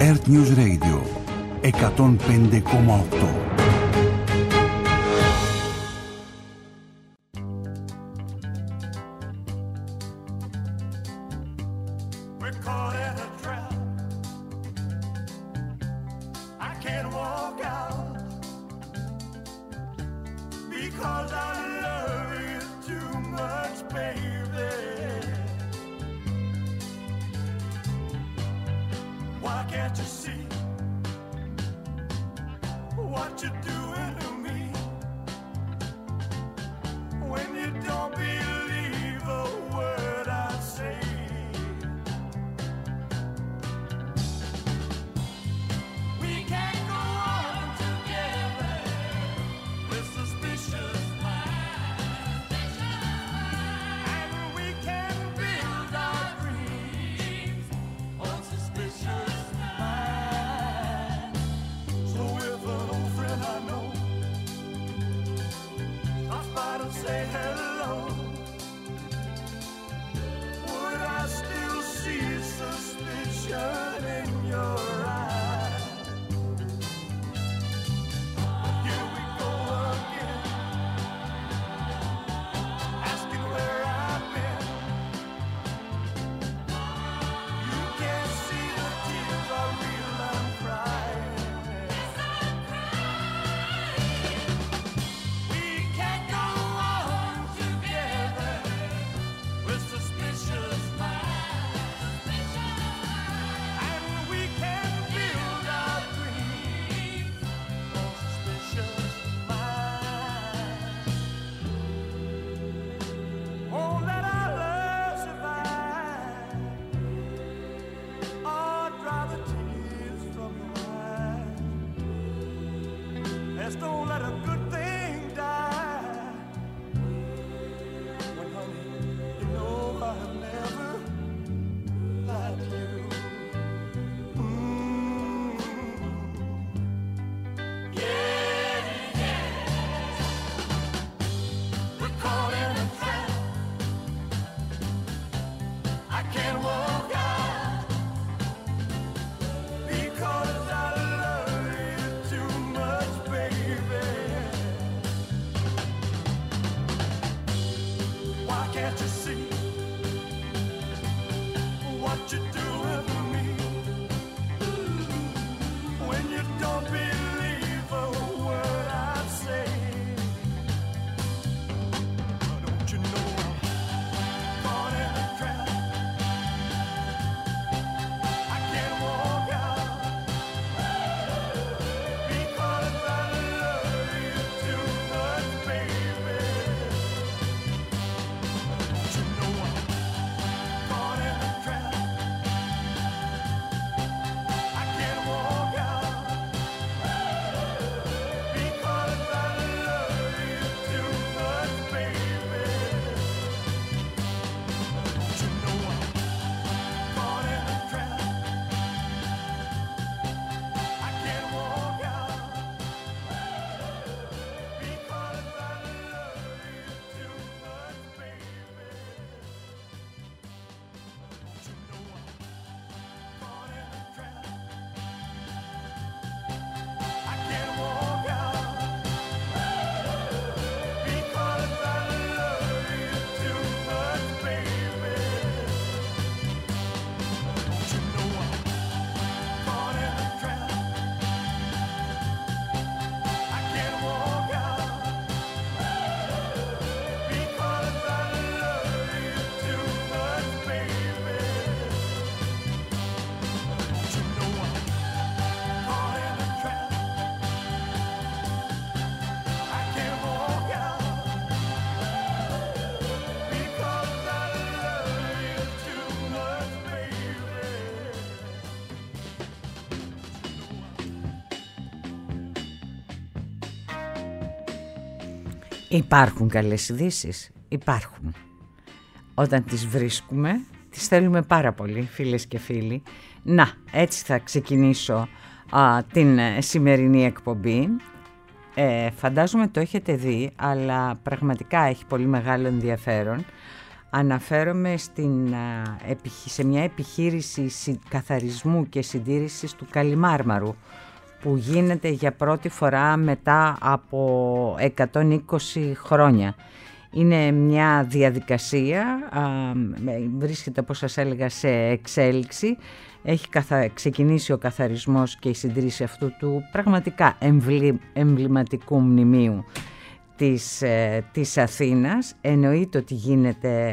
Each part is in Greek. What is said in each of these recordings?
Earth News Radio 105,8. Υπάρχουν καλές ειδήσεις, υπάρχουν. Όταν τις βρίσκουμε, τις θέλουμε πάρα πολύ, φίλες και φίλοι. Να, έτσι θα ξεκινήσω την σημερινή εκπομπή. Φαντάζομαι το έχετε δει, αλλά πραγματικά έχει πολύ μεγάλο ενδιαφέρον. Αναφέρομαι σε μια επιχείρηση καθαρισμού και συντήρησης του Καλιμάρμαρου που γίνεται για πρώτη φορά μετά από 120 χρόνια. Είναι μια διαδικασία, βρίσκεται όπως σας έλεγα σε εξέλιξη. Έχει ξεκινήσει ο καθαρισμός και η συντήρηση αυτού του πραγματικά εμβληματικού μνημείου της Αθήνας. Εννοείται ότι γίνεται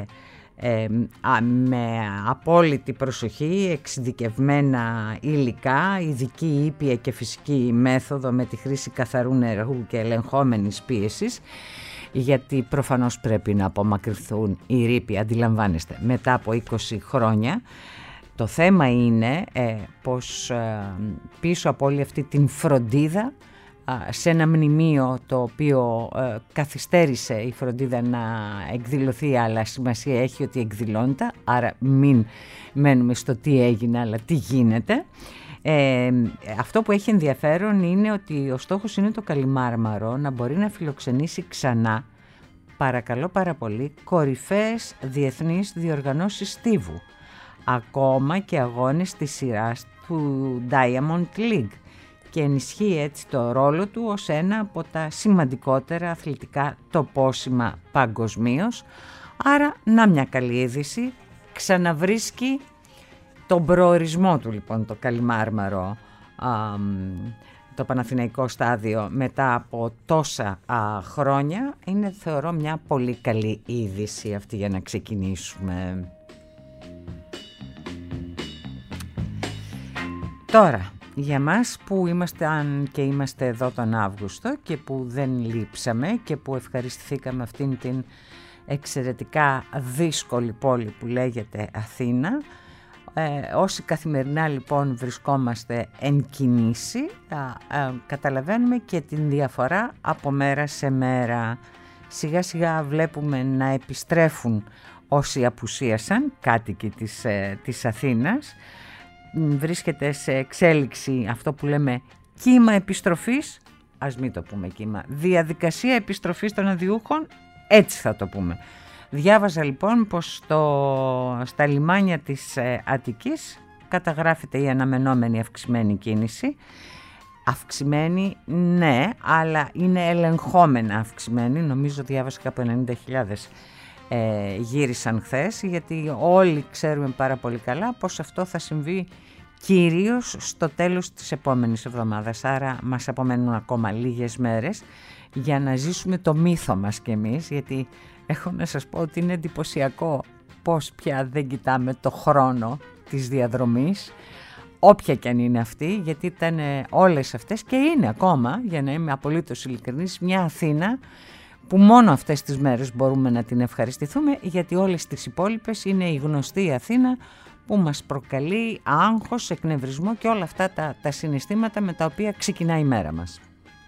με απόλυτη προσοχή, εξειδικευμένα υλικά, ειδική ήπια και φυσική μέθοδο με τη χρήση καθαρού νερού και ελεγχόμενης πίεσης, γιατί προφανώς πρέπει να απομακρυνθούν οι ρήποι, αντιλαμβάνεστε, μετά από 20 χρόνια. Το θέμα είναι πως πίσω από όλη αυτή την φροντίδα, σε ένα μνημείο το οποίο καθυστέρησε η φροντίδα να εκδηλωθεί, αλλά σημασία έχει ότι εκδηλώνεται, άρα μην μένουμε στο τι έγινε αλλά τι γίνεται. Αυτό που έχει ενδιαφέρον είναι ότι ο στόχος είναι το Καλιμάρμαρο να μπορεί να φιλοξενήσει ξανά, παρακαλώ πάρα πολύ, κορυφαίες διεθνείς διοργανώσεις στίβου, ακόμα και αγώνες της σειράς του Diamond League, και ενισχύει έτσι το ρόλο του ως ένα από τα σημαντικότερα αθλητικά τοπόσημα παγκοσμίως. Άρα να μια καλή είδηση, ξαναβρίσκει τον προορισμό του λοιπόν το Καλιμάρμαρο, το Παναθηναϊκό στάδιο, μετά από τόσα χρόνια. Είναι, θεωρώ, μια πολύ καλή είδηση αυτή για να ξεκινήσουμε. Τώρα, για μας που είμαστε εδώ τον Αύγουστο και που δεν λείψαμε και που ευχαριστηθήκαμε αυτήν την εξαιρετικά δύσκολη πόλη που λέγεται Αθήνα, όσοι καθημερινά λοιπόν βρισκόμαστε εν κινήσει, καταλαβαίνουμε και την διαφορά από μέρα σε μέρα. Σιγά σιγά βλέπουμε να επιστρέφουν όσοι απουσίασαν, κάτοικοι της Αθήνας. Βρίσκεται σε εξέλιξη αυτό που λέμε κύμα επιστροφής, ας μην το πούμε κύμα, διαδικασία επιστροφής των αδιούχων, έτσι θα το πούμε. Διάβαζα λοιπόν πως στα λιμάνια της Αττικής καταγράφεται η αναμενόμενη αυξημένη κίνηση. Αυξημένη, ναι, αλλά είναι ελεγχόμενα αυξημένη. Νομίζω διάβασα κάπου 90.000 γύρισαν χθες, γιατί όλοι ξέρουμε πάρα πολύ καλά πως αυτό θα συμβεί κυρίως στο τέλος της επόμενης εβδομάδας. Άρα μας απομένουν ακόμα λίγες μέρες για να ζήσουμε το μύθο μας κι εμείς, γιατί έχω να σας πω ότι είναι εντυπωσιακό πως πια δεν κοιτάμε το χρόνο της διαδρομής, όποια κι αν είναι αυτή, γιατί ήταν όλες αυτές και είναι ακόμα, για να είμαι απολύτως ειλικρινής, μια Αθήνα που μόνο αυτές τις μέρες μπορούμε να την ευχαριστηθούμε, γιατί όλες τις υπόλοιπες είναι η γνωστή Αθήνα που μας προκαλεί άγχος, εκνευρισμό και όλα αυτά τα συναισθήματα με τα οποία ξεκινάει η μέρα μας.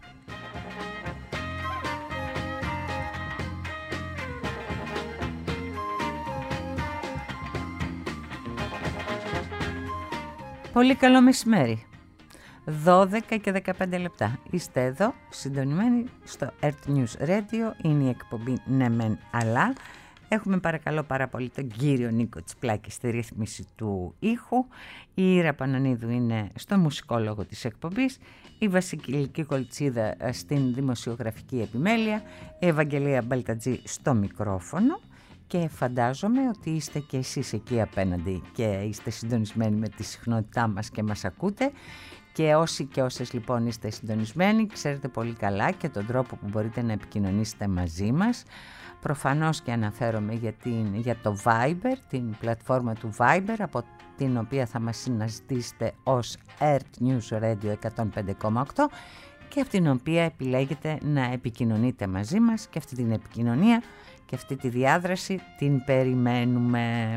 Πολύ καλό μεσημέρι. 12 και 15 λεπτά. Είστε εδώ, συντονισμένοι στο Earth News Radio. Είναι η εκπομπή «Ναι μεν αλλά». Έχουμε παρακαλώ πάρα πολύ τον κύριο Νίκο Τσπλάκη στη ρύθμιση του ήχου. Η Ήρα Πανανίδου είναι στο μουσικόλογο της εκπομπής. Η Βασιλική Κολτσίδα στην δημοσιογραφική επιμέλεια. Η Ευαγγελία Μπαλτατζή στο μικρόφωνο. Και φαντάζομαι ότι είστε και εσείς εκεί απέναντι και είστε συντονισμένοι με τη συχνότητά μας και μας ακούτε. Και όσοι και όσες λοιπόν είστε συντονισμένοι, ξέρετε πολύ καλά και τον τρόπο που μπορείτε να επικοινωνήσετε μαζί μας. Προφανώς και αναφέρομαι για το Viber, την πλατφόρμα του Viber, από την οποία θα μας συναντήσετε ως Earth News Radio 105,8 και από την οποία επιλέγετε να επικοινωνείτε μαζί μας, και αυτή την επικοινωνία και αυτή τη διάδραση την περιμένουμε.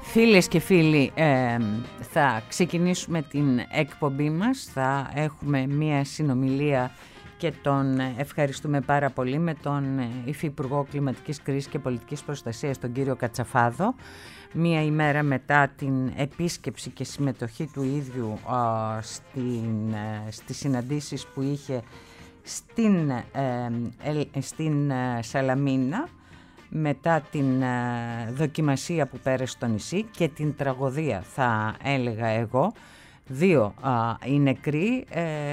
Φίλες και φίλοι, θα ξεκινήσουμε την εκπομπή μας. Θα έχουμε μία συνομιλία και τον ευχαριστούμε πάρα πολύ με τον Υφυπουργό Κλιματικής Κρίσης και Πολιτικής Προστασίας, τον κύριο Κατσαφάδο. Μία ημέρα μετά την επίσκεψη και συμμετοχή του ίδιου στις συναντήσεις που είχε στην Σαλαμίνα, μετά την δοκιμασία που πέρασε στο νησί και την τραγωδία, θα έλεγα εγώ. 2 οι νεκροί,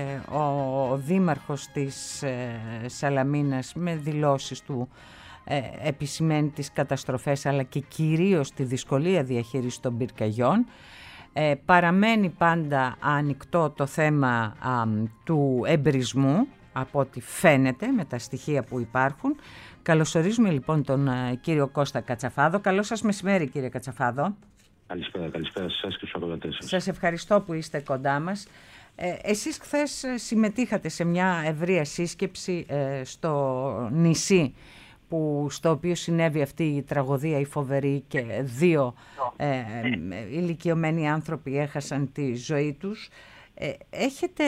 ο δήμαρχος της Σαλαμίνας με δηλώσεις του επισημαίνει τις καταστροφές αλλά και κυρίως τη δυσκολία διαχείρισης των πυρκαγιών. Παραμένει πάντα ανοιχτό το θέμα του εμπρισμού, από ό,τι φαίνεται με τα στοιχεία που υπάρχουν. Καλωσορίζουμε λοιπόν τον κύριο Κώστα Κατσαφάδο. Καλό σας μεσημέρι, κύριε Κατσαφάδο. Καλησπέρα σε εσάς και στους ακροατές σας. Σας ευχαριστώ που είστε κοντά μας. Εσείς χθες συμμετείχατε σε μια ευρεία σύσκεψη στο νησί στο οποίο συνέβη αυτή η τραγωδία, η φοβερή, και 2 ηλικιωμένοι άνθρωποι έχασαν τη ζωή τους. Έχετε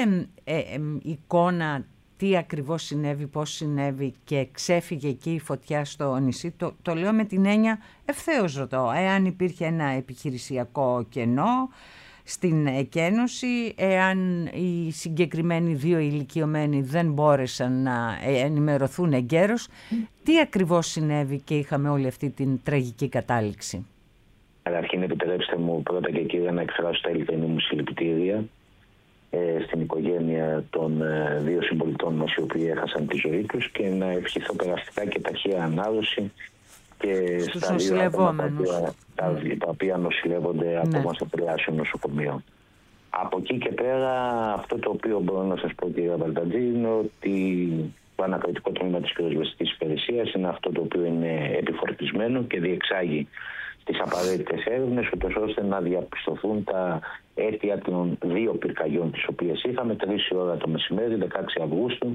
εικόνα τι ακριβώς συνέβη, πώς συνέβη και ξέφυγε εκεί η φωτιά στο νησί? Το λέω με την έννοια, ευθέως ρωτώ, εάν υπήρχε ένα επιχειρησιακό κενό στην εκένωση, εάν οι συγκεκριμένοι 2 ηλικιωμένοι δεν μπόρεσαν να ενημερωθούν εγκαίρως, τι ακριβώς συνέβη και είχαμε όλη αυτή την τραγική κατάληξη? Καταρχήν, επιτρέψτε μου πρώτα και κύριε να εκφράσω τα ειλικρινή μου συλληπιτήρια στην οικογένεια των 2 συμπολιτών μας οι οποίοι έχασαν τη ζωή τους και να ευχηθώ περαστικά και ταχεία ανάρρωση και στα 2 άτομα τα οποία νοσηλεύονται ακόμα στο Πειραιάσιο νοσοκομείο. Από εκεί και πέρα, αυτό το οποίο μπορώ να σας πω, κύριε Βαλτατζή, είναι ότι το ανακριτικό τμήμα της πυροσβεστικής υπηρεσίας είναι αυτό το οποίο είναι επιφορτισμένο και διεξάγει τις απαραίτητες έρευνες, ούτως ώστε να διαπιστωθούν τα αίτια των 2 πυρκαγιών τις οποίες είχαμε 3 η ώρα το μεσημέρι, 16 Αυγούστου,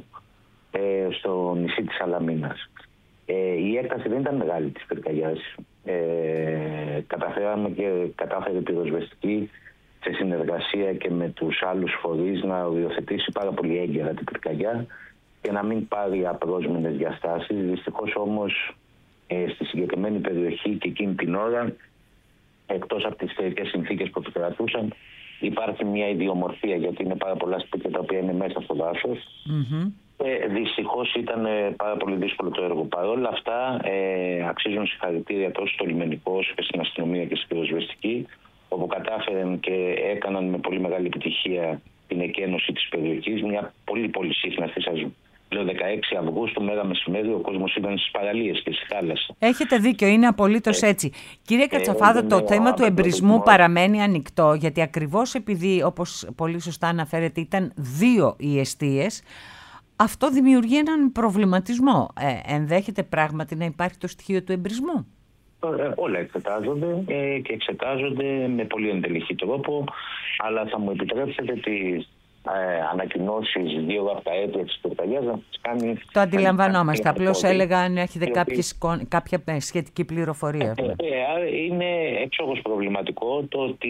στο νησί της Σαλαμίνας. Η έκταση δεν ήταν μεγάλη της πυρκαγιάς. Καταφέραμε και κατάφερε η πυροσβεστική σε συνεργασία και με τους άλλους φορείς να οριοθετήσει πάρα πολύ έγκαιρα την πυρκαγιά και να μην πάρει απρόσμενες διαστάσεις. Δυστυχώς όμως στη συγκεκριμένη περιοχή και εκείνη την ώρα, εκτός από τις καιρικές συνθήκες που επικρατούσαν, υπάρχει μια ιδιομορφία, γιατί είναι πάρα πολλά σπίτια τα οποία είναι μέσα στο δάσος. Δυστυχώς ήταν πάρα πολύ δύσκολο το έργο. Παρ' όλα αυτά αξίζουν συγχαρητήρια τόσο στο λιμενικό όσο και στην αστυνομία και στην πυροσβεστική, όπου κατάφεραν και έκαναν με πολύ μεγάλη επιτυχία την εκένωση της περιοχής. Μια πολύ σύχναστη, σας λέω, 16 Αυγούστου, μέρα μεσημέρι, ο κόσμος ήταν στις παραλίες και στη θάλασσα. Έχετε δίκιο, είναι απολύτως έτσι. Κύριε Κατσαφάδο, το θέμα του εμπρισμού παραμένει ανοιχτό, γιατί ακριβώς επειδή, όπως πολύ σωστά αναφέρετε, ήταν 2 οι εστίες, αυτό δημιουργεί έναν προβληματισμό. Ενδέχεται πράγματι να υπάρχει το στοιχείο του εμπρισμού? Όλα εξετάζονται και εξετάζονται με πολύ εντελεχή τρόπο, αλλά θα μου επιτρέψετε τις ανακοινώσεις 2 από τα αίτια της πυρκαγιάς να τις κάνει... Το αντιλαμβανόμαστε, απλώς έλεγα αν έχετε κάποια σχετική πληροφορία. Είναι εξόχως προβληματικό το ότι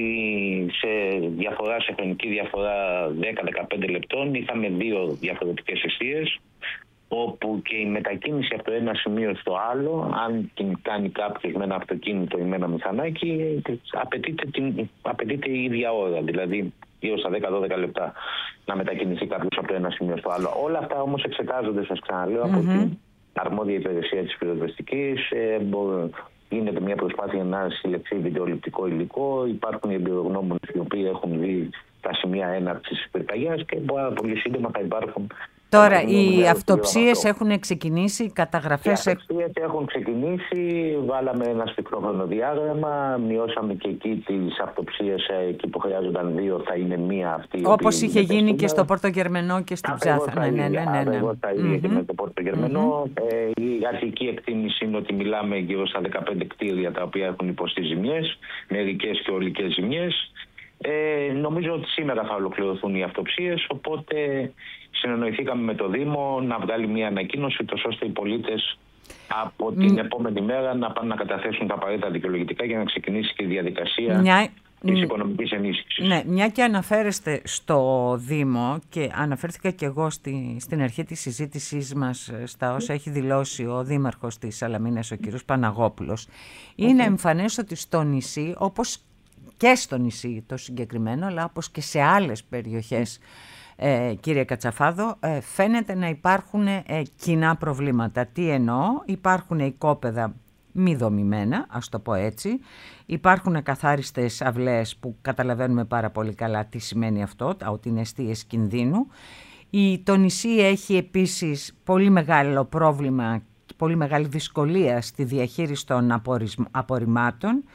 σε χρονική διαφορά 10-15 λεπτών είχαμε 2 διαφορετικές εστίες, όπου και η μετακίνηση από το ένα σημείο στο άλλο, αν την κάνει κάποιος με ένα αυτοκίνητο ή με ένα μηχανάκι, απαιτείται η ίδια ώρα, δηλαδή γύρω στα 10-12 λεπτά να μετακινηθεί κάποιος από το ένα σημείο στο άλλο. Όλα αυτά όμως εξετάζονται, σας ξαναλέω, από την αρμόδια υπηρεσία της πυροσβεστικής. Γίνεται μια προσπάθεια να συλλεχθεί βιντεοληπτικό υλικό. Υπάρχουν οι εμπειρογνώμονες οι οποίοι έχουν δει τα σημεία έναρξης της πυρκαγιάς και πολύ σύντομα θα υπάρχουν. Τώρα, οι αυτοψίες έχουν ξεκινήσει, οι καταγραφές... Οι αυτοψίες έχουν ξεκινήσει, βάλαμε ένα σφιχτό χρονοδιάγραμμα, μειώσαμε και εκεί τις αυτοψίες, εκεί που χρειάζονταν 2 θα είναι 1 αυτή. Όπως είχε γίνει και στο Πορτογερμενό και στην Ψάθα. Ναι. Ακριβώς τα ίδια και με το Πορτογερμενό. Η αρχική εκτίμηση είναι ότι μιλάμε γύρω στα 15 κτίρια τα οποία έχουν υποστεί ζημιές, μερικές και ολικές ζημιές. Νομίζω ότι σήμερα θα ολοκληρωθούν οι αυτοψίες, οπότε συνεννοηθήκαμε με το Δήμο να βγάλει μια ανακοίνωση, ώστε οι πολίτες από την επόμενη μέρα να πάνε να καταθέσουν τα απαραίτητα δικαιολογητικά για να ξεκινήσει και η διαδικασία της οικονομικής ενίσχυσης. Ναι, μια και αναφέρεστε στο Δήμο και αναφέρθηκα και εγώ στην αρχή της συζήτησής μας στα όσα έχει δηλώσει ο Δήμαρχος της Σαλαμίνας, ο κ. Παναγόπουλος, είναι εμφανές ότι στο νησί, όπως και στο νησί το συγκεκριμένο, αλλά όπως και σε άλλες περιοχές, κύριε Κατσαφάδο, φαίνεται να υπάρχουν κοινά προβλήματα. Τι εννοώ? Υπάρχουν οικόπεδα μη δομημένα, ας το πω έτσι. Υπάρχουν ακαθάριστες αυλές που καταλαβαίνουμε πάρα πολύ καλά τι σημαίνει αυτό, ότι είναι εστίες κινδύνου. Το νησί έχει επίσης πολύ μεγάλο πρόβλημα, πολύ μεγάλη δυσκολία στη διαχείριση των απορριμμάτων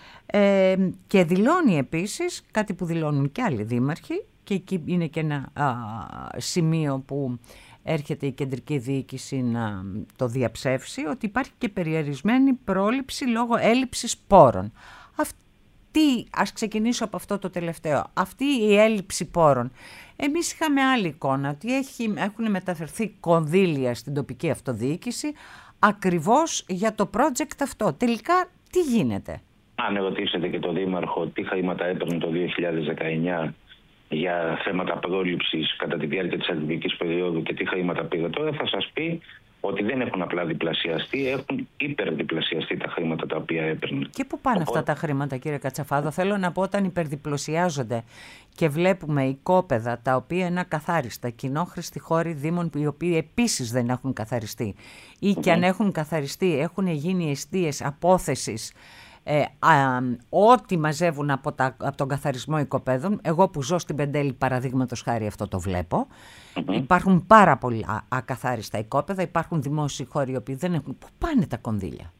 και δηλώνει επίσης, κάτι που δηλώνουν και άλλοι δήμαρχοι, και εκεί είναι και ένα σημείο που έρχεται η κεντρική διοίκηση να το διαψεύσει, ότι υπάρχει και περιορισμένη πρόληψη λόγω έλλειψης πόρων. Ας ξεκινήσω από αυτό το τελευταίο. Αυτή η έλλειψη πόρων. Εμείς είχαμε άλλη εικόνα, ότι έχουν μεταφερθεί κονδύλια στην τοπική αυτοδιοίκηση ακριβώς για το project αυτό. Τελικά τι γίνεται? Αν ρωτήσετε και το Δήμαρχο τι χρήματα έπαιρνε το 2019 για θέματα πρόληψης κατά τη διάρκεια της αντιδικής περίοδου και τι χρήματα πήρε τώρα, θα σας πει ότι δεν έχουν απλά διπλασιαστεί, έχουν υπερδιπλασιαστεί τα χρήματα τα οποία έπαιρναν. Και πού πάνε αυτά τα χρήματα, κύριε Κατσαφάδο? Θέλω να πω, όταν υπερδιπλασιάζονται και βλέπουμε οικόπεδα τα οποία είναι ακαθάριστα, κοινόχρηστοι χώροι δήμων οι οποίοι επίσης δεν έχουν καθαριστεί ή και αν έχουν καθαριστεί έχουν γίνει εστίες απόθεσης, ό,τι μαζεύουν από τον καθαρισμό οικοπαίδων. Εγώ που ζω στην Πεντέλη, παραδείγματος χάρη, αυτό το βλέπω. Υπάρχουν πάρα πολλά ακαθάριστα οικόπεδα, υπάρχουν δημόσιοι χώροι οι οποίοι δεν έχουν. Πού πάνε τα κονδύλια?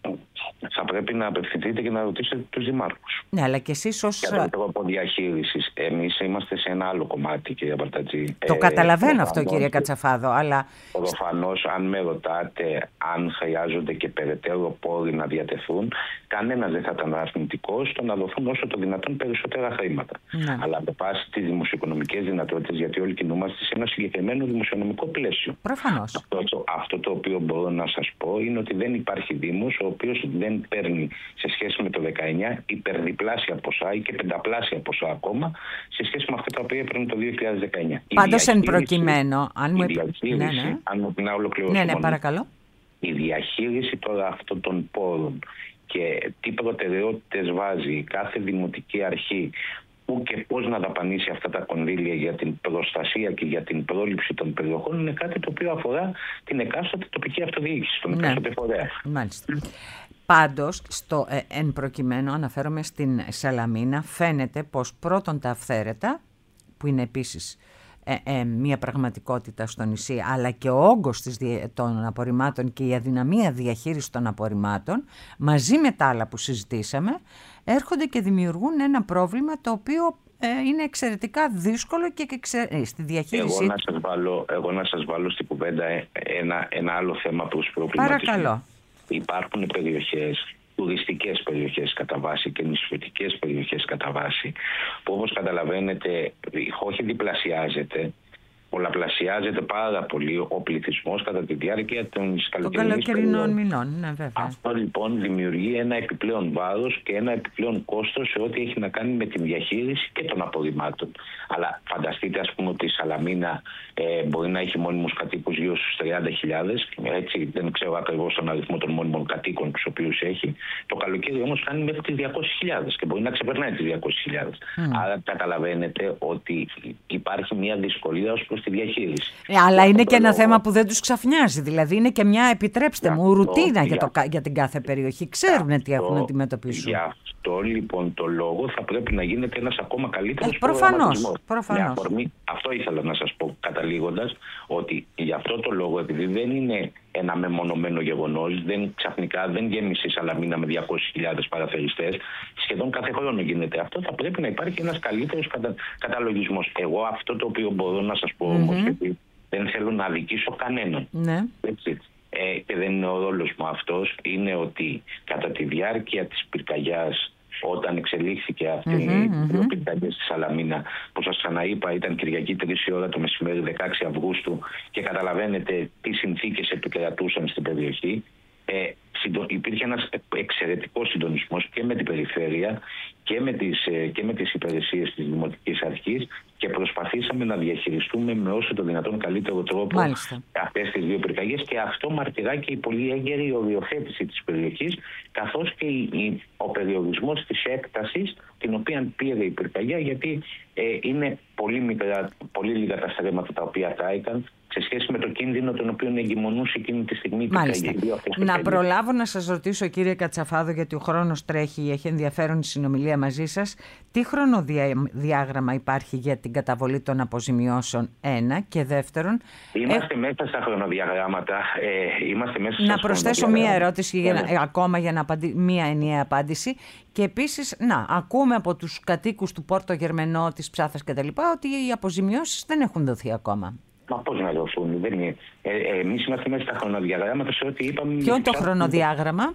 Θα πρέπει να απευθυνθείτε και να ρωτήσετε τους δημάρχους. Ναι, αλλά και εσείς ως... Για τον τρόπο διαχείρισης. Εμείς είμαστε σε ένα άλλο κομμάτι, κύριε Παρτατζή. Το καταλαβαίνω αυτό, κύριε Κατσαφάδο, αλλά... Προφανώς, αν με ρωτάτε αν χρειάζονται και περαιτέρω πόροι να διατεθούν, κανένας δεν θα ήταν αρνητικός στο να δοθούν όσο το δυνατόν περισσότερα χρήματα. Ναι. Αλλά με βάση τις δημοσιοοικονομικές δυνατότητες, γιατί όλοι κινούμαστε σε ένα συγκεκριμένο δημοσιονομικό πλαίσιο. Προφανώς. Αυτό το οποίο μπορώ να σας πω είναι ότι δεν υπάρχει δήμος ο οποίος δεν παίρνει σε σχέση με το 19 υπερδιπλάσια ποσά ή και πενταπλάσια ποσά ακόμα σε σχέση με αυτά τα οποία έπαιρνε το 2019. Πάντως εν προκειμένου, αν μου να ολοκληρώσω. Ναι, παρακαλώ. Η διαχείριση τώρα αυτών των πόρων και τι προτεραιότητες βάζει κάθε δημοτική αρχή, πού και πώς να δαπανίσει αυτά τα κονδύλια για την προστασία και για την πρόληψη των περιοχών, είναι κάτι το οποίο αφορά την εκάστοτε τοπική αυτοδιοίκηση, τον εκάστοτε φορέα. Μάλιστα. Πάντως, εν προκειμένου, αναφέρομαι στην Σαλαμίνα, φαίνεται πως πρώτον τα αυθαίρετα, που είναι επίσης μια πραγματικότητα στο νησί, αλλά και ο όγκος των απορριμμάτων και η αδυναμία διαχείρισης των απορριμμάτων, μαζί με τα άλλα που συζητήσαμε, έρχονται και δημιουργούν ένα πρόβλημα το οποίο είναι εξαιρετικά δύσκολο και στη διαχείριση. Εγώ να σας βάλω στην κουβέντα ένα άλλο θέμα προς προβληματισμό. Παρακαλώ. Υπάρχουν περιοχές, τουριστικές περιοχές κατά βάση και νησιωτικές περιοχές κατά βάση, που όπως καταλαβαίνετε όχι διπλασιάζεται, πολλαπλασιάζεται πάρα πολύ ο πληθυσμός κατά τη διάρκεια των καλοκαιρινών μηνών. Ναι, βέβαια. Αυτό λοιπόν δημιουργεί ένα επιπλέον βάρος και ένα επιπλέον κόστος σε ό,τι έχει να κάνει με τη διαχείριση και των απορριμμάτων. Αλλά φανταστείτε, ας πούμε, ότι η Σαλαμίνα μπορεί να έχει μόνιμους κατοίκους γύρω στους 30.000. Έτσι, δεν ξέρω ακριβώς τον αριθμό των μόνιμων κατοίκων τους οποίους έχει. Το καλοκαίρι όμως κάνει μέχρι τις 200.000 και μπορεί να ξεπερνάει τις 200.000. Άρα καταλαβαίνετε ότι υπάρχει μια δυσκολία ως προς τη διαχείριση. Αλλά είναι και ένα θέμα που δεν τους ξαφνιάζει. Δηλαδή είναι και μια, επιτρέψτε μου, ρουτίνα για την κάθε περιοχή. Ξέρουν τι έχουν να αντιμετωπίσουν. Γι' αυτό λοιπόν το λόγο θα πρέπει να γίνεται ένας ακόμα καλύτερος προφανώς. Αυτό ήθελα να σας πω καταλήγοντας, ότι γι' αυτό το λόγο, επειδή δεν είναι ένα μεμονωμένο γεγονός, ξαφνικά δεν γέμισε η Σαλαμίνα με 200.000 παραθεριστές, σχεδόν κάθε χρόνο γίνεται αυτό, θα πρέπει να υπάρχει ένας καλύτερος καταλογισμός. Εγώ αυτό το οποίο μπορώ να σας πω όμως, γιατί δεν θέλω να αδικήσω κανέναν. Ναι. Έτσι. Και δεν είναι ο ρόλος μου αυτός, είναι ότι κατά τη διάρκεια της πυρκαγιάς όταν εξελίχθηκε αυτή η πυρκαγιά στη Σαλαμίνα, που σας ξαναείπα ήταν Κυριακή 3 η ώρα το μεσημέρι 16 Αυγούστου και καταλαβαίνετε τι συνθήκες επικρατούσαν στην περιοχή. Υπήρχε ένας εξαιρετικός συντονισμός και με την περιφέρεια και με τις υπηρεσίες της Δημοτικής Αρχής και προσπαθήσαμε να διαχειριστούμε με όσο το δυνατόν καλύτερο τρόπο αυτές τις δύο πυρκαγιές, και αυτό μαρτυρά και η πολύ έγκαιρη οριοθέτηση της περιοχής, καθώς και ο περιορισμός της έκτασης την οποία πήρε η πυρκαγιά, γιατί είναι πολύ λίγα τα στρέμματα τα οποία κάηκαν σε σχέση με το κίνδυνο τον οποίο εγκυμονούσε εκείνη τη στιγμή η πυρκαγιά. Να προλάβω να σας ρωτήσω, κύριε Κατσαφάδο, γιατί ο χρόνος τρέχει, έχει ενδιαφέρον η συνομιλία μαζί σας. Τι χρονοδιάγραμμα υπάρχει για την καταβολή των αποζημιώσεων, ένα, και δεύτερον... Είμαστε μέσα στα χρονοδιαγράμματα. Να προσθέσω μία ερώτηση ακόμα για να μία ενιαία απάντηση. Και επίσης, ακούμε από τους κατοίκους του Πόρτο Γερμενό, της Ψάθας κτλ. Ότι οι αποζημιώσεις δεν έχουν δοθεί ακόμα. Μα πώς να δοθούν? Εμείς είμαστε μέσα στα χρονοδιαγράμματα σε ό,τι είπαμε. Ποιο είναι το χρονοδιάγραμμα?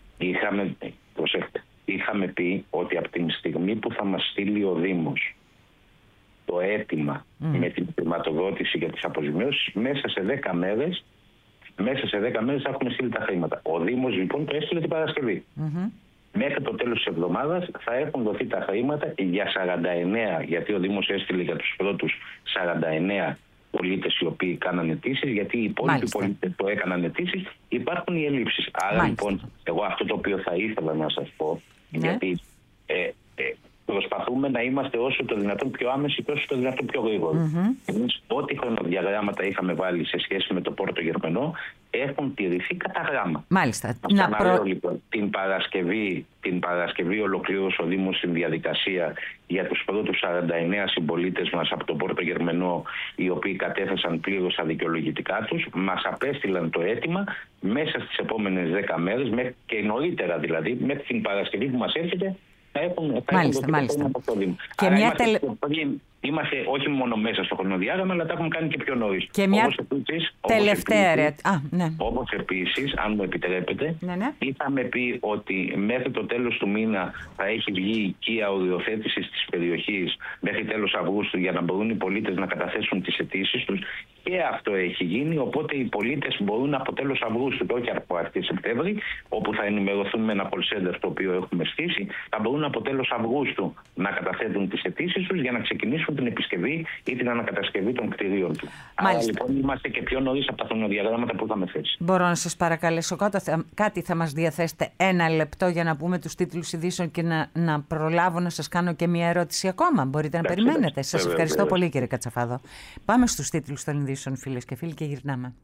Είχαμε πει ότι από την στιγμή που θα μας στείλει ο Δήμος το αίτημα με την χρηματοδότηση για τις αποζημιώσεις, μέσα σε 10 μέρες θα έχουμε στείλει τα χρήματα. Ο Δήμος λοιπόν το έστειλε την Παρασκευή. Μέχρι το τέλος της εβδομάδας θα έχουν δοθεί τα χρήματα για 49, γιατί ο Δήμος έστειλε για τους πρώτους 49 πολίτες οι οποίοι κάναν αιτήσεις, γιατί οι υπόλοιποι πολίτες που έκαναν αιτήσεις υπάρχουν οι ελλείψεις. Άρα λοιπόν, εγώ αυτό το οποίο θα ήθελα να σας πω, γιατί προσπαθούμε να είμαστε όσο το δυνατόν πιο άμεση και όσο το δυνατόν πιο γρήγοροι. Εμείς ό,τι χρονοδιαγράμματα είχαμε βάλει σε σχέση με το Πόρτο Γερμενό έχουν τηρηθεί κατά γράμμα. Μάλιστα. Λοιπόν, την Παρασκευή ολοκλήρωσε ο Δήμος την διαδικασία για τους πρώτους 49 συμπολίτες μας από το Πόρτο Γερμενό, οι οποίοι κατέθεσαν πλήρως τα δικαιολογητικά τους, μας απέστειλαν το αίτημα μέσα στις επόμενες 10 μέρες και νωρίτερα, δηλαδή μέχρι την Παρασκευή που μας έρχεται, Μάλιστα. Και είμαστε όχι μόνο μέσα στο χρονοδιάγραμμα, αλλά τα έχουμε κάνει και πιο νωρίς. Και μια τελευταία ερώτηση. Όπως επίσης, αν μου επιτρέπετε, είχαμε πει ότι μέχρι το τέλος του μήνα θα έχει βγει η οικία οριοθέτησης της περιοχής μέχρι τέλος Αυγούστου, για να μπορούν οι πολίτες να καταθέσουν τις αιτήσεις τους. Και αυτό έχει γίνει, οπότε οι πολίτες μπορούν από τέλος Αυγούστου και όχι από αρχή Σεπτέμβρη, όπου θα ενημερωθούν με ένα call center το οποίο έχουμε στήσει, θα μπορούν από τέλος Αυγούστου να καταθέτουν τις αιτήσεις τους για να ξεκινήσουν την επισκευή ή την ανακατασκευή των κτηρίων του. Άρα λοιπόν είμαστε και πιο νωρίς από τα χρονοδιαγράμματα που είχαμε θέσει. Μπορώ να σας παρακαλέσω κάτι? Θα μας διαθέσετε ένα λεπτό για να πούμε τους τίτλους ειδήσεων και να προλάβω να σας κάνω και μια ερώτηση ακόμα? Μπορείτε να περιμένετε? Σας ευχαριστώ πολύ, κύριε Κατσαφάδο. Πάμε στους τίτλους των ειδήσεων, φίλες και φίλοι, και γυρνάμε.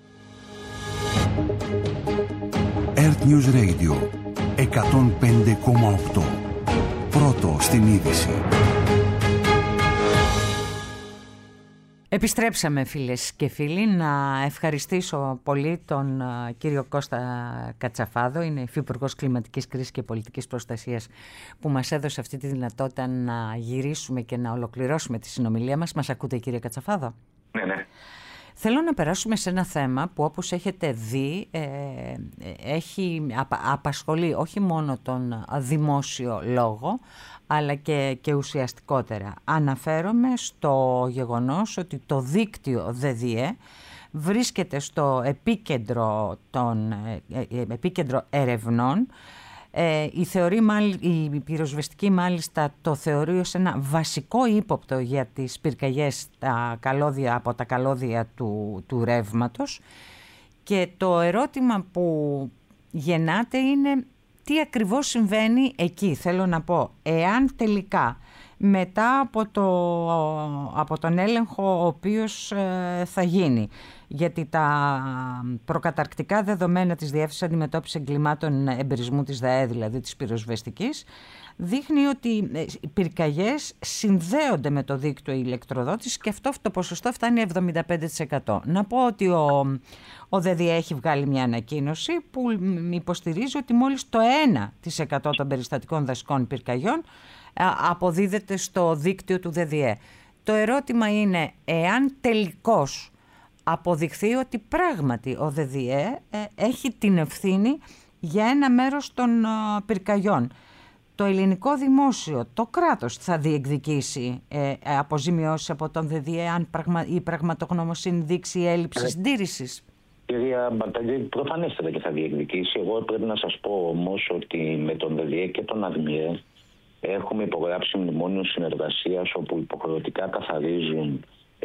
Earth News Radio 105,8. Πρώτο στην είδηση. Επιστρέψαμε, φίλες και φίλοι. Να ευχαριστήσω πολύ τον κύριο Κώστα Κατσαφάδο, είναι υφυπουργός Κλιματικής Κρίσης και Πολιτικής Προστασίας, που μας έδωσε αυτή τη δυνατότητα να γυρίσουμε και να ολοκληρώσουμε τη συνομιλία μας. Μας ακούτε, κύριε Κατσαφάδο? Ναι. Θέλω να περάσουμε σε ένα θέμα που, όπως έχετε δει, απασχολεί όχι μόνο τον δημόσιο λόγο, αλλά και ουσιαστικότερα. Αναφέρομαι στο γεγονός ότι το δίκτυο ΔΔΕ βρίσκεται στο επίκεντρο ερευνών. Η πυροσβεστική μάλιστα το θεωρεί ως ένα βασικό ύποπτο για τις πυρκαγιές από τα καλώδια του ρεύματος, και το ερώτημα που γεννάται είναι τι ακριβώς συμβαίνει εκεί. Θέλω να πω, εάν τελικά μετά από τον έλεγχο ο οποίος θα γίνει, γιατί τα προκαταρκτικά δεδομένα της Διεύθυνσης Αντιμετώπισης Εγκλημάτων Εμπειρισμού της ΔΑΕ, δηλαδή της πυροσβεστικής, δείχνει ότι οι πυρκαγιές συνδέονται με το δίκτυο ηλεκτροδότησης και αυτό το ποσοστό φτάνει 75%. Να πω ότι ο ΔΔΕ έχει βγάλει μια ανακοίνωση που υποστηρίζει ότι μόλις το 1% των περιστατικών δασικών πυρκαγιών αποδίδεται στο δίκτυο του ΔΔΕ. Το ερώτημα είναι, εάν τελικώς αποδειχθεί ότι πράγματι ο ΔΔΕ έχει την ευθύνη για ένα μέρος των πυρκαγιών, το ελληνικό δημόσιο, το κράτος θα διεκδικήσει αποζημιώσεις από τον ΔΔΕ αν η πραγματογνωμοσύνη δείξει έλλειψη συντήρησης? Κυρία Μπαρτζή, προφανέστατα και θα διεκδικήσει. Εγώ πρέπει να σας πω όμως ότι με τον ΔΔΕ και τον ΑΔΜΙΕ έχουμε υπογράψει μνημόνιο συνεργασίας όπου υποχρεωτικά καθαρίζουν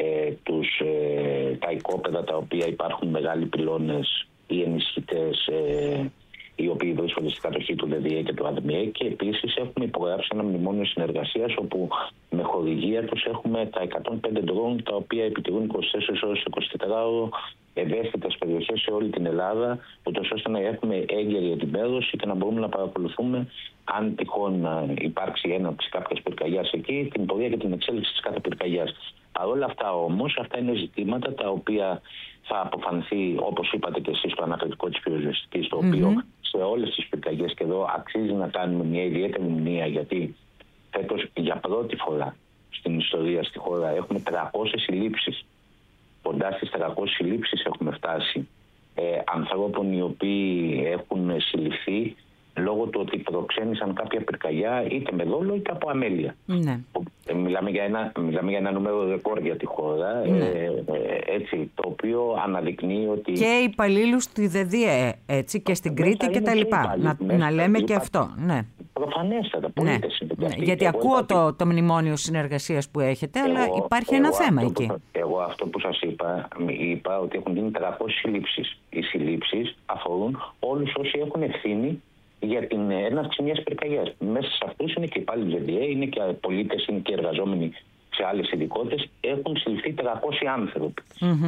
τα οικόπεδα τα οποία υπάρχουν μεγάλοι πυλώνες ή ενισχυτές οι οποίοι βρίσκονται στην κατοχή του ΔΔΕ και του ΑΔΜΙΕ, και επίσης έχουμε υπογράψει ένα μνημόνιο συνεργασίας όπου με χορηγία τους έχουμε τα 105 ντρόουν τα οποία επιτηρούν 24 ώρες 24ωρο ευαίσθητες περιοχές σε όλη την Ελλάδα, ούτως ώστε να έχουμε έγκαιρη ενημέρωση και να μπορούμε να παρακολουθούμε αν τυχόν υπάρξει έναρξη κάποιας πυρκαγιάς εκεί, την πορεία και την εξέλιξη της κάθε πυρκαγιάς. Παρ' όλα αυτά όμως, αυτά είναι ζητήματα τα οποία θα αποφανθεί, όπως είπατε και εσείς, το αναφερτικό της πυροσβεστικής, το οποίο σε όλες τις πυρκαγιές, και εδώ αξίζει να κάνουμε μια ιδιαίτερη μνήμα, γιατί φέτος για πρώτη φορά στην ιστορία στη χώρα έχουμε 300 συλλήψεις. Κοντά στις 300 συλλήψεις έχουμε φτάσει ανθρώπων οι οποίοι έχουν συλληφθεί λόγω του ότι προξένησαν κάποια πυρκαγιά είτε με δόλο είτε από αμέλεια. Ναι. Μιλάμε για ένα νούμερο ρεκόρ για τη χώρα, έτσι, το οποίο αναδεικνύει ότι... Και υπαλλήλους του ΔΔΕ, έτσι, και στην Κρήτη και τα λοιπά. Να λέμε και αυτό, ναι. Προφανέστατα, πολίτες είναι. Γιατί ακούω το μνημόνιο συνεργασίας που έχετε, αλλά υπάρχει ένα θέμα εκεί. Εγώ αυτό που σας είπα ότι έχουν γίνει 300 συλλήψεις. Οι συλλήψεις αφορούν όλους όσοι έχουν ευθύνη για την έναρξη μιας πυρκαγιάς. Μέσα σε αυτούς είναι και υπάλληλοι ΔΔΕ, είναι και πολίτες, είναι και εργαζόμενοι σε άλλες ειδικότητες. Έχουν συλληφθεί 300 άνθρωποι.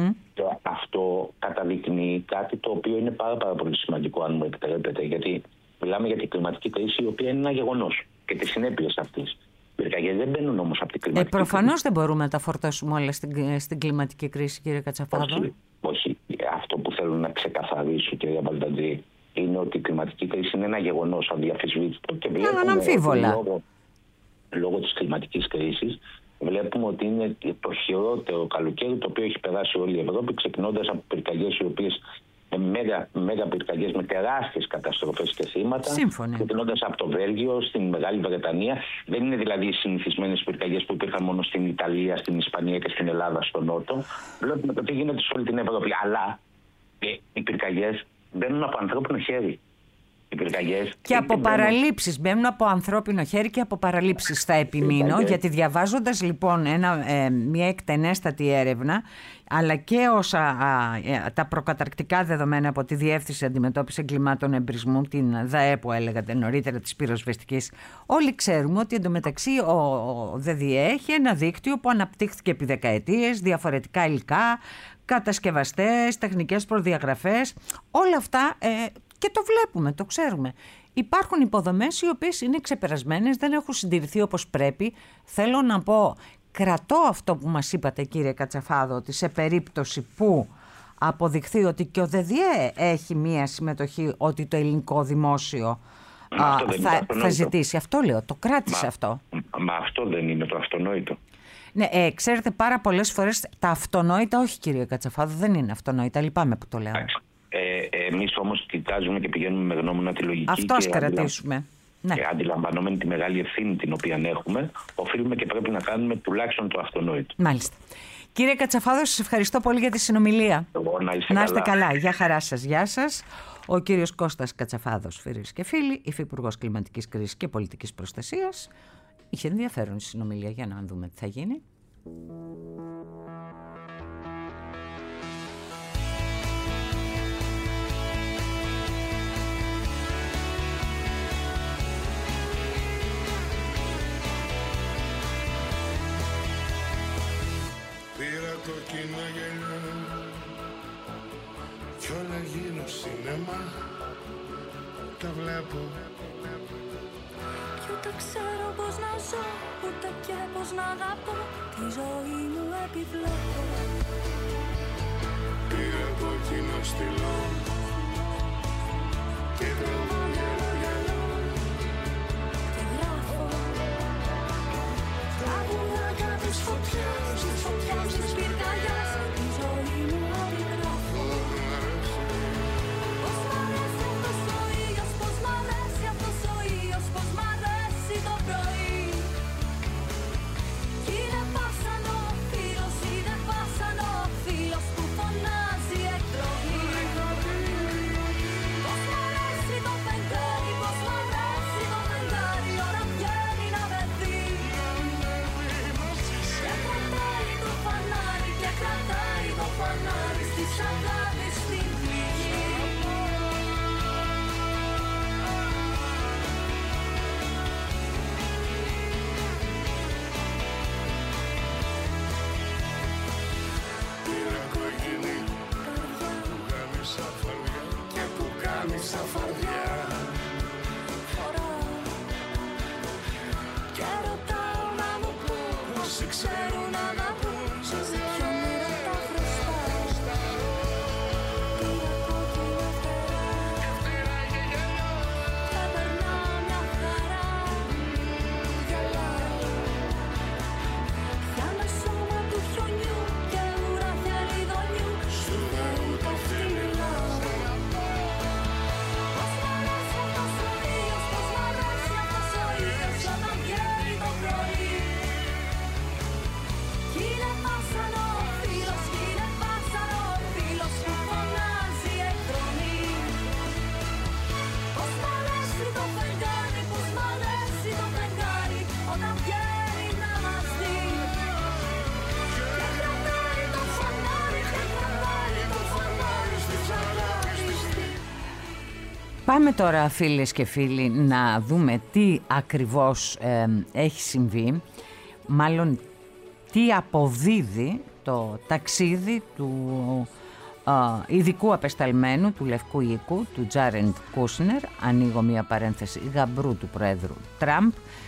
Αυτό καταδεικνύει κάτι το οποίο είναι πάρα πολύ σημαντικό, αν μου επιτρέπετε, γιατί μιλάμε για την κλιματική κρίση, η οποία είναι ένα γεγονός, και τις συνέπειες αυτής. Οι πυρκαγιές δεν μπαίνουν όμως από την κλιματική κρίση. Προφανώς δεν μπορούμε να τα φορτώσουμε όλα στην κλιματική κρίση, κύριε Κατσαφάδο. Όχι. Αυτό που θέλω να ξεκαθαρίσω, κυρία Μπαλτατζή, είναι ότι η κλιματική κρίση είναι ένα γεγονός αδιαφυσβήτητο, και βλέπουμε λόγω της κλιματικής κρίσης βλέπουμε ότι είναι το χειρότερο καλοκαίρι το οποίο έχει περάσει όλη η Ευρώπη, ξεκινώντας από πυρκαγιές οι οποίες μέγα πυρκαγιές με τεράστιες καταστροφές και θύματα, ξεκινώντας από το Βέλγιο, στην Μεγάλη Βρετανία. Δεν είναι δηλαδή οι συνηθισμένες πυρκαγιές που υπήρχαν μόνο στην Ιταλία, στην Ισπανία και στην Ελλάδα στο Νότο. Βλέπουμε το τι γίνεται σε όλη την Ευρώπη. Αλλά οι πυρκαγιές μπαίνουν από ανθρώπινο χέρι. Και από παραλήψεις. Μπαίνουν από ανθρώπινο χέρι και από παραλήψεις, θα επιμείνω, γιατί διαβάζοντας λοιπόν μια εκτενέστατη έρευνα, αλλά και τα προκαταρκτικά δεδομένα από τη Διεύθυνση Αντιμετώπισης Εγκλημάτων Εμπρισμού, την ΔΑΕ που έλεγατε νωρίτερα, της πυροσβεστικής, όλοι ξέρουμε ότι εντωμεταξύ ο ΔΔΕ έχει ένα δίκτυο που αναπτύχθηκε επί δεκαετίες, διαφορετικά υλικά, κατασκευαστές, τεχνικές προδιαγραφές, όλα αυτά. Και το βλέπουμε, το ξέρουμε. Υπάρχουν υποδομές οι οποίες είναι ξεπερασμένες, δεν έχουν συντηρηθεί όπως πρέπει. Θέλω να πω, κρατώ αυτό που μας είπατε, κύριε Κατσαφάδο, ότι σε περίπτωση που αποδειχθεί ότι και ο ΔΔΕ έχει μία συμμετοχή, ότι το ελληνικό δημόσιο θα ζητήσει. Αυτό λέω, το κράτησε αυτό. Μα αυτό δεν είναι το αυτονόητο. Ναι, ξέρετε, πάρα πολλές φορές τα αυτονόητα, όχι κύριε Κατσαφάδο, δεν είναι αυτονόητα, λυπάμαι που το λέω. Εμείς όμως κοιτάζουμε και πηγαίνουμε με γνώμονα τη λογική. Αυτό ας κρατήσουμε. Ναι. Και αντιλαμβανόμενοι τη μεγάλη ευθύνη την οποία έχουμε, οφείλουμε και πρέπει να κάνουμε τουλάχιστον το αυτονόητο. Μάλιστα. Κύριε Κατσαφάδο, σας ευχαριστώ πολύ για τη συνομιλία. Να είστε καλά. Γεια χαρά σας. Γεια σας. Ο κύριος Κώστας Κατσαφάδος, φίλες και φίλοι, υφυπουργός Κλιματικής Κρίσης και Πολιτικής Προστασίας. Είχε ενδιαφέρον η συνομιλία, για να δούμε τι θα γίνει. Πήρα κόκκινα γυαλιά κι όλα γίνω σινεμά. Τα βλέπω κι ούτε ξέρω πως να ζω, ούτε και πως να αγαπώ. Τη ζωή μου επιβλέπω. Πήρα κόκκινο στυλό και τραβώ γυαλό και γράφω τραγουδάκια της φωτιάς, της φωτιάς, της πυρκαγιάς. Τη ζωή μου αντιγράφω. Πως μ' αρέσει αυτός ο ήλιος, πως μ' αρέσει αυτός ο ήλιος, πως μ' αρέσει. σαν φαρδιά φοράω και ρωτάω να μου πούν όσοι ξέρουν να αγαπούν σε ποιον μοίρα τα χρωστάω. Πήρα κόκκινη φτερά και περνάω μια χαρά. Γελάω πια με σώμα του χιονιού και ουρά θελιδονιού σου λέει καυτή μιλάω. Πώς μ' αρέσει αυτός ο ήλιος, πώς μ' αρέσει αυτός ο ήλιος όταν βγαίνει το πρωί. Κι είναι βάσανο ο φίλος, κι είναι βάσανο ο φίλος που φωνάζει εκδρομή. Πώς μ' αρέσει το φεγγάρι, πώς μ' αρέσει το φεγγάρι όταν βγαίνει να μας δει. Και κρατάει το φανάρι, και κρατάει το φανάρι στις αγάπης. Πάμε τώρα, φίλες και φίλοι, να δούμε τι ακριβώς έχει συμβεί, μάλλον τι αποδίδει το ταξίδι του ειδικού απεσταλμένου του Λευκού Οίκου, του Τζάρεντ Κούσνερ, ανοίγω μία παρένθεση, γαμπρού του Προέδρου Τραμπ,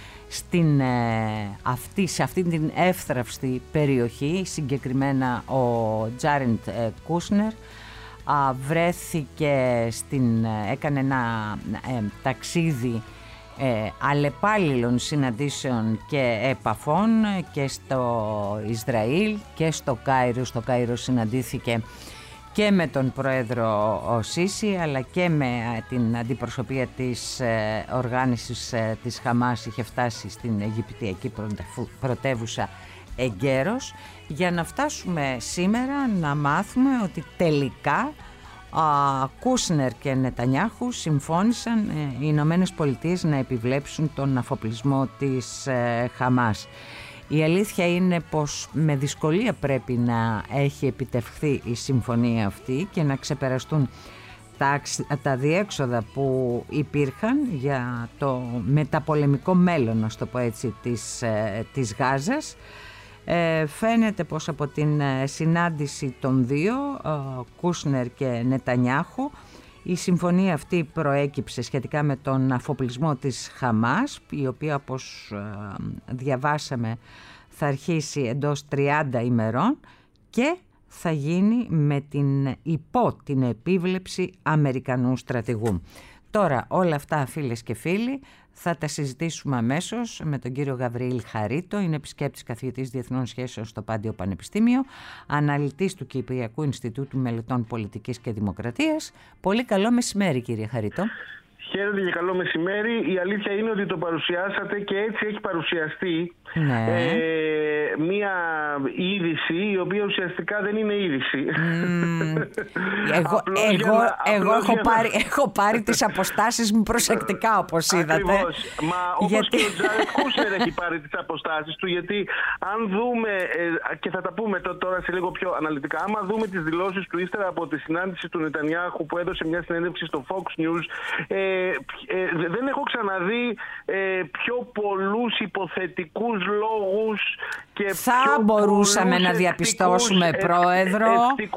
σε αυτήν την εύθραυστη περιοχή. Συγκεκριμένα ο Τζάρεντ Κούσνερ βρέθηκε έκανε ένα ταξίδι αλλεπάλληλων συναντήσεων και επαφών και στο Ισραήλ και στο Κάιρο. Στο Κάιρο συναντήθηκε και με τον πρόεδρο ο Σίσι, αλλά και με την αντιπροσωπεία της οργάνωσης της Χαμάς. Είχε φτάσει στην Αιγυπτιακή πρωτεύουσα εγκαίρος, για να φτάσουμε σήμερα να μάθουμε ότι τελικά Κούσνερ και Νετανιάχου συμφώνησαν οι Ηνωμένες Πολιτείες να επιβλέψουν τον αφοπλισμό της Χαμάς. Η αλήθεια είναι πως με δυσκολία πρέπει να έχει επιτευχθεί η συμφωνία αυτή και να ξεπεραστούν τα διέξοδα που υπήρχαν για το μεταπολεμικό μέλλον, να το πω έτσι, της Γάζας. Φαίνεται πως από την συνάντηση των δύο, Κούσνερ και Νετανιάχου, η συμφωνία αυτή προέκυψε σχετικά με τον αφοπλισμό της Χαμάς, η οποία, όπως διαβάσαμε, θα αρχίσει εντός 30 ημερών και θα γίνει υπό την επίβλεψη Αμερικανού στρατηγού. Τώρα όλα αυτά, φίλες και φίλοι, θα τα συζητήσουμε αμέσως με τον κύριο Γαβριήλ Χαρίτο. Είναι επισκέπτης καθηγητής Διεθνών Σχέσεων στο Πάντιο Πανεπιστήμιο, αναλυτής του Κυπριακού Ινστιτούτου Μελετών Πολιτικής και Δημοκρατίας. Πολύ καλό μεσημέρι, κύριε Χαρίτο. Χαίρετε και καλό μεσημέρι. Η αλήθεια είναι ότι το παρουσιάσατε και έτσι έχει παρουσιαστεί μία είδηση η οποία ουσιαστικά δεν είναι είδηση. Έχω πάρει τις αποστάσεις μου προσεκτικά, όπως είδατε. Ακριβώς. Όπως και ο Τζάρεντ Κούσνερ έχει πάρει τις αποστάσεις του, γιατί αν δούμε, και θα τα πούμε τώρα σε λίγο πιο αναλυτικά, άμα δούμε τις δηλώσεις του ύστερα από τη συνάντηση του Νετανιάχου που έδωσε μια συνέντευξη στο Fox News, δεν έχω ξαναδεί πιο πολλούς υποθετικούς λόγους και θα μπορούσαμε να διαπιστώσουμε πρόεδρο.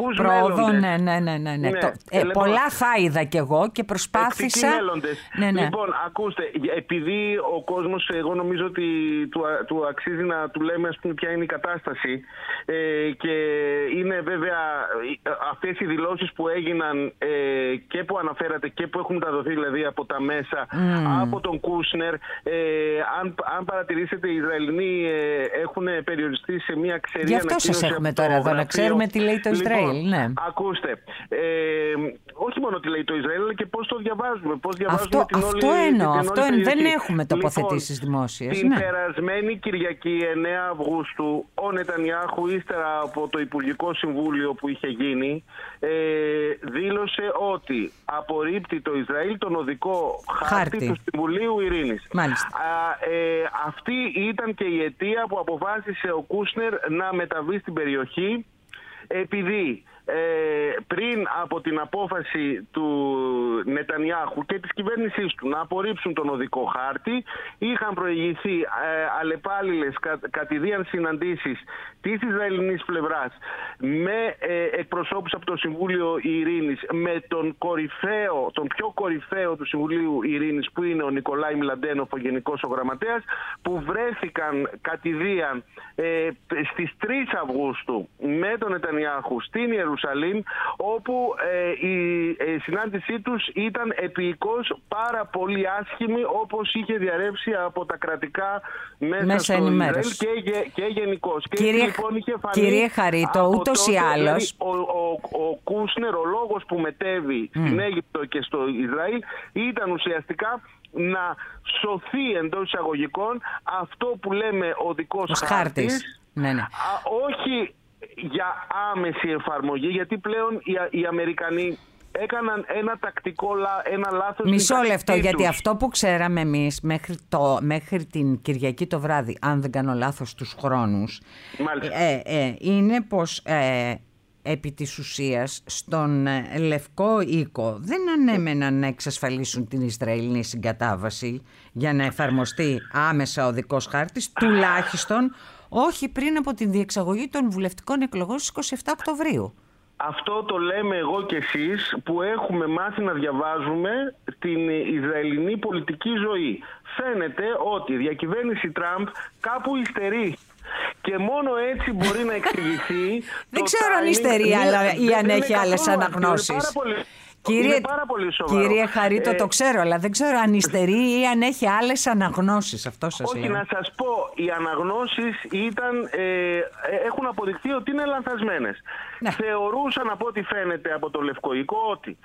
Ναι. Πολλά θα είδα κι εγώ και προσπάθησα. Λοιπόν, ακούστε, επειδή ο κόσμος, εγώ νομίζω ότι του αξίζει να του λέμε, ας πούμε, ποια είναι η κατάσταση, και είναι βέβαια αυτές οι δηλώσεις που έγιναν και που αναφέρατε και που έχουν μεταδοθεί δηλαδή από τα μέσα, από τον Κούσνερ. Αν παρατηρήσετε, οι Ισραηλινοί έχουν περιοριστεί σε μια ξερή ανακοίνωση. Γι' αυτό σας έχουμε τώρα εδώ, να ξέρουμε τι λέει το Ισραήλ. Λοιπόν, ναι. Ακούστε, όχι μόνο τι λέει το Ισραήλ, αλλά και πώς το διαβάζουμε. Πώς διαβάζουμε αυτό δεν έχουμε τοποθετήσεις δημόσιες. Την περασμένη Κυριακή, 9 Αυγούστου, ο Νετανιάχου, ύστερα από το Υπουργικό Συμβούλιο που είχε γίνει, δήλωσε ότι απορρίπτει το Ισραήλ τον οδικό χάρτη του Συμβουλίου Ειρήνης. Αυτή ήταν και η αιτία που αποφάσισε ο Κούσνερ να μεταβεί στην περιοχή, επειδή πριν από την απόφαση του Νετανιάχου και της κυβέρνησής του να απορρίψουν τον οδικό χάρτη, είχαν προηγηθεί αλλεπάλληλες κατηδίαν συναντήσεις της Ισραηλινής πλευράς με εκπροσώπους από το Συμβούλιο Ειρήνης, με τον πιο κορυφαίο του Συμβουλίου Ειρήνης, που είναι ο Νικολάη Μλαντένοφ, ο Γενικός ο Γραμματέας, που βρέθηκαν κατηδίαν στις 3 Αυγούστου με τον Νετανιάχου στην Ιερουσαλήμ, όπου η συνάντησή τους ήταν επικώς πάρα πολύ άσχημη, όπως είχε διαρρεύσει από τα κρατικά μέσα στο Ισραήλ και γενικώς. Κύριε Χαρίτο, ούτως ή άλλως ο Κούσνερ, ο λόγος που μετέβη στην Αίγυπτο και στο Ισραήλ, ήταν ουσιαστικά να σωθεί εντός εισαγωγικών αυτό που λέμε οδικός χάρτης. Ναι. Όχι για άμεση εφαρμογή, γιατί πλέον οι Αμερικανοί έκαναν ένα λάθος. Μισό λεπτό, γιατί αυτό που ξέραμε εμείς μέχρι την Κυριακή το βράδυ, αν δεν κάνω λάθος τους χρόνους, είναι πως επί της ουσίας στον Λευκό Οίκο δεν ανέμεναν να εξασφαλίσουν την Ισραηλινή συγκατάβαση για να εφαρμοστεί άμεσα ο οδικός χάρτης, τουλάχιστον όχι πριν από την διεξαγωγή των βουλευτικών εκλογών στις 27 Οκτωβρίου. Αυτό το λέμε εγώ και εσείς που έχουμε μάθει να διαβάζουμε την Ισραηλινή πολιτική ζωή. Φαίνεται ότι η διακυβέρνηση Τραμπ κάπου υστερεί. Και μόνο έτσι μπορεί να εξηγηθεί. Δεν ξέρω αν υστερεί ή αν έχει άλλες αναγνώσεις. Κύριε Χαρίτο, το ξέρω, αλλά δεν ξέρω αν υστερεί ή αν έχει άλλες αναγνώσεις. Αυτό σας λέω. Όχι, να σας πω, οι αναγνώσεις έχουν αποδειχθεί ότι είναι λανθασμένες. Ναι. Θεωρούσαν, από ό,τι φαίνεται από το Λευκό Οίκο, ότι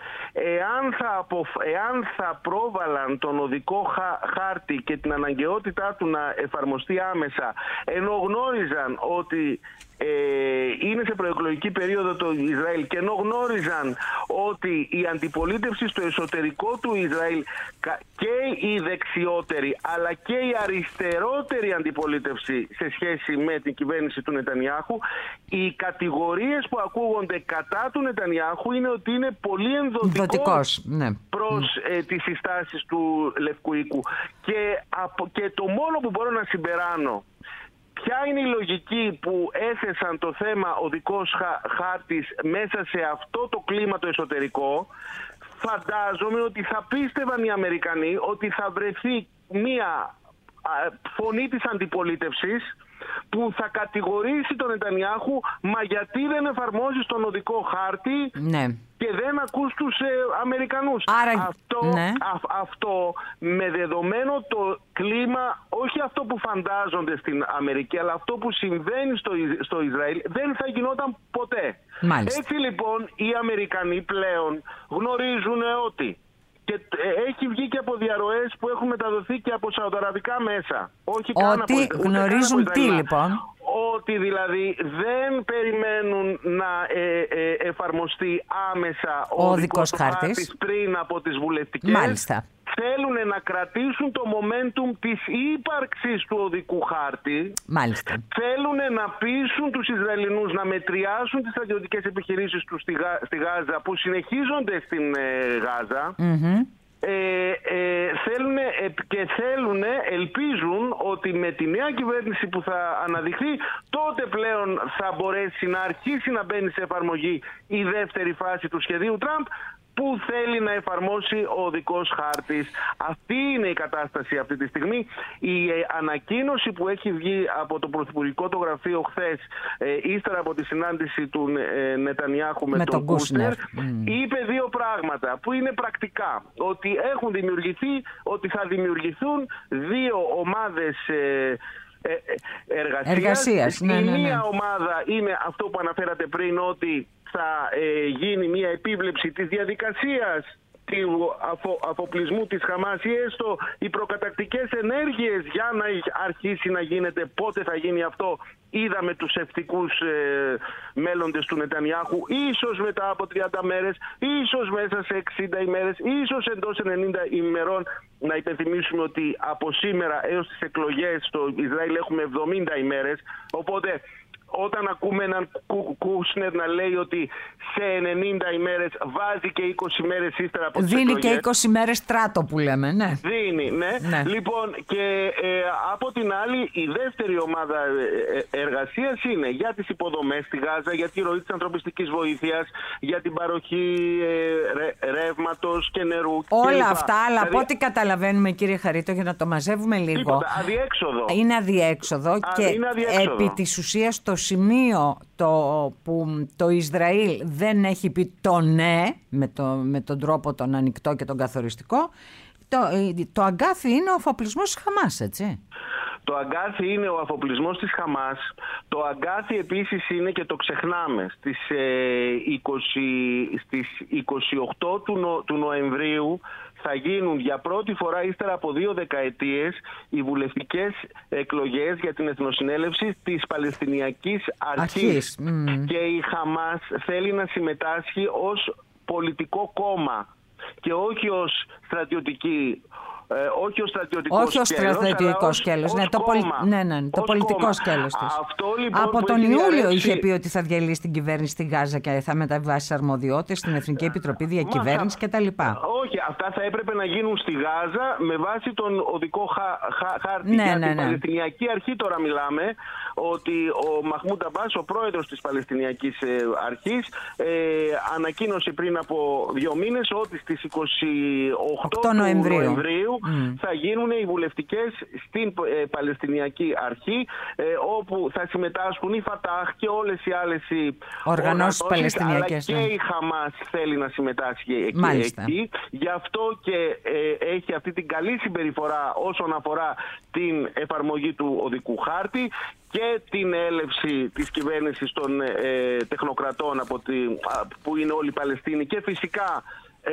εάν θα πρόβαλαν τον οδικό χάρτη και την αναγκαιότητά του να εφαρμοστεί άμεσα, ενώ γνώριζαν ότι είναι σε προεκλογική περίοδο το Ισραήλ και ενώ γνώριζαν ότι η αντιπολίτευση στο εσωτερικό του Ισραήλ και η δεξιότερη αλλά και η αριστερότερη αντιπολίτευση σε σχέση με την κυβέρνηση του Νετανιάχου, οι κατηγορίες που ακούγονται κατά του Νετανιάχου είναι ότι είναι πολύ ενδοτικός προς τις συστάσεις του Λευκού Οίκου. Και το μόνο που μπορώ να συμπεράνω, ποια είναι η λογική που έθεσαν το θέμα οδικός χάρτης μέσα σε αυτό το κλίμα το εσωτερικό, φαντάζομαι ότι θα πίστευαν οι Αμερικανοί ότι θα βρεθεί μία φωνή της αντιπολίτευσης που θα κατηγορήσει τον Νετανιάχου, μα γιατί δεν εφαρμόζεις τον οδικό χάρτη και δεν ακούς τους Αμερικανούς. Αυτό με δεδομένο το κλίμα, όχι αυτό που φαντάζονται στην Αμερική, αλλά αυτό που συμβαίνει στο Ισραήλ, δεν θα γινόταν ποτέ. Μάλιστα. Έτσι λοιπόν οι Αμερικανοί πλέον γνωρίζουν ότι, και έχει βγει και από διαρροές που έχουν μεταδοθεί και από σαουδαραβικά μέσα. Όχι καν από γνωρίζουν τι λοιπόν? Ότι δηλαδή δεν περιμένουν να εφαρμοστεί άμεσα ο οδικός χάρτης πριν από τις βουλευτικές. Μάλιστα. Θέλουν να κρατήσουν το momentum της ύπαρξης του οδικού χάρτη. Μάλιστα. Θέλουν να πείσουν τους Ισραηλινούς να μετριάσουν τις στρατιωτικές επιχειρήσεις τους στη Γάζα, που συνεχίζονται στην Γάζα. Ελπίζουν ότι με τη νέα κυβέρνηση που θα αναδειχθεί, τότε πλέον θα μπορέσει να αρχίσει να μπαίνει σε εφαρμογή η δεύτερη φάση του σχεδίου Τραμπ, που θέλει να εφαρμόσει ο οδικός χάρτης. Αυτή είναι η κατάσταση αυτή τη στιγμή. Η ανακοίνωση που έχει βγει από το Πρωθυπουργικό το γραφείο χθες, ίστερα από τη συνάντηση του Νετανιάχου με τον Κούσνερ, είπε 2 πράγματα που είναι πρακτικά. Ότι ότι θα δημιουργηθούν 2 ομάδες εργασίας. Η μία ομάδα είναι αυτό που αναφέρατε πριν, ότι θα γίνει μια επίβλεψη της διαδικασίας του αφοπλισμού της Χαμάς, ή έστω οι προκατακτικές ενέργειες για να αρχίσει να γίνεται. Πότε θα γίνει αυτό? Είδαμε τους ευτικούς μέλλοντες του Νετανιάχου, ίσως μετά από 30 μέρες, ίσως μέσα σε 60 ημέρες, ίσως εντός 90 ημερών. Να υπενθυμίσουμε ότι από σήμερα έως τις εκλογές στο Ισραήλ έχουμε 70 ημέρες, οπότε όταν ακούμε έναν Κούσνερ να λέει ότι σε 90 ημέρες βάζει και 20 μέρες ύστερα από τις εκλογές. Δίνει και 20 μέρες στράτο που λέμε, ναι. Δίνει, ναι. Λοιπόν, και από την άλλη η δεύτερη ομάδα εργασίας είναι για τις υποδομές στη Γάζα, για τη ροή της ανθρωπιστικής βοήθειας, για την παροχή ρεύματος και νερού. Όλα αυτά, αλλά από ό,τι καταλαβαίνουμε, κύριε Χαρίτο, για να το μαζεύουμε λίγο. Τίποτα, αδιέξοδο. Είναι αδιέξοδο και επί της ουσίας το σημείο που το Ισραήλ δεν έχει πει το ναι με τον τρόπο τον ανοιχτό και τον καθοριστικό, το αγκάθι είναι ο αφοπλισμός της Χαμάς, έτσι. Το αγκάθι είναι ο αφοπλισμός της Χαμάς. Το αγκάθι επίσης είναι, και το ξεχνάμε, στις 28 του Νοεμβρίου θα γίνουν για πρώτη φορά ύστερα από 2 δεκαετίες οι βουλευτικές εκλογές για την Εθνοσυνέλευση της Παλαιστινιακής Αρχής. Και η Χαμάς θέλει να συμμετάσχει ως πολιτικό κόμμα και όχι ως στρατιωτική. Όχι ως στρατιωτικό σκέλος, ναι, το πολιτικό σκέλος της. Λοιπόν, από τον Ιούλιο είχε πει ότι θα διαλύσει την κυβέρνηση στη Γάζα και θα μεταβάσει αρμοδιότητες στην Εθνική Επιτροπή Διακυβέρνησης κτλ. Όχι, αυτά θα έπρεπε να γίνουν στη Γάζα με βάση τον οδικό χάρτη. Ναι, για ναι, την ναι. Παλαιστινιακή Αρχή τώρα μιλάμε, ότι ο Μαχμούντ Αμπάς, ο πρόεδρος της Παλαιστινιακής Αρχής, ανακοίνωσε πριν από 2 μήνες ότι στις 28 Νοεμβρίου θα γίνουν οι βουλευτικές στην Παλαιστινιακή Αρχή, όπου θα συμμετάσχουν η Φατάχ και όλες οι άλλες οργανώσεις παλαιστινιακές. Αλλά και η Χαμάς θέλει να συμμετάσχει εκεί. Γι' αυτό και έχει αυτή την καλή συμπεριφορά όσον αφορά την εφαρμογή του οδικού χάρτη και την έλευση της κυβέρνησης των τεχνοκρατών που είναι όλοι οι Παλαιστίνοι, και φυσικά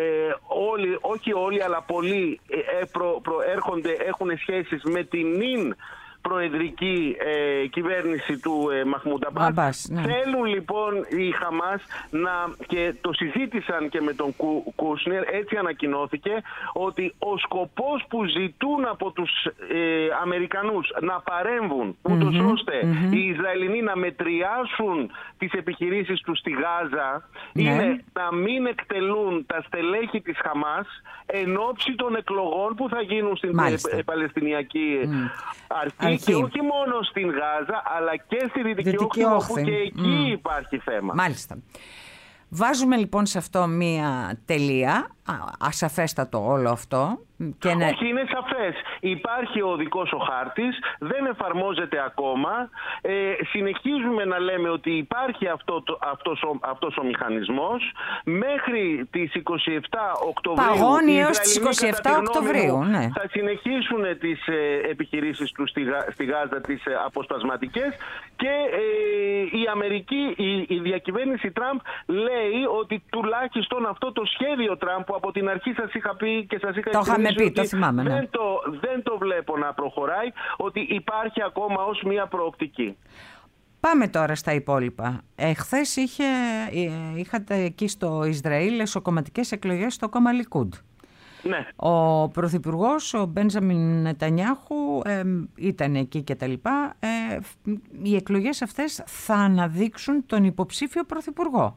όχι όλοι αλλά πολλοί προέρχονται, έχουν σχέσεις με την νυν προεδρική κυβέρνηση του Μαχμούντ Αμπάς. Ναι. Θέλουν λοιπόν οι Χαμάς και το συζήτησαν και με τον Κούσνερ, έτσι ανακοινώθηκε, ότι ο σκοπός που ζητούν από τους Αμερικανούς να παρέμβουν, ούτως ώστε οι Ισραηλινοί να μετριάσουν τις επιχειρήσεις τους στη Γάζα, είναι να μην εκτελούν τα στελέχη της Χαμάς εν ώψη των εκλογών που θα γίνουν στην Παλαιστινιακή Αρχή. Και όχι μόνο στην Γάζα, αλλά και στη Δυτική Όχθη, όπου και εκεί υπάρχει θέμα. Μάλιστα. Βάζουμε λοιπόν σε αυτό μία τελεία, ασαφέστατο όλο αυτό. Όχι, είναι σαφές. Υπάρχει ο οδικός ο χάρτης, δεν εφαρμόζεται ακόμα. Συνεχίζουμε να λέμε ότι υπάρχει αυτός ο μηχανισμός. Μέχρι τις 27 Οκτωβρίου, παγώνει έως τις 27 Οκτωβρίου, ναι. Θα συνεχίσουν τις επιχειρήσεις τους στη Γάζα, τις αποσπασματικές, και η Αμερική, η διακυβέρνηση Τραμπ λέει ότι τουλάχιστον αυτό το σχέδιο Τραμπ, που από την αρχή σας είχα πει και σας είχα πει, το θυμάμαι, ναι. δεν το βλέπω να προχωράει, ότι υπάρχει ακόμα ως μία προοπτική. Πάμε τώρα στα υπόλοιπα. Χθες είχατε εκεί στο Ισραήλ εσωκομματικές εκλογές στο κόμμα Λικούντ. Ναι. Ο πρωθυπουργός, ο Μπέντζαμιν Νετανιάχου, ήταν εκεί και τα λοιπά. Οι εκλογές αυτές θα αναδείξουν τον υποψήφιο πρωθυπουργό.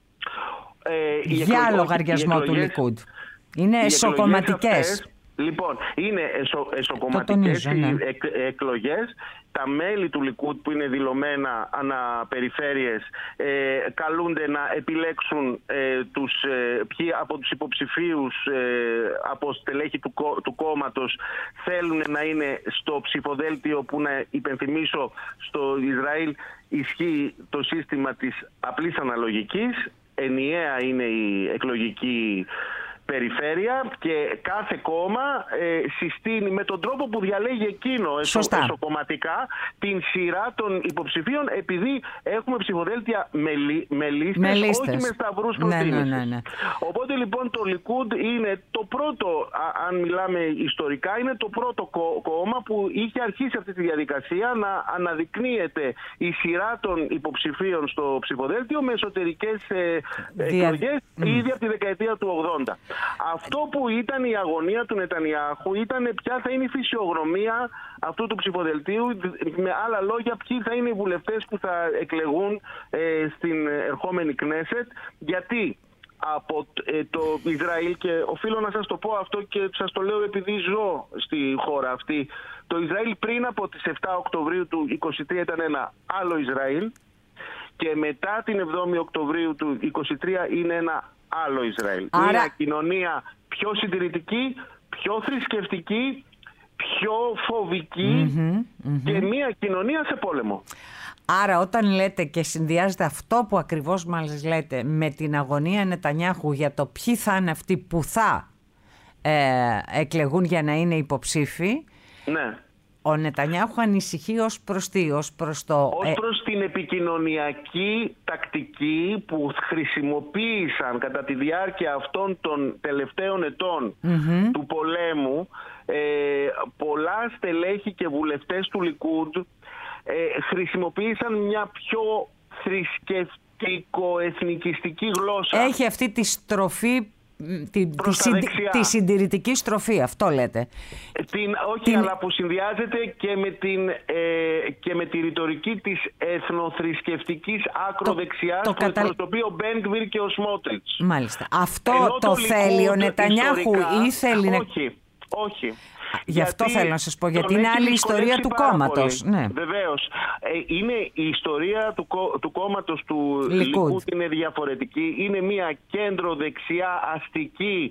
Για λογαριασμό του Λικούντ. Είναι εσωκομματικές. Λοιπόν, είναι εσωκομματικές οι εκλογές. Τα μέλη του Λικούντ που είναι δηλωμένα αναπεριφέρειες καλούνται να επιλέξουν ποιοι από τους υποψηφίους από στελέχη του κόμματος θέλουν να είναι στο ψηφοδέλτιο, που, να υπενθυμίσω, στο Ισραήλ ισχύει το σύστημα της απλής αναλογικής. Ενιαία είναι η εκλογική περιφέρεια και κάθε κόμμα συστήνει με τον τρόπο που διαλέγει εκείνο εσωκομματικά την σειρά των υποψηφίων, επειδή έχουμε ψηφοδέλτια με λίστες, όχι με σταυρούς προτίμησης. Ναι. Οπότε λοιπόν το Λικούντ είναι το πρώτο, αν μιλάμε ιστορικά, είναι το πρώτο κόμμα που είχε αρχίσει αυτή τη διαδικασία να αναδεικνύεται η σειρά των υποψηφίων στο ψηφοδέλτιο με εσωτερικές εκλογές ήδη από τη δεκαετία του 80. Αυτό που ήταν η αγωνία του Νετανιάχου ήταν ποια θα είναι η φυσιογνωμία αυτού του ψηφοδελτίου, με άλλα λόγια ποιοι θα είναι οι βουλευτές που θα εκλεγούν στην ερχόμενη Κνέσετ, γιατί από το Ισραήλ, και οφείλω να σας το πω αυτό και σας το λέω επειδή ζω στη χώρα αυτή, το Ισραήλ πριν από τις 7 Οκτωβρίου του 23 ήταν ένα άλλο Ισραήλ και μετά την 7η Οκτωβρίου του 23 είναι ένα άλλο Ισραήλ. Άρα... Μια κοινωνία πιο συντηρητική, πιο θρησκευτική, πιο φοβική και μια κοινωνία σε πόλεμο. Άρα όταν λέτε και συνδυάζετε αυτό που ακριβώς μας λέτε με την αγωνία Νετανιάχου για το ποιοι θα είναι αυτοί που θα εκλεγούν για να είναι υποψήφοι, ναι. Ο Νετανιάχου ανησυχεί ως προς τι, ως προς την επικοινωνιακή τακτική που χρησιμοποίησαν κατά τη διάρκεια αυτών των τελευταίων ετών του πολέμου πολλά στελέχη και βουλευτές του Λικούντ χρησιμοποίησαν μια πιο θρησκευτικο-εθνικιστική γλώσσα. Έχει αυτή τη στροφή, τη συντηρητική στροφή, αυτό λέτε. Αλλά που συνδυάζεται και με τη ρητορική της εθνοθρησκευτικής ακροδεξιάς που εκπροσωπεί ο Μπεν-Γκβίρ και ο Σμότριτς. Μάλιστα. Αυτό το θέλει ο Νετανιάχου ή θέλει... Όχι. Γι' αυτό θέλω να σας πω, γιατί είναι άλλη ιστορία του κόμματος. Ναι. Βεβαίως. Είναι η ιστορία του κόμματος του Λικούντ είναι διαφορετική. Είναι μια κέντρο δεξιά αστική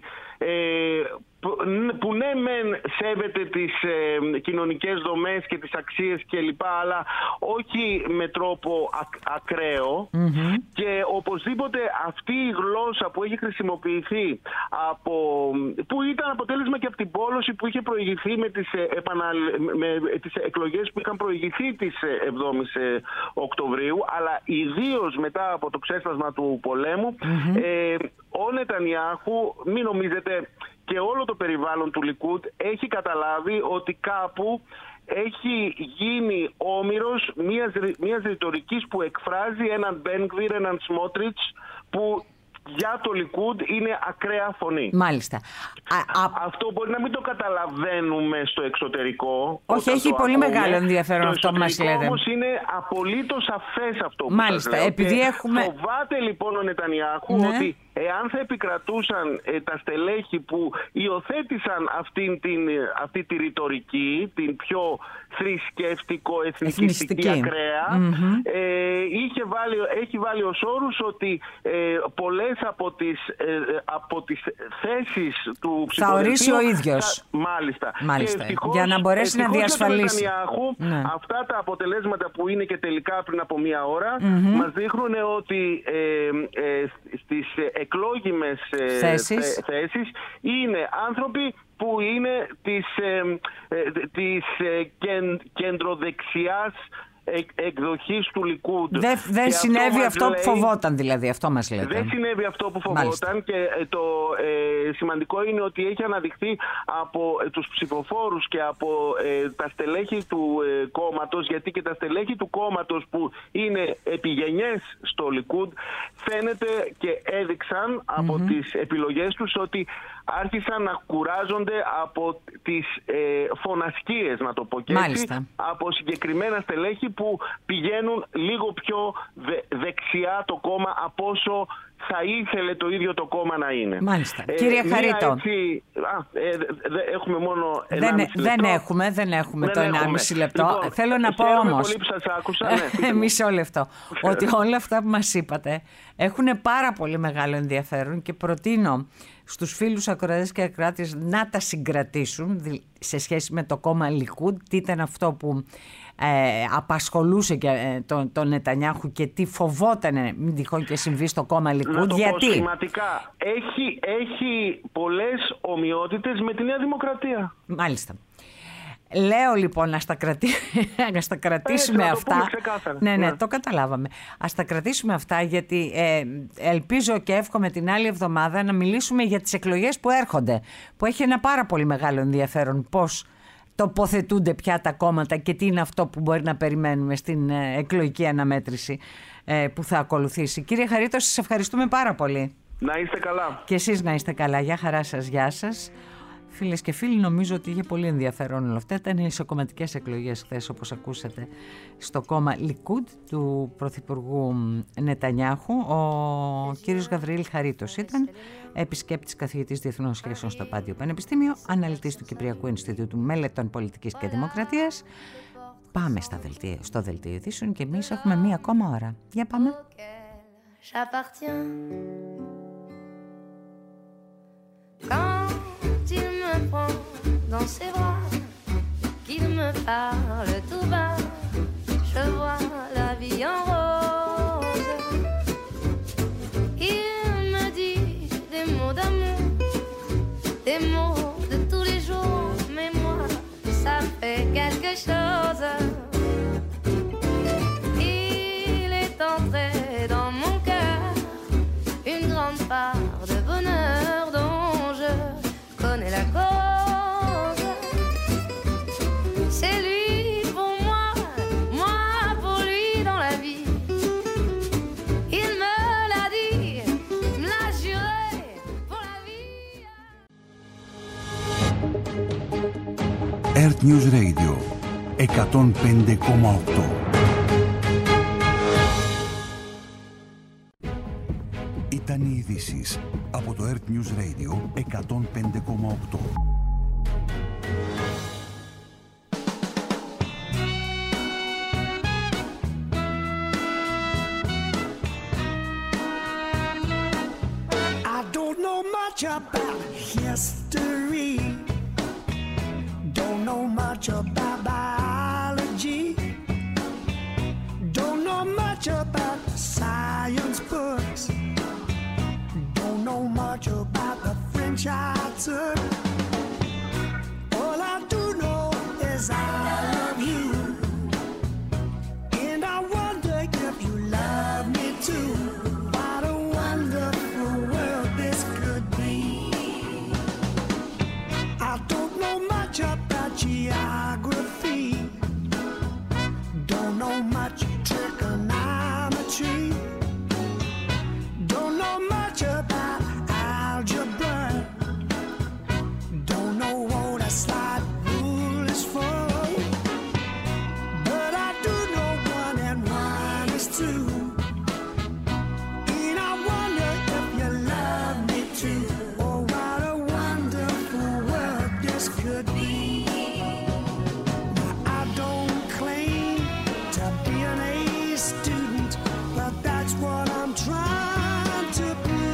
που ναι μεν σέβεται τις κοινωνικές δομές και τις αξίες κλπ, αλλά όχι με τρόπο ακραίο και οπωσδήποτε αυτή η γλώσσα που έχει χρησιμοποιηθεί που ήταν αποτέλεσμα και από την πόλωση που είχε προηγηθεί με τις εκλογές που είχαν προηγηθεί της 7ης Οκτωβρίου, αλλά ιδίως μετά από το ξέσπασμα του πολέμου, ο Νετανιάχου, μην νομίζετε, και όλο το περιβάλλον του Λικούντ έχει καταλάβει ότι κάπου έχει γίνει όμηρος μιας ρητορικής που εκφράζει έναν Μπεν-Γκβίρ, έναν Σμότριτς, που για το Λικούντ είναι ακραία φωνή. Μάλιστα. Αυτό μπορεί να μην το καταλαβαίνουμε στο εξωτερικό. Όχι, έχει πολύ μεγάλο ενδιαφέρον αυτό που μας λέτε. Όμως είναι απολύτως σαφές αυτό που Μάλιστα, σας λέω. επειδή έχουμε... Φοβάται λοιπόν ο Νετανιάχου ότι εάν θα επικρατούσαν τα στελέχη που υιοθέτησαν αυτή τη ρητορική, την πιο θρησκευτικο-εθνικιστική ακραία, έχει βάλει ως όρους ότι πολλές από τις θέσεις του ψηφοδελτίου θα ορίσει ο ίδιος. Μάλιστα. Για να μπορέσει να διασφαλίσει. Αυτά τα αποτελέσματα που είναι και τελικά πριν από μία ώρα μας δείχνουν ότι στις εκλόγιμες θέσεις είναι άνθρωποι που είναι της κεντροδεξιάς εκδοχής του Λικούντ. Δεν συνέβη αυτό που φοβόταν, δηλαδή, αυτό μας λέτε. Δεν συνέβη αυτό που φοβόταν και το σημαντικό είναι ότι έχει αναδειχθεί από τους ψηφοφόρους και από τα στελέχη του κόμματος, γιατί και τα στελέχη του κόμματος που είναι επιγενές στο Λικούντ φαίνεται και έδειξαν από τις επιλογές τους ότι άρχισαν να κουράζονται από τις φωνασκίες, να το πω και έτσι, από συγκεκριμένα στελέχη που πηγαίνουν λίγο πιο δεξιά το κόμμα από όσο θα ήθελε το ίδιο το κόμμα να είναι. Μάλιστα. Κύριε Χαρίτο. Έχουμε μόνο 1,5 λεπτό. Δεν έχουμε το 1,5 λεπτό. Λοιπόν, θέλω να πω όμως, πολύ που σας άκουσα. μισό λεπτό, ότι όλα αυτά που μας είπατε έχουν πάρα πολύ μεγάλο ενδιαφέρον και προτείνω στους φίλους ακροατές και ακροάτες να τα συγκρατήσουν σε σχέση με το κόμμα Λικούντ, τι ήταν αυτό που απασχολούσε και τον Νετανιάχου και τι φοβότανε μην τυχόν και συμβεί στο κόμμα Λικούντ. Να το πω σχηματικά. Έχει πολλές ομοιότητες με τη Νέα Δημοκρατία. Μάλιστα. Λέω λοιπόν να στα κρατήσουμε αυτά. Ναι, το καταλάβαμε. Ας τα κρατήσουμε αυτά, γιατί ελπίζω και εύχομαι την άλλη εβδομάδα να μιλήσουμε για τις εκλογές που έρχονται, που έχει ένα πάρα πολύ μεγάλο ενδιαφέρον πώς τοποθετούνται πια τα κόμματα και τι είναι αυτό που μπορεί να περιμένουμε στην εκλογική αναμέτρηση που θα ακολουθήσει. Κύριε Χαρίτο, σας ευχαριστούμε πάρα πολύ. Να είστε καλά. Και εσείς να είστε καλά. Γεια χαρά σας, γεια σας. Φίλες και φίλοι, νομίζω ότι είχε πολύ ενδιαφέρον όλα αυτά. Ήταν οι ισοκομματικές εκλογές χθες, όπως ακούσατε, στο κόμμα Λικούντ του Πρωθυπουργού Νετανιάχου. Ο κύριος Γαβριήλ Χαρίτος ήταν επισκέπτης, καθηγητής διεθνών σχέσεων στο Πάντιο Πανεπιστήμιο, αναλυτής του Κυπριακού Ινστιτούτου Μελετών Πολιτικής και Δημοκρατίας. Πάμε στο δελτίο ειδήσεων και εμείς έχουμε μία ακόμα ώρα. Για πάμε. Quand il me prend dans ses bras, qu'il me parle tout bas, je vois la vie en rose. Il me dit des mots d'amour, des mots de tous les jours, mais moi, ça fait quelque chose. Il est entré dans mon cœur une grande part de bonheur dont je connais la cause. C'est lui pour moi, moi pour lui dans la vie. Il me l'a dit, me l'a juré pour la vie. Earth News Radio 105,8. Ήταν οι ειδήσεις από το Earth News Radio 105,8. I don't know much about history. Don't know much about biology. Don't know much about science books. Don't know much about the French I took. All I do know is I love you, and I wonder if you love me too. What a wonderful world this could be. I don't know much about geography. Don't know much trigonometry. Don't know much about algebra. Don't know what a slide rule is for. But I do know 1 and 1 is 2. And I wonder if you love me too. Oh, what a wonderful world this could be. Now, I don't claim to be an A student, but that's what I'm trying to be.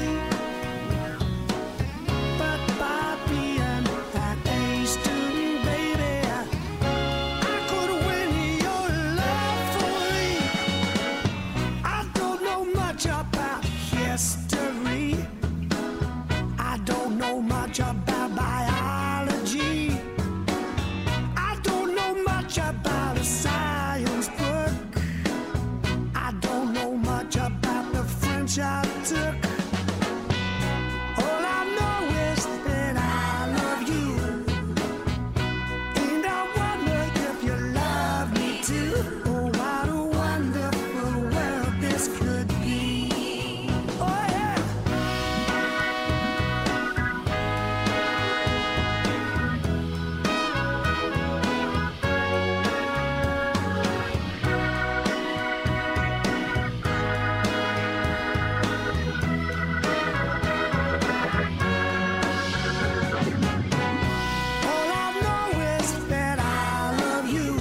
But by being an A student, baby, I could win your love fully. I don't know much about history. I don't know much about biology. I don't know much about a science book. I don't know much about the French I took. All I know is that I love you, and I wonder if you love me too. Oh, what a wonderful world this could be. Oh, yeah. All I know is that I love you,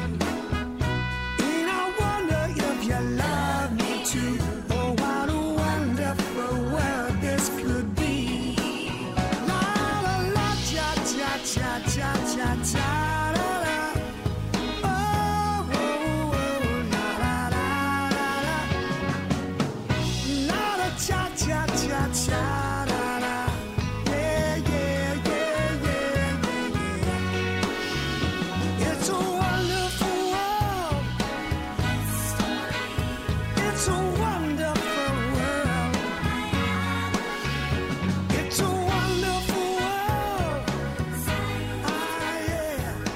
and I wonder if you love me too. Oh, what a wonderful world this could be. La la la, cha cha cha cha cha cha la la. Oh, oh, oh, la la la la la. La la, cha cha cha cha la la. Yeah, yeah, yeah, yeah, yeah. It's a wonderful world. It's a wonderful world. It's a wonderful world. Ah, yeah.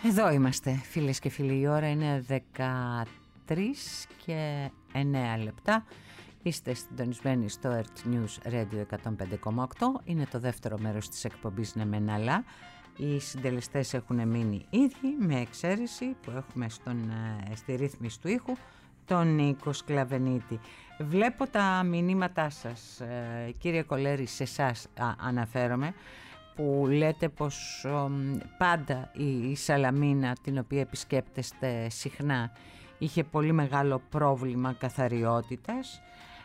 Εδώ είμαστε φίλες και φίλοι, η ώρα είναι 13 και 9 λεπτά. Είστε συντονισμένοι στο Earth News Radio 105,8. Είναι το δεύτερο μέρος της εκπομπής «Ναι μεν αλλά». Οι συντελεστές έχουν μείνει ίδιοι, με εξαίρεση που έχουμε στη ρύθμιση του ήχου τον Νίκο Σκλαβενίτη. Βλέπω τα μηνύματά σας, κύριε Κολέρη, σε εσάς αναφέρομαι, που λέτε πως πάντα η Σαλαμίνα, την οποία επισκέπτεστε συχνά, είχε πολύ μεγάλο πρόβλημα καθαριότητας.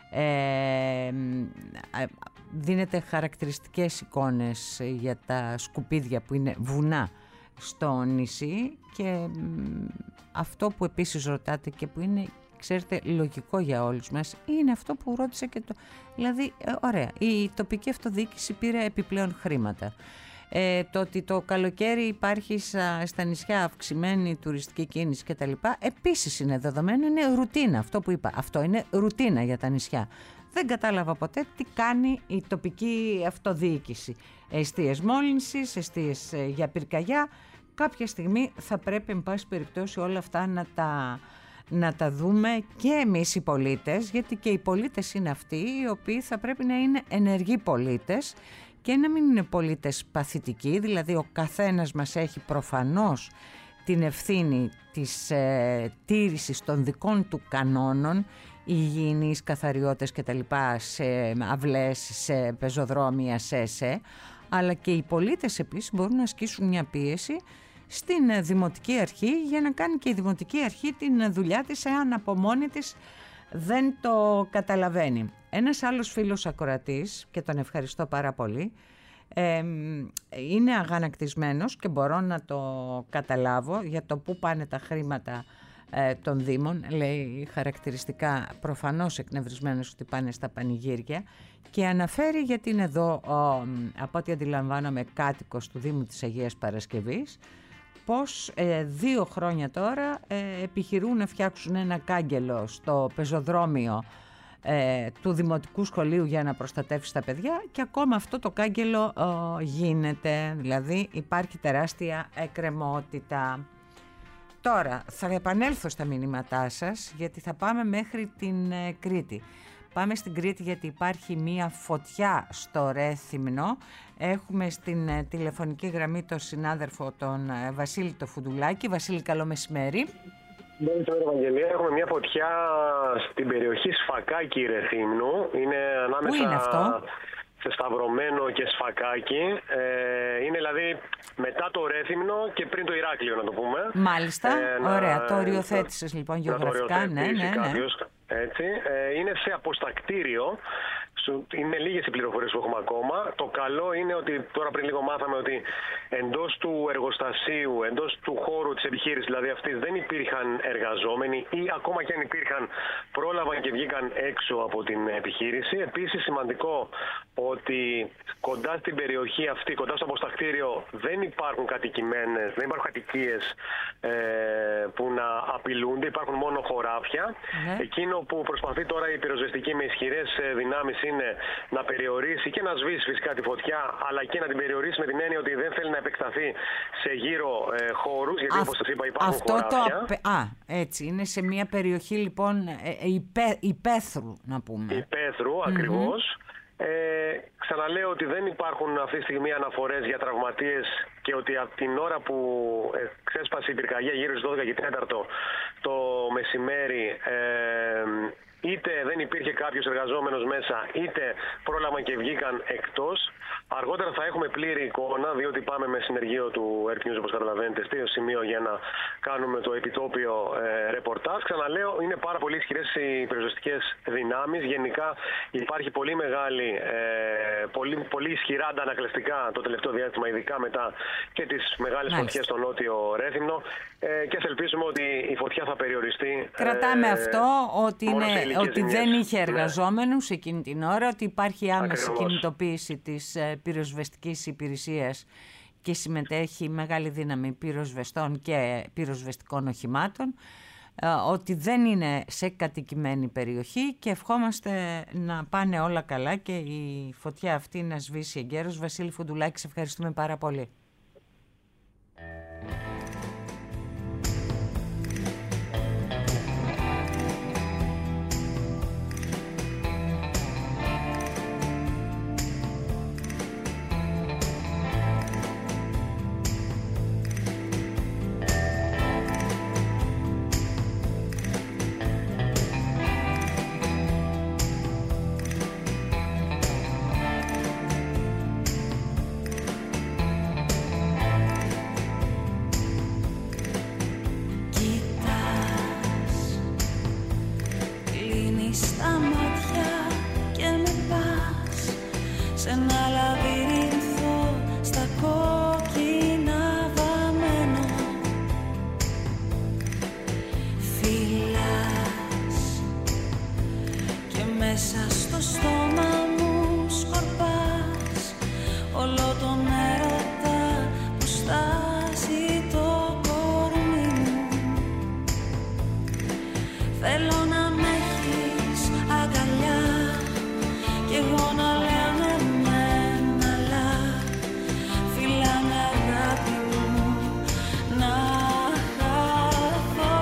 Δίνετε χαρακτηριστικές εικόνες για τα σκουπίδια που είναι βουνά στο νησί, και αυτό που επίσης ρωτάτε και που είναι, ξέρετε, λογικό για όλους μας, είναι αυτό που ρώτησα και το... Δηλαδή, ωραία, η τοπική αυτοδιοίκηση πήρε επιπλέον χρήματα. Το ότι το καλοκαίρι υπάρχει στα νησιά αυξημένη τουριστική κίνηση κτλ. Επίσης είναι δεδομένο, είναι ρουτίνα αυτό που είπα. Αυτό είναι ρουτίνα για τα νησιά. Δεν κατάλαβα ποτέ τι κάνει η τοπική αυτοδιοίκηση. Εστίες μόλυνσης, εστίες για πυρκαγιά. Κάποια στιγμή θα πρέπει, εν πάση περιπτώσει, όλα αυτά να τα δούμε και εμείς οι πολίτες, γιατί και οι πολίτες είναι αυτοί οι οποίοι θα πρέπει να είναι ενεργοί πολίτες και να μην είναι πολίτες παθητικοί. Δηλαδή ο καθένας μας έχει προφανώς την ευθύνη της τήρησης των δικών του κανόνων, υγιεινής, καθαριότητας κτλ, σε αυλές, σε πεζοδρόμια, αλλά και οι πολίτες επίσης μπορούν να ασκήσουν μια πίεση στην Δημοτική Αρχή για να κάνει και η Δημοτική Αρχή την δουλειά της, εάν από μόνη της δεν το καταλαβαίνει. Ένας άλλος φίλος ακροατής, και τον ευχαριστώ πάρα πολύ, είναι αγανακτισμένος και μπορώ να το καταλάβω για το πού πάνε τα χρήματα των Δήμων. Λέει χαρακτηριστικά, προφανώς εκνευρισμένος, ότι πάνε στα πανηγύρια, και αναφέρει, γιατί είναι εδώ από ό,τι αντιλαμβάνομαι κάτοικος του Δήμου της Αγίας Παρασκευής, πως 2 χρόνια τώρα επιχειρούν να φτιάξουν ένα κάγκελο στο πεζοδρόμιο του Δημοτικού Σχολείου για να προστατεύσει τα παιδιά, και ακόμα αυτό το κάγκελο γίνεται. Δηλαδή υπάρχει τεράστια εκκρεμότητα. Τώρα θα επανέλθω στα μηνύματά σας, γιατί θα πάμε μέχρι την Κρήτη. Πάμε στην Κρήτη γιατί υπάρχει μία φωτιά στο Ρέθυμνο. Έχουμε στην τηλεφωνική γραμμή τον συνάδελφο τον Βασίλη το Φουντουλάκη. Βασίλη, καλό μεσημέρι. Καλημέρα, Ευαγγελία. Έχουμε μια φωτιά στην περιοχή Σφακάκη Ρεθύμνου. Είναι ανάμεσα... Πού είναι αυτό? Σε Σταυρωμένο και Σφακάκι. Είναι δηλαδή μετά το Ρέθυμνο και πριν το Ηράκλειο, να το πούμε. Μάλιστα, ωραία. Το οριοθέτησες λοιπόν γεωγραφικά. Ναι. Έτσι. Είναι σε αποστακτήριο. Είναι λίγες οι πληροφορίες που έχουμε ακόμα. Το καλό είναι ότι τώρα πριν λίγο μάθαμε ότι εντός του εργοστασίου, εντός του χώρου της επιχείρησης, δηλαδή αυτής, δεν υπήρχαν εργαζόμενοι, ή ακόμα και αν υπήρχαν, πρόλαβαν και βγήκαν έξω από την επιχείρηση. Επίσης σημαντικό ότι κοντά στην περιοχή αυτή, κοντά στο αποστακτήριο, δεν υπάρχουν κατοικημένες, δεν υπάρχουν κατοικίες που να απειλούνται, υπάρχουν μόνο χωράφια. Ναι. Εκείνο που προσπαθεί τώρα η πυροσβεστική με ισχυρές δυνάμεις είναι να περιορίσει και να σβήσει φυσικά τη φωτιά, αλλά και να την περιορίσει με την έννοια ότι δεν θέλει να επεκταθεί σε γύρω χώρους, γιατί όπως σας είπα υπάρχουν χωράφια. Έτσι, είναι σε μια περιοχή λοιπόν υπαίθρου, να πούμε. Υπαίθρου, ακριβώς. Ξαναλέω ότι δεν υπάρχουν αυτή τη στιγμή αναφορές για τραυματίες και ότι από την ώρα που ξέσπασε η πυρκαγιά γύρω στις 12 και 4 το μεσημέρι, είτε δεν υπήρχε κάποιος εργαζόμενος μέσα, είτε πρόλαβαν και βγήκαν εκτός. Αργότερα θα έχουμε πλήρη εικόνα, διότι πάμε με συνεργείο του Earth News, όπως καταλαβαίνετε, στο σημείο για να κάνουμε το επιτόπιο ρεπορτάζ. Ξαναλέω, είναι πάρα πολύ ισχυρές οι πυροσβεστικές δυνάμεις. Γενικά υπάρχει πολύ μεγάλη, πολύ ισχυρά αντανακλαστικά το τελευταίο διάστημα, ειδικά μετά και τις μεγάλες φωτιές στο νότιο Ρέθυμνο. Και ας ελπίσουμε ότι η φωτιά θα περιοριστεί. Κρατάμε αυτό, ότι δεν είχε εργαζόμενους εκείνη την ώρα, ότι υπάρχει άμεση κινητοποίηση της πυροσβεστικής υπηρεσίας και συμμετέχει μεγάλη δύναμη πυροσβεστών και πυροσβεστικών οχημάτων, ότι δεν είναι σε κατοικημένη περιοχή, και ευχόμαστε να πάνε όλα καλά και η φωτιά αυτή να σβήσει εγκαίρως. Βασίλη Φουντουλάκη, σε ευχαριστούμε πάρα πολύ. να λαβυρινθώ στα κόκκινα βαμμένο. Φυλάς και μέσα στο στόμα μου σκορπάς όλο τον έρωτα που στάζει το κορμί μου. Θέλω να με έχεις αγκαλιά κι εγώ να λέω ναι, αλλά φυλάμε αγάπη μου να χαθώ.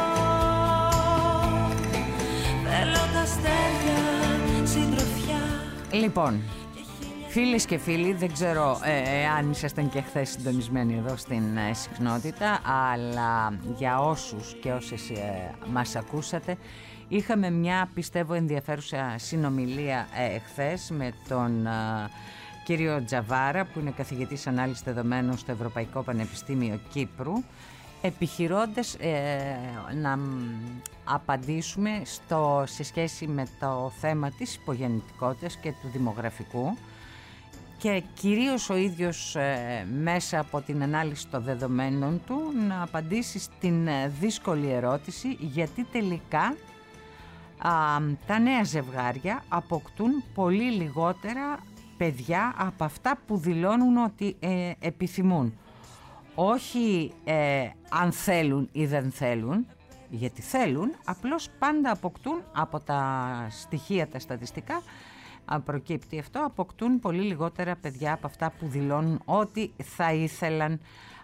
Θέλω τα αστέρια συντροφιά. Λοιπόν, φίλες και φίλοι, δεν ξέρω αν ήσασταν και χθες συντονισμένοι εδώ στην συχνότητα, αλλά για όσους και όσες μας ακούσατε, είχαμε μια, πιστεύω, ενδιαφέρουσα συνομιλία χθες με τον κύριο Τζαβάρα, που είναι καθηγητής ανάλυσης δεδομένων στο Ευρωπαϊκό Πανεπιστήμιο Κύπρου, επιχειρώντας να απαντήσουμε σε σχέση με το θέμα της υπογεννητικότητας και του δημογραφικού, και κυρίως ο ίδιος μέσα από την ανάλυση των δεδομένων του να απαντήσει στην δύσκολη ερώτηση γιατί τελικά τα νέα ζευγάρια αποκτούν πολύ λιγότερα παιδιά από αυτά που δηλώνουν ότι επιθυμούν. Όχι αν θέλουν ή δεν θέλουν, γιατί θέλουν, απλώς πάντα αποκτούν από τα στοιχεία τα στατιστικά, προκύπτει αυτό, αποκτούν πολύ λιγότερα παιδιά από αυτά που δηλώνουν ότι θα ήθελαν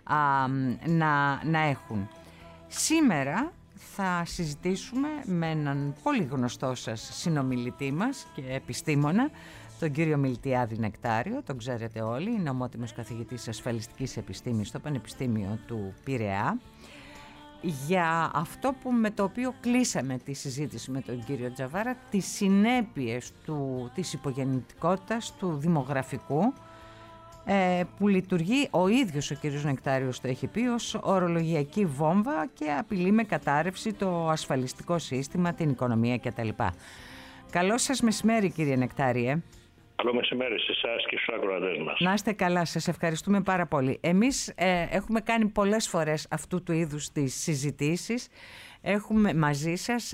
να έχουν. Σήμερα θα συζητήσουμε με έναν πολύ γνωστό σας συνομιλητή μας και επιστήμονα, τον κύριο Μιλτιάδη Νεκτάριο, τον ξέρετε όλοι, είναι ομότιμος καθηγητής ασφαλιστικής επιστήμης στο Πανεπιστήμιο του Πειραιά, για αυτό με το οποίο κλείσαμε τη συζήτηση με τον κύριο Τζαβάρα, τις συνέπειες της υπογεννητικότητας, του δημογραφικού, που λειτουργεί, ο ίδιος ο κύριος Νεκτάριος το έχει πει, ως ορολογιακή βόμβα και απειλεί με κατάρρευση το ασφαλιστικό σύστημα, την οικονομία κτλ. Καλό σας μεσημέρι, κύριε Νεκτάριε. Καλό μεσημέρι σε εσάς και στους ακροατές μας. Να είστε καλά, σας ευχαριστούμε πάρα πολύ. Εμείς έχουμε κάνει πολλές φορές αυτού του είδους τις συζητήσεις μαζί σας,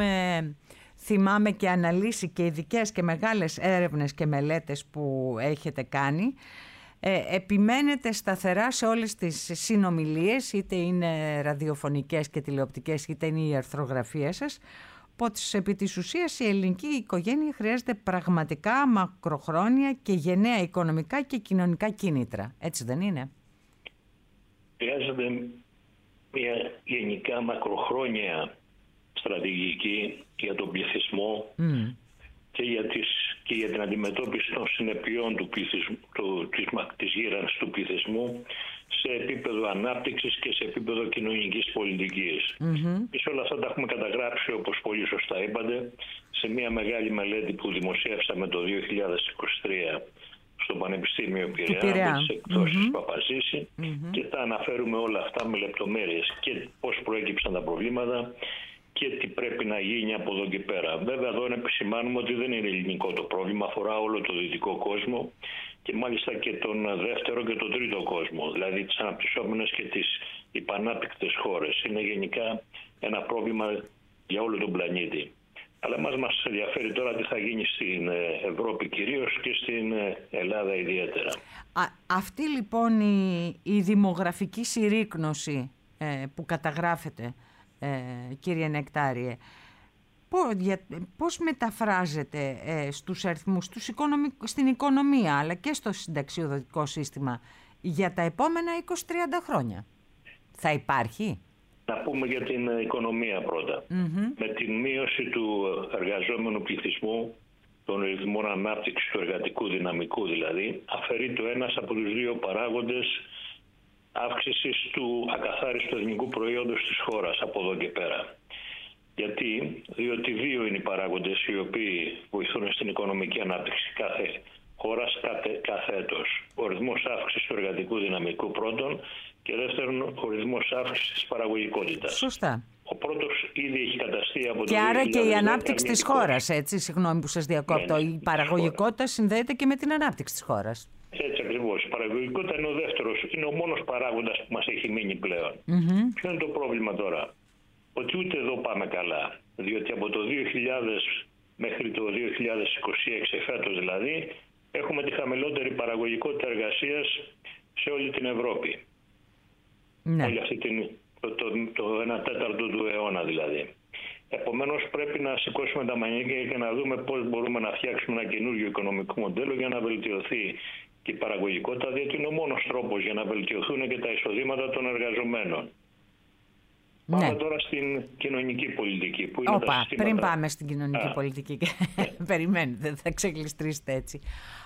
θυμάμαι και αναλύσει και ειδικές και μεγάλες έρευνες και μελέτες που έχετε κάνει. Επιμένετε σταθερά σε όλες τις συνομιλίες, είτε είναι ραδιοφωνικές και τηλεοπτικές, είτε είναι η αρθρογραφία σας, πως επί της ουσίας η ελληνική οικογένεια χρειάζεται πραγματικά μακροχρόνια και γενναία οικονομικά και κοινωνικά κίνητρα. Έτσι δεν είναι? Χρειάζεται μια γενικά μακροχρόνια στρατηγική για τον πληθυσμό και για την αντιμετώπιση των συνεπειών της γύρανσης του πληθυσμού σε επίπεδο ανάπτυξης και σε επίπεδο κοινωνικής πολιτικής. Εμείς όλα αυτά τα έχουμε καταγράψει, όπως πολύ σωστά είπατε, σε μια μεγάλη μελέτη που δημοσιεύσαμε το 2023 στο Πανεπιστήμιο Πειραιά, στις εκδόσεις Παπαζήση, και τα αναφέρουμε όλα αυτά με λεπτομέρειες και πώς προέκυψαν τα προβλήματα και τι πρέπει να γίνει από εδώ και πέρα. Βέβαια, εδώ να επισημάνουμε ότι δεν είναι ελληνικό το πρόβλημα, αφορά όλο το δυτικό κόσμο και μάλιστα και τον δεύτερο και τον τρίτο κόσμο, δηλαδή τις αναπτυσσόμενες και τις υπανάπτυκτες χώρες. Είναι γενικά ένα πρόβλημα για όλο τον πλανήτη. Αλλά μας ενδιαφέρει τώρα τι θα γίνει στην Ευρώπη κυρίως και στην Ελλάδα ιδιαίτερα. Αυτή λοιπόν η δημογραφική συρρίκνωση που καταγράφεται, κύριε Νεκτάριε, πώς μεταφράζεται στους αριθμούς, στην οικονομία αλλά και στο συνταξιοδοτικό σύστημα για τα επόμενα 20-30 χρόνια? Θα υπάρχει? Να πούμε για την οικονομία πρώτα. Με την μείωση του εργαζόμενου πληθυσμού, των ρυθμών ανάπτυξης του εργατικού δυναμικού δηλαδή, αφαιρείται ένας από τους δύο παράγοντες αύξησης του ακαθάριστου εθνικού προϊόντος της χώρας από εδώ και πέρα. Γιατί? Διότι δύο είναι οι παράγοντες οι οποίοι βοηθούν στην οικονομική ανάπτυξη κάθε χώρας κάθε έτος. Ο ρυθμός αύξησης του εργατικού δυναμικού πρώτον, και δεύτερον ο ρυθμός αύξησης της παραγωγικότητας. Σωστά. Ο πρώτος ήδη έχει καταστεί από το 2010. Και άρα και η ανάπτυξη της χώρας, έτσι, συγγνώμη που σας διακόπτω, η παραγωγικότητα συνδέεται και με την ανάπτυξη της χώρας. Έτσι ακριβώς. Η παραγωγικότητα είναι ο δεύτερος, είναι ο μόνος παράγοντας που μας έχει μείνει πλέον. Ποιο είναι το πρόβλημα τώρα? Ότι ούτε εδώ πάμε καλά. Διότι από το 2000 μέχρι το 2026, φέτος δηλαδή, έχουμε τη χαμηλότερη παραγωγικότητα εργασίας σε όλη την Ευρώπη. Ναι. Όλη αυτή το 1/4 του αιώνα δηλαδή. Επομένως πρέπει να σηκώσουμε τα μανίκια και να δούμε πώς μπορούμε να φτιάξουμε ένα καινούργιο οικονομικό μοντέλο για να βελτιωθεί και η παραγωγικότητα, διότι είναι ο μόνος τρόπος για να βελτιωθούν και τα εισοδήματα των εργαζομένων. Ναι. Πάμε τώρα στην κοινωνική πολιτική. Που είναι τα συστήματα... Πριν πάμε στην κοινωνική πολιτική, περιμένετε, δεν θα ξεκλειστρήσετε έτσι.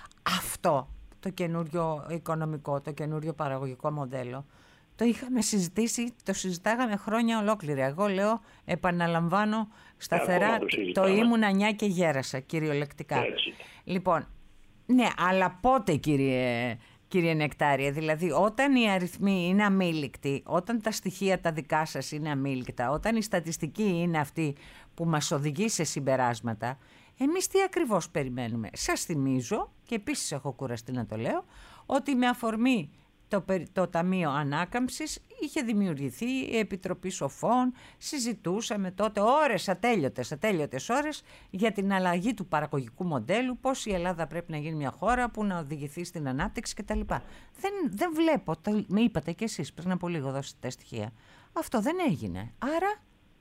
Αυτό το καινούριο οικονομικό, το καινούριο παραγωγικό μοντέλο, το είχαμε συζητήσει, το συζητάγαμε χρόνια ολόκληρα. Εγώ λέω, επαναλαμβάνω σταθερά, το ήμουν 9 και γέρασα, κυριολεκτικά. Έτσι. Λοιπόν, ναι, αλλά πότε, κύριε Νεκτάρια, δηλαδή όταν οι αριθμοί είναι αμήλικτοι, όταν τα στοιχεία τα δικά σας είναι αμήλικτα, όταν η στατιστική είναι αυτή που μας οδηγεί σε συμπεράσματα, εμείς τι ακριβώς περιμένουμε? Σας θυμίζω, και επίσης έχω κουραστεί να το λέω, ότι με αφορμή το Ταμείο Ανάκαμψης είχε δημιουργηθεί η Επιτροπή Σοφών, συζητούσαμε τότε ώρες, ατέλειωτες ώρες για την αλλαγή του παραγωγικού μοντέλου, πώς η Ελλάδα πρέπει να γίνει μια χώρα που να οδηγηθεί στην ανάπτυξη κτλ. Δεν βλέπω, με είπατε κι εσείς πριν από λίγο, δώσετε τα στοιχεία. Αυτό δεν έγινε, άρα...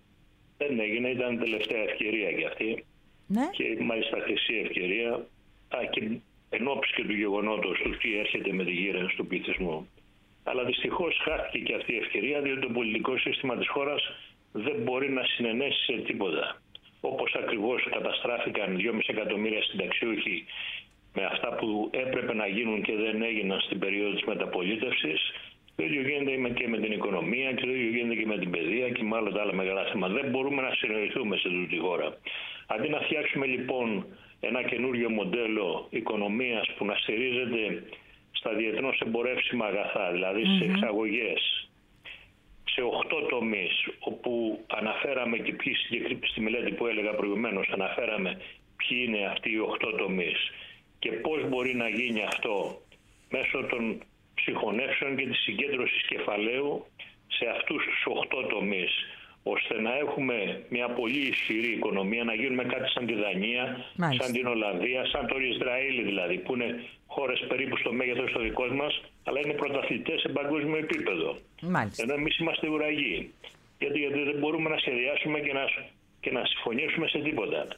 Δεν έγινε, ήταν τελευταία ευκαιρία για αυτή. Ναι. Και μάλιστα χρυσή ευκαιρία. Και εν ώψη και του γεγονότος του τι έρχεται με τη γύρανση του πληθυσμού. Αλλά δυστυχώς χάθηκε και αυτή η ευκαιρία, διότι το πολιτικό σύστημα της χώρας δεν μπορεί να συνενέσει σε τίποτα. Όπως ακριβώς καταστράφηκαν 2,5 εκατομμύρια συνταξιούχοι με αυτά που έπρεπε να γίνουν και δεν έγιναν στην περίοδο της μεταπολίτευσης, το ίδιο γίνεται και με την οικονομία και το ίδιο γίνεται και με την παιδεία και με όλα τα άλλα μεγάλα θέματα. Δεν μπορούμε να συνοηθούμε σε τούτη τη χώρα. Αντί να φτιάξουμε λοιπόν ένα καινούριο μοντέλο οικονομίας που να στηρίζεται στα διεθνώς εμπορεύσιμα αγαθά, δηλαδή σε εξαγωγές, σε 8 τομείς, όπου αναφέραμε και ποιοι στη μελέτη που έλεγα προηγουμένως, αναφέραμε ποιοι είναι αυτοί οι 8 τομείς και πώς μπορεί να γίνει αυτό μέσω των συγχωνεύσεων και της συγκέντρωσης κεφαλαίου σε αυτούς τους 8 τομείς, ώστε να έχουμε μια πολύ ισχυρή οικονομία, να γίνουμε κάτι σαν τη Δανία, σαν την Ολλανδία, σαν το Ισραήλ δηλαδή, που είναι χώρες περίπου στο μέγεθος το δικό μας, αλλά είναι πρωταθλητές σε παγκόσμιο επίπεδο. Μάλιστα. Ενώ εμείς είμαστε ουραγοί. Γιατί δεν μπορούμε να σχεδιάσουμε και να συμφωνήσουμε σε τίποτα.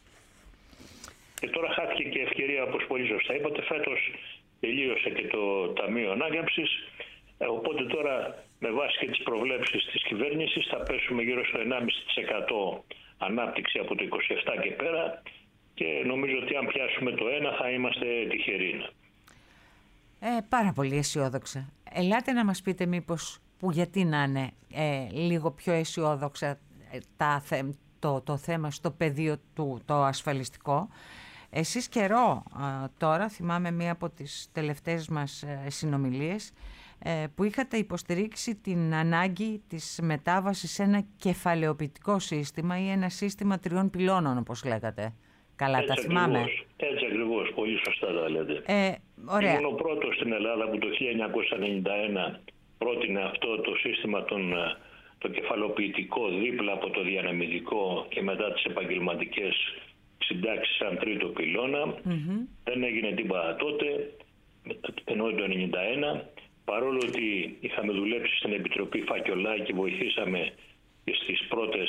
Και τώρα χάθηκε και ευκαιρία, όπως πολύ σωστά είπατε, φέτος τελείωσε και το Ταμείο Ανάκαμψης. Οπότε τώρα με βάση και τις προβλέψεις της κυβέρνησης θα πέσουμε γύρω στο 1,5% ανάπτυξη από το 27 και πέρα και νομίζω ότι αν πιάσουμε το 1 θα είμαστε τυχεροί. Πάρα πολύ αισιόδοξα. Ελάτε να μας πείτε μήπως που γιατί να είναι λίγο πιο αισιόδοξα το θέμα στο πεδίο του το ασφαλιστικό. Εσείς καιρό τώρα, θυμάμαι μία από τις τελευταίες μας συνομιλίες, που είχατε υποστηρίξει την ανάγκη της μετάβασης σε ένα κεφαλαιοποιητικό σύστημα ή ένα σύστημα 3 πυλώνων, όπως λέγατε. Καλά τα θυμάμαι. Έτσι ακριβώς, πολύ σωστά τα λέτε. Ωραία. Ήμουν ο πρώτος στην Ελλάδα που το 1991 πρότεινε αυτό το σύστημα το κεφαλαιοποιητικό δίπλα από το διανεμητικό και μετά τις επαγγελματικές συντάξεις σαν 3ο πυλώνα. Δεν έγινε τίποτα τότε, ενώ το 1991. Παρόλο ότι είχαμε δουλέψει στην Επιτροπή Φακιολάκη και βοηθήσαμε και στις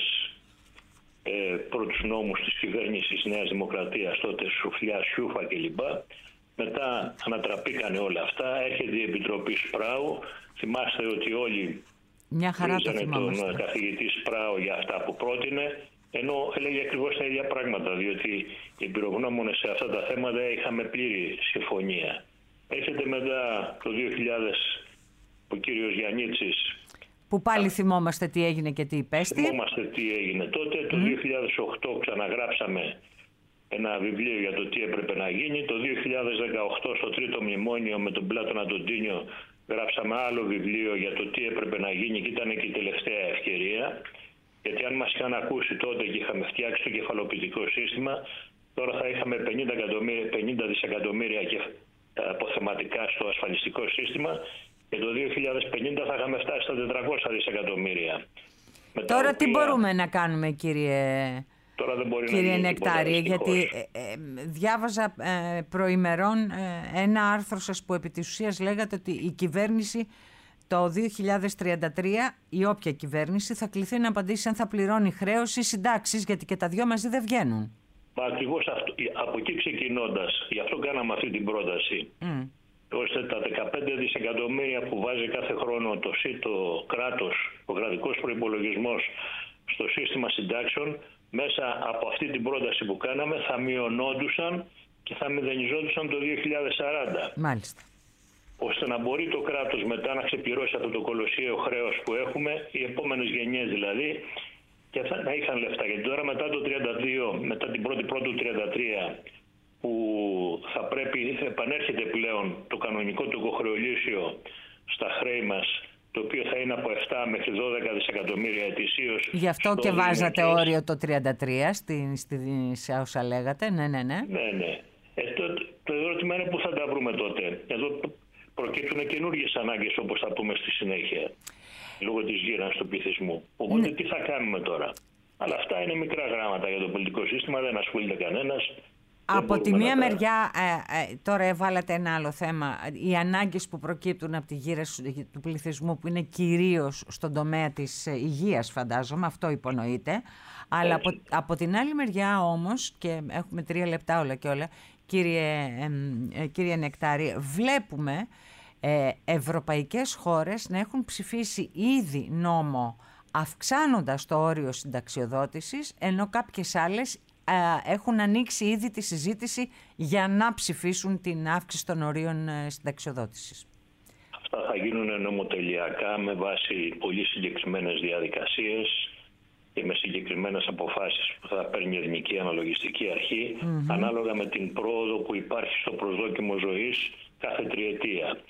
πρώτους νόμους της κυβέρνησης Νέας Δημοκρατίας, τότε Σουφλιά, Σιούφα κλπ. Μετά ανατραπήκανε όλα αυτά. Έρχεται η Επιτροπή Σπράου. Θυμάστε ότι όλοι βρίζανε τον καθηγητή Σπράου για αυτά που πρότεινε, ενώ έλεγε ακριβώς τα ίδια πράγματα, διότι οι εμπειρογνώμονες σε αυτά τα θέματα είχαμε πλήρη συμφωνία. Έρχεται μετά το 2000 ο κύριος Γιαννίτσης. Που πάλι θυμόμαστε τι έγινε και τι υπέστη. Θυμόμαστε τι έγινε τότε. Το 2008 ξαναγράψαμε ένα βιβλίο για το τι έπρεπε να γίνει. Το 2018 στο 3ο μνημόνιο με τον Πλάτωνα τον Τίνιο γράψαμε άλλο βιβλίο για το τι έπρεπε να γίνει και ήταν και η τελευταία ευκαιρία. Γιατί αν μας είχαν ακούσει τότε και είχαμε φτιάξει το κεφαλοποιητικό σύστημα, τώρα θα είχαμε 50 δισεκατομμύρια αποθεματικά στο ασφαλιστικό σύστημα και το 2050 θα είχαμε φτάσει στα 400 δισεκατομμύρια. Τώρα τι μπορούμε να κάνουμε, Τώρα δεν μπορεί κύριε να Νεκτάριε, γιατί διάβαζα προημερών ένα άρθρο σας που επί της ουσίας λέγατε ότι η κυβέρνηση το 2033, η όποια κυβέρνηση, θα κληθεί να απαντήσει αν θα πληρώνει χρέος ή συντάξεις, γιατί και τα δυο μαζί δεν βγαίνουν. Μα ακριβώς από εκεί ξεκινώντας, γι' αυτό κάναμε αυτή την πρόταση, ώστε τα 15 δισεκατομμύρια που βάζει κάθε χρόνο το κράτος, ο κρατικός προϋπολογισμός στο σύστημα συντάξεων, μέσα από αυτή την πρόταση που κάναμε θα μειωνόντουσαν και θα μηδενιζόντουσαν το 2040. Μάλιστα. Ώστε να μπορεί το κράτος μετά να ξεπληρώσει αυτό το κολοσσιαίο χρέος που έχουμε, οι επόμενες γενιές δηλαδή, και να είχαν λεφτά. Γιατί τώρα μετά το 32, μετά την πρώτη του 33, που θα πρέπει, επανέρχεται πλέον το κανονικό του οικοχρεωλήσιο στα χρέη μας, το οποίο θα είναι από 7 μέχρι 12 δισεκατομμύρια ετησίως. Γι' αυτό και βάζατε όριο το 33 σε όσα λέγατε. Ναι. Ναι. Το ερώτημα είναι πού θα τα βρούμε τότε. Εδώ προκύπτουν καινούργιες ανάγκες, όπως θα πούμε στη συνέχεια, λόγω της γύρανσης του πληθυσμού. Οπότε τι θα κάνουμε τώρα. Αλλά αυτά είναι μικρά γράμματα για το πολιτικό σύστημα, δεν ασχολείται κανένας. Από τη μία μεριά, τώρα έβαλατε ένα άλλο θέμα, οι ανάγκες που προκύπτουν από τη γύρανση του πληθυσμού, που είναι κυρίως στον τομέα της υγείας, φαντάζομαι, αυτό υπονοείται. Αλλά από την άλλη μεριά όμως, και έχουμε 3 λεπτά όλα και όλα, κύριε Νεκτάρη, βλέπουμε ευρωπαϊκές χώρες να έχουν ψηφίσει ήδη νόμο αυξάνοντας το όριο συνταξιοδότησης, ενώ κάποιες άλλες έχουν ανοίξει ήδη τη συζήτηση για να ψηφίσουν την αύξηση των ορίων συνταξιοδότησης. Αυτά θα γίνουν νομοτελειακά με βάση πολύ συγκεκριμένες διαδικασίες και με συγκεκριμένες αποφάσεις που θα παίρνει η Εθνική Αναλογιστική Αρχή, ανάλογα με την πρόοδο που υπάρχει στο προσδόκιμο ζωής κάθε τριετία.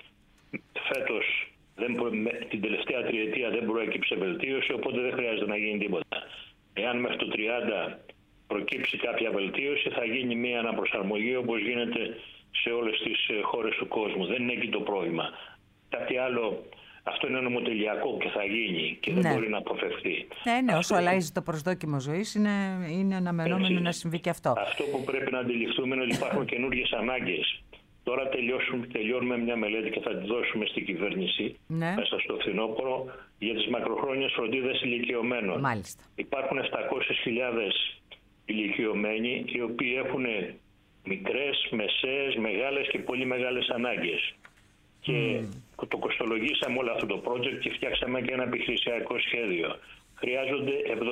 Φέτος, την τελευταία τριετία δεν προέκυψε βελτίωση, οπότε δεν χρειάζεται να γίνει τίποτα. Εάν μέχρι το 30 προκύψει κάποια βελτίωση, θα γίνει μια αναπροσαρμογή όπως γίνεται σε όλες τις χώρες του κόσμου. Δεν είναι εκεί το πρόβλημα. Κάτι άλλο, αυτό είναι νομοτελειακό και θα γίνει και δεν μπορεί να αποφευθεί. Ναι, όσο αλλάζει το προσδόκιμο ζωής είναι αναμενόμενο να συμβεί και αυτό. Αυτό που πρέπει να αντιληφθούμε είναι ότι υπάρχουν καινούργιες ανάγκες. Τώρα τελειώνουμε μια μελέτη και θα τη δώσουμε στην κυβέρνηση μέσα στο φθινόπωρο για τις μακροχρόνιες φροντίδες ηλικιωμένων. Μάλιστα. Υπάρχουν 700.000 ηλικιωμένοι οι οποίοι έχουν μικρές, μεσαίες, μεγάλες και πολύ μεγάλες ανάγκες. Και το κοστολογήσαμε όλο αυτό το project και φτιάξαμε και ένα επιχειρησιακό σχέδιο. Χρειάζονται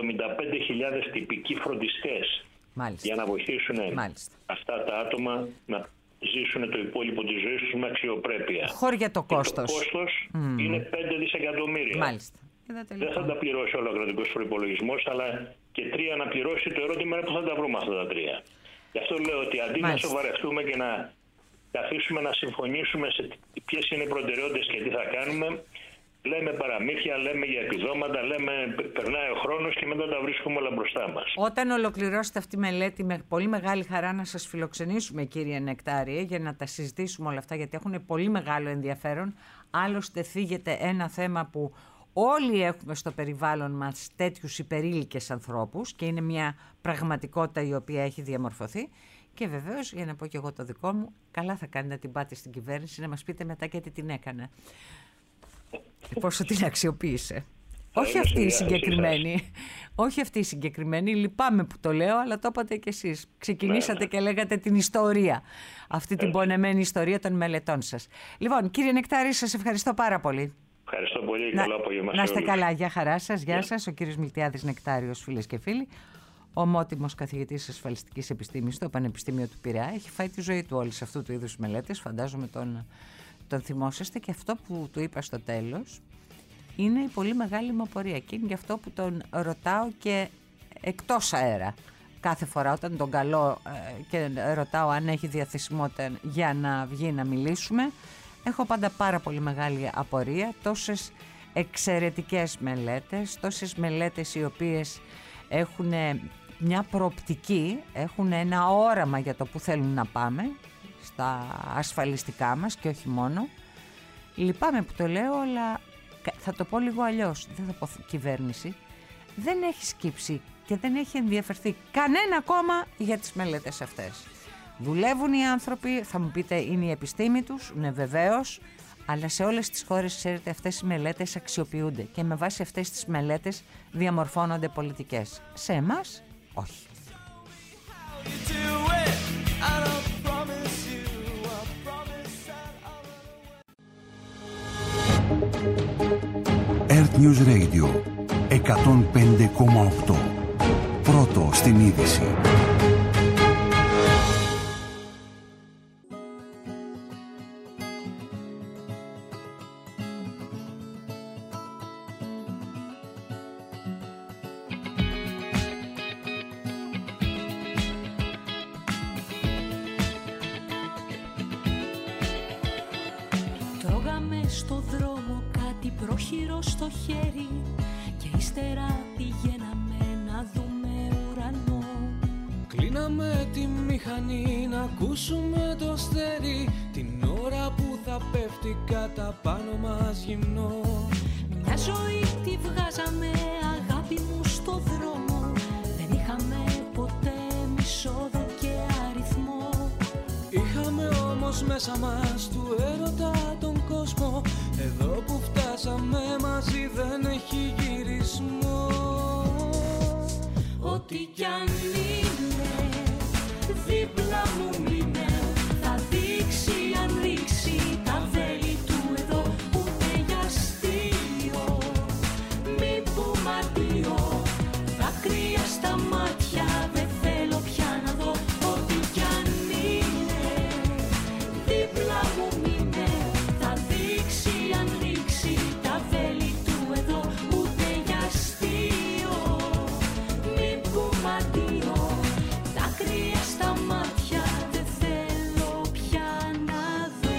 75.000 τυπικοί φροντιστές για να βοηθήσουν αυτά τα άτομα να ζήσουν το υπόλοιπο της ζωής τους με αξιοπρέπεια. Χώρια το κόστος. Το κόστος είναι 5 δισεκατομμύρια. Μάλιστα. Δεν θα τα πληρώσει όλο ο κρατικός προϋπολογισμός, αλλά και 3 να πληρώσει. Το ερώτημα είναι πού θα τα βρούμε αυτά τα 3. Γι' αυτό λέω ότι αντί να σοβαρευτούμε και να καθίσουμε να συμφωνήσουμε σε ποιες είναι οι προτεραιότητες και τι θα κάνουμε, λέμε παραμύθια, λέμε για επιδόματα, λέμε περνάει ο χρόνος και μετά τα βρίσκουμε όλα μπροστά μας. Όταν ολοκληρώσετε αυτή τη μελέτη, με πολύ μεγάλη χαρά να σας φιλοξενήσουμε, κύριε Νεκτάριε, για να τα συζητήσουμε όλα αυτά, γιατί έχουν πολύ μεγάλο ενδιαφέρον. Άλλωστε θίγεται ένα θέμα που όλοι έχουμε στο περιβάλλον μας, τέτοιους υπερήλικες ανθρώπους, και είναι μια πραγματικότητα η οποία έχει διαμορφωθεί. Και βεβαίως, για να πω και εγώ το δικό μου, καλά θα κάνει να την πάτε στην κυβέρνηση, να μας πείτε μετά και τι την έκανε. Πόσο την αξιοποίησε. Όχι αυτή η συγκεκριμένη. Όχι αυτή η συγκεκριμένη. Λυπάμαι που το λέω, αλλά το είπατε κι εσείς. Ξεκινήσατε και λέγατε την ιστορία. Αυτή την πονεμένη ιστορία των μελετών σας. Λοιπόν, κύριε Νεκτάρη, σας ευχαριστώ πάρα πολύ. Ευχαριστώ πολύ. Καλό απόγευμα. Να είστε καλά. Γεια χαρά σας. Γεια σας. Ο κύριος Μιλτιάδης Νεκτάριος, φίλες και φίλοι. Ομότιμος καθηγητής ασφαλιστικής επιστήμης στο Πανεπιστήμιο του Πειραιά. Έχει φάει τη ζωή του όλη σε αυτού του είδους μελέτες. Φαντάζομαι τον θυμόσαστε, και αυτό που του είπα στο τέλος είναι η πολύ μεγάλη μου απορία, και είναι γι' αυτό που τον ρωτάω και εκτός αέρα κάθε φορά όταν τον καλώ και ρωτάω αν έχει διαθεσιμότητα για να βγει να μιλήσουμε. Έχω πάντα πάρα πολύ μεγάλη απορία, τόσες εξαιρετικές μελέτες, τόσες μελέτες οι οποίες έχουν μια προοπτική, έχουν ένα όραμα για το που θέλουν να πάμε στα ασφαλιστικά μας και όχι μόνο. Λυπάμαι που το λέω, αλλά θα το πω λίγο αλλιώς, δεν θα πω κυβέρνηση, δεν έχει σκύψει και δεν έχει ενδιαφερθεί κανένα κόμμα για τις μελέτες αυτές. Δουλεύουν οι άνθρωποι, θα μου πείτε είναι η επιστήμη τους, ναι βεβαίως, αλλά σε όλες τις χώρες, ξέρετε, αυτές οι μελέτες αξιοποιούνται και με βάση αυτές τις μελέτες διαμορφώνονται πολιτικές. Σε εμάς, όχι. Earth News Radio 105,8. Πρώτο στην είδηση. Τρώγαμε στο δρόμο κάτι πρόχειρο στο χέρι και ύστερα πηγαίναμε να δούμε ουρανό. Κλείναμε τη μηχανή να ακούσουμε το αστέρι την ώρα που θα πέφτει κατά πάνω μας γυμνό. Μια ζωή τη βγάζαμε αγάπη μου στο δρόμο, δεν είχαμε ποτέ μισόδο και αριθμό. Είχαμε όμως μέσα μας του έρωτα τον κόσμο, εδώ που φτάσαμε μαζί δεν έχει γυρισμό. Ό,τι κι αν είναι, δίπλα μου μείνε, θα δείξει αν ρίξει τα βέλη του εδώ, ούτε για αστείο, μη πούμε αντίο, δάκρυα στα μάτια, δεν θέλω πια να δω. Ό,τι κι αν είναι, δίπλα μου μείνε, θα δείξει αν ρίξει τα βέλη του εδώ, ούτε για αστείο, μη πούμε αντίο, δάκρυα στα μάτια, δεν θέλω πια να δω.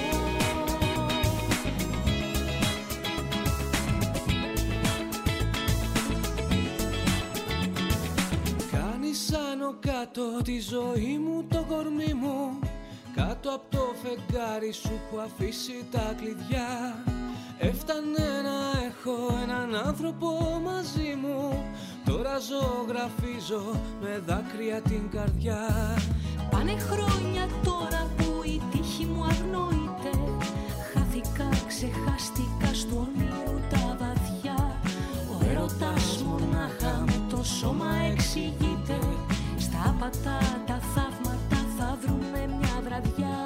Κάνεις άνω κάτω τη ζωή μου, το κορμί μου, κάτω από το φεγγάρι σου που αφήσει τα κλειδιά. Έφτανε να έχω έναν άνθρωπο μαζί μου, τώρα ζωγραφίζω με δάκρυα την καρδιά. Πάνε χρόνια τώρα που η τύχη μου αγνοείται, χάθηκα, ξεχάστηκα στο όνειρο τα βαθιά. Ο έρωτας μονάχα με το σώμα εξηγείται, στα άπατα τα θαύματα θα βρούμε μια βραδιά.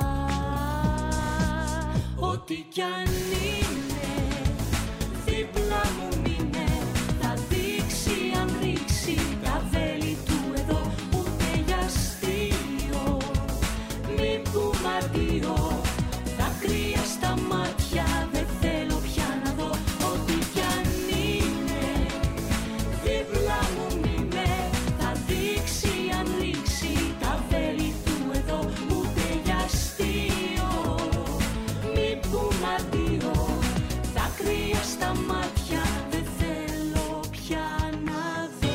Ό,τι κι αν είναι, δίπλα μου μείνε, θα δείξει αν ρίξει τα βέλη του εδώ, ούτε για αστείο, μη πούμε αντίο, δάκρυα στα μάτια, δεν θέλω πια να δω. Ό,τι κι αν είναι, δίπλα μου μείνε, θα δείξει αν ρίξει τα βέλη του εδώ, ούτε για αστείο, μη πούμε αντίο, δάκρυα στα μάτια, δεν θέλω πια να δω.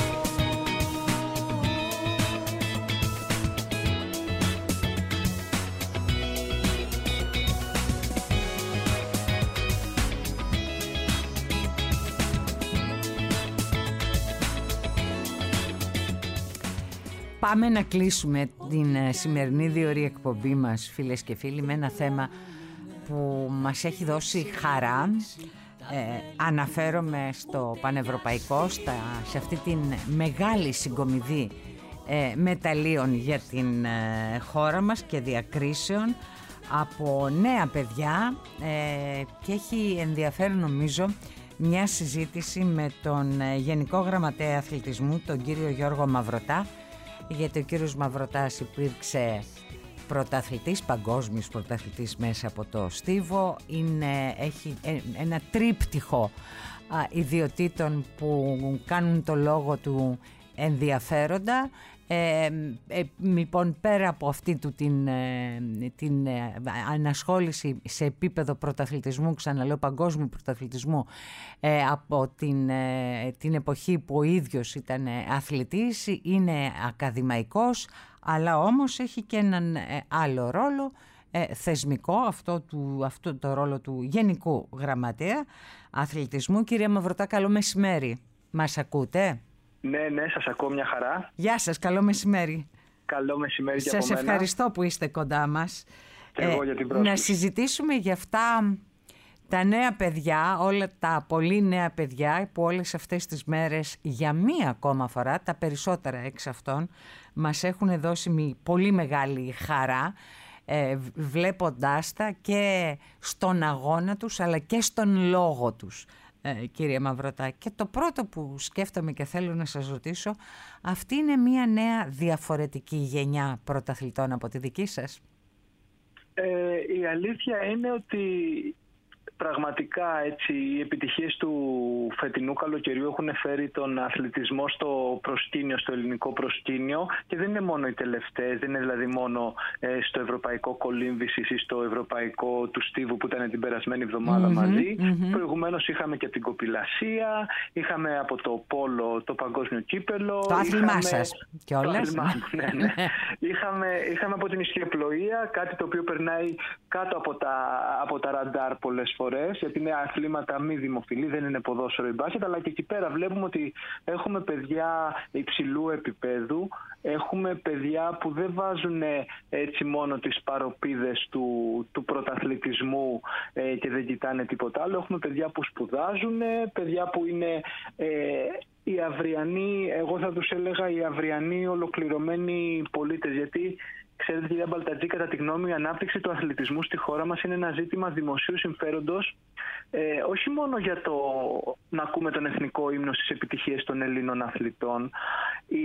Πάμε να κλείσουμε την σημερινή διωρή εκπομπή μας, φίλες και φίλοι, με ένα θέμα που μας έχει δώσει χαρά. Αναφέρομαι στο πανευρωπαϊκό, σε αυτή την μεγάλη συγκομιδή μεταλλίων για την χώρα μας και διακρίσεων από νέα παιδιά, και έχει ενδιαφέρον νομίζω μια συζήτηση με τον Γενικό Γραμματέα Αθλητισμού, τον κύριο Γιώργο Μαυρωτά, γιατί ο κύριος Μαυροτάς υπήρξε πρωταθλητής, παγκόσμιος πρωταθλητής μέσα από το στίβο, έχει ένα τρίπτυχο ιδιωτήτων που κάνουν το λόγο του ενδιαφέροντα. Λοιπόν, πέρα από αυτή του την ανασχόληση σε επίπεδο πρωταθλητισμού, ξαναλέω παγκόσμιου πρωταθλητισμού, από την εποχή που ο ίδιος ήταν αθλητής, είναι ακαδημαϊκός, αλλά όμως έχει και έναν άλλο ρόλο θεσμικό, αυτό το ρόλο του Γενικού Γραμματέα Αθλητισμού. Κύριε Μαυρωτά, καλό μεσημέρι. Μας ακούτε? Ναι, σας ακούω, μια χαρά. Γεια σας, καλό μεσημέρι. Καλό μεσημέρι και από σας μένα. Ευχαριστώ που είστε κοντά μας. Και εγώ για την πρόσκληση. Να συζητήσουμε για αυτά τα νέα παιδιά, όλα τα πολύ νέα παιδιά που όλες αυτές τις μέρες για μία ακόμα φορά, τα περισσότερα εξ αυτών, μας έχουν δώσει πολύ μεγάλη χαρά, βλέποντάς τα και στον αγώνα τους αλλά και στον λόγο τους, κύριε Μαυρωτά. Και το πρώτο που σκέφτομαι και θέλω να σας ρωτήσω, αυτή είναι μια νέα διαφορετική γενιά πρωταθλητών από τη δική σας? Η αλήθεια είναι ότι πραγματικά έτσι, οι επιτυχίες του φετινού καλοκαιριού έχουν φέρει τον αθλητισμό στο προσκήνιο, στο ελληνικό προσκήνιο, και δεν είναι μόνο οι τελευταίες, δεν είναι δηλαδή μόνο στο ευρωπαϊκό κολύμβησης ή στο ευρωπαϊκό του Στίβου που ήταν την περασμένη εβδομάδα μαζί. Προηγουμένως είχαμε και την κοπηλασία, είχαμε από το πόλο το παγκόσμιο κύπελο. Το άθλημά σας κιόλας. Ναι. Είχαμε από την ισχυοπλοεία, κάτι το οποίο περνάει κάτω από τα ραντάρ πολλές φορές, γιατί είναι αθλήματα μη δημοφιλή, δεν είναι ποδόσφαιρο ή μπάσκετ, αλλά και εκεί πέρα βλέπουμε ότι έχουμε παιδιά υψηλού επίπεδου, έχουμε παιδιά που δεν βάζουν έτσι μόνο τις παροπίδες του πρωταθλητισμού και δεν κοιτάνε τίποτα άλλο. Έχουμε παιδιά που σπουδάζουν, παιδιά που είναι οι αυριανοί, εγώ θα τους έλεγα οι αυριανοί ολοκληρωμένοι πολίτες, γιατί ξέρετε, κυρία Μπαλτατζή, κατά τη γνώμη μου, η ανάπτυξη του αθλητισμού στη χώρα μας είναι ένα ζήτημα δημοσίου συμφέροντος, όχι μόνο για το να ακούμε τον εθνικό ύμνο στις επιτυχίες των Ελλήνων αθλητών ή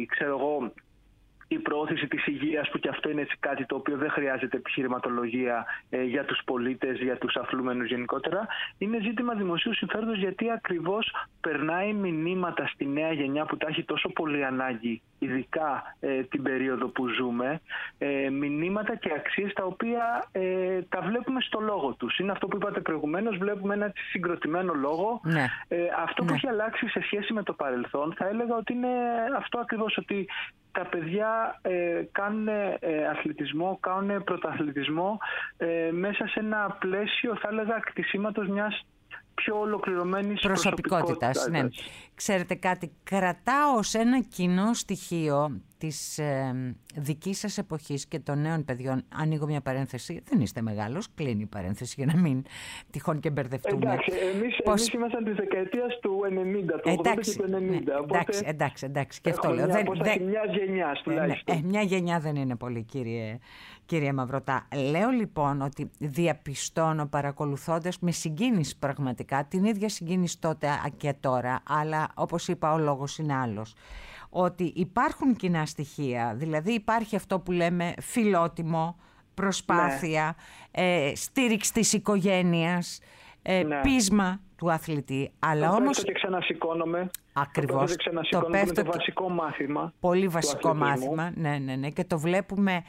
η προώθηση της υγείας, που και αυτό είναι έτσι κάτι το οποίο δεν χρειάζεται επιχειρηματολογία για τους πολίτες, για τους αθλούμενους γενικότερα. Είναι ζήτημα δημοσίου συμφέροντος, γιατί ακριβώς περνάει μηνύματα στη νέα γενιά που τα έχει τόσο πολύ ανάγκη, ειδικά την περίοδο που ζούμε, μηνύματα και αξίες τα οποία τα βλέπουμε στο λόγο τους. Είναι αυτό που είπατε προηγουμένως, βλέπουμε ένα συγκροτημένο λόγο. Ναι. Αυτό που έχει αλλάξει σε σχέση με το παρελθόν, θα έλεγα ότι είναι αυτό ακριβώς, ότι τα παιδιά κάνουν αθλητισμό, κάνουν πρωταθλητισμό μέσα σε ένα πλαίσιο, θα έλεγα, κτισίματος μιας πιο ολοκληρωμένης προσωπικότητας. Ναι. Ξέρετε κάτι, κρατάω ως ένα κοινό στοιχείο της δικής σας εποχής και των νέων παιδιών. Ανοίγω μια παρένθεση, δεν είστε μεγάλος, κλείνει η παρένθεση για να μην τυχόν και μπερδευτούμε. Εντάξει, εμείς ήμασταν της δεκαετίας του 90, του 80 και του 90. Οπότε εντάξει, και αυτό λέω. Μιας γενιάς τουλάχιστον. Μια γενιά δεν είναι πολύ, κύριε Μαυρωτά. Λέω λοιπόν ότι διαπιστώνω, παρακολουθώντας με συγκίνηση πραγματικά, την ίδια συγκίνηση τότε και τώρα, αλλά όπως είπα ο λόγος είναι άλλος, ότι υπάρχουν κοινά στοιχεία, δηλαδή υπάρχει αυτό που λέμε φιλότιμο, προσπάθεια, στήριξη της οικογένειας, πείσμα του αθλητή, αλλά όμως... Το και ξανασηκώνομαι. Ακριβώς. Το πέφτω το βασικό μάθημα. Πολύ βασικό μάθημα, ναι, και το βλέπουμε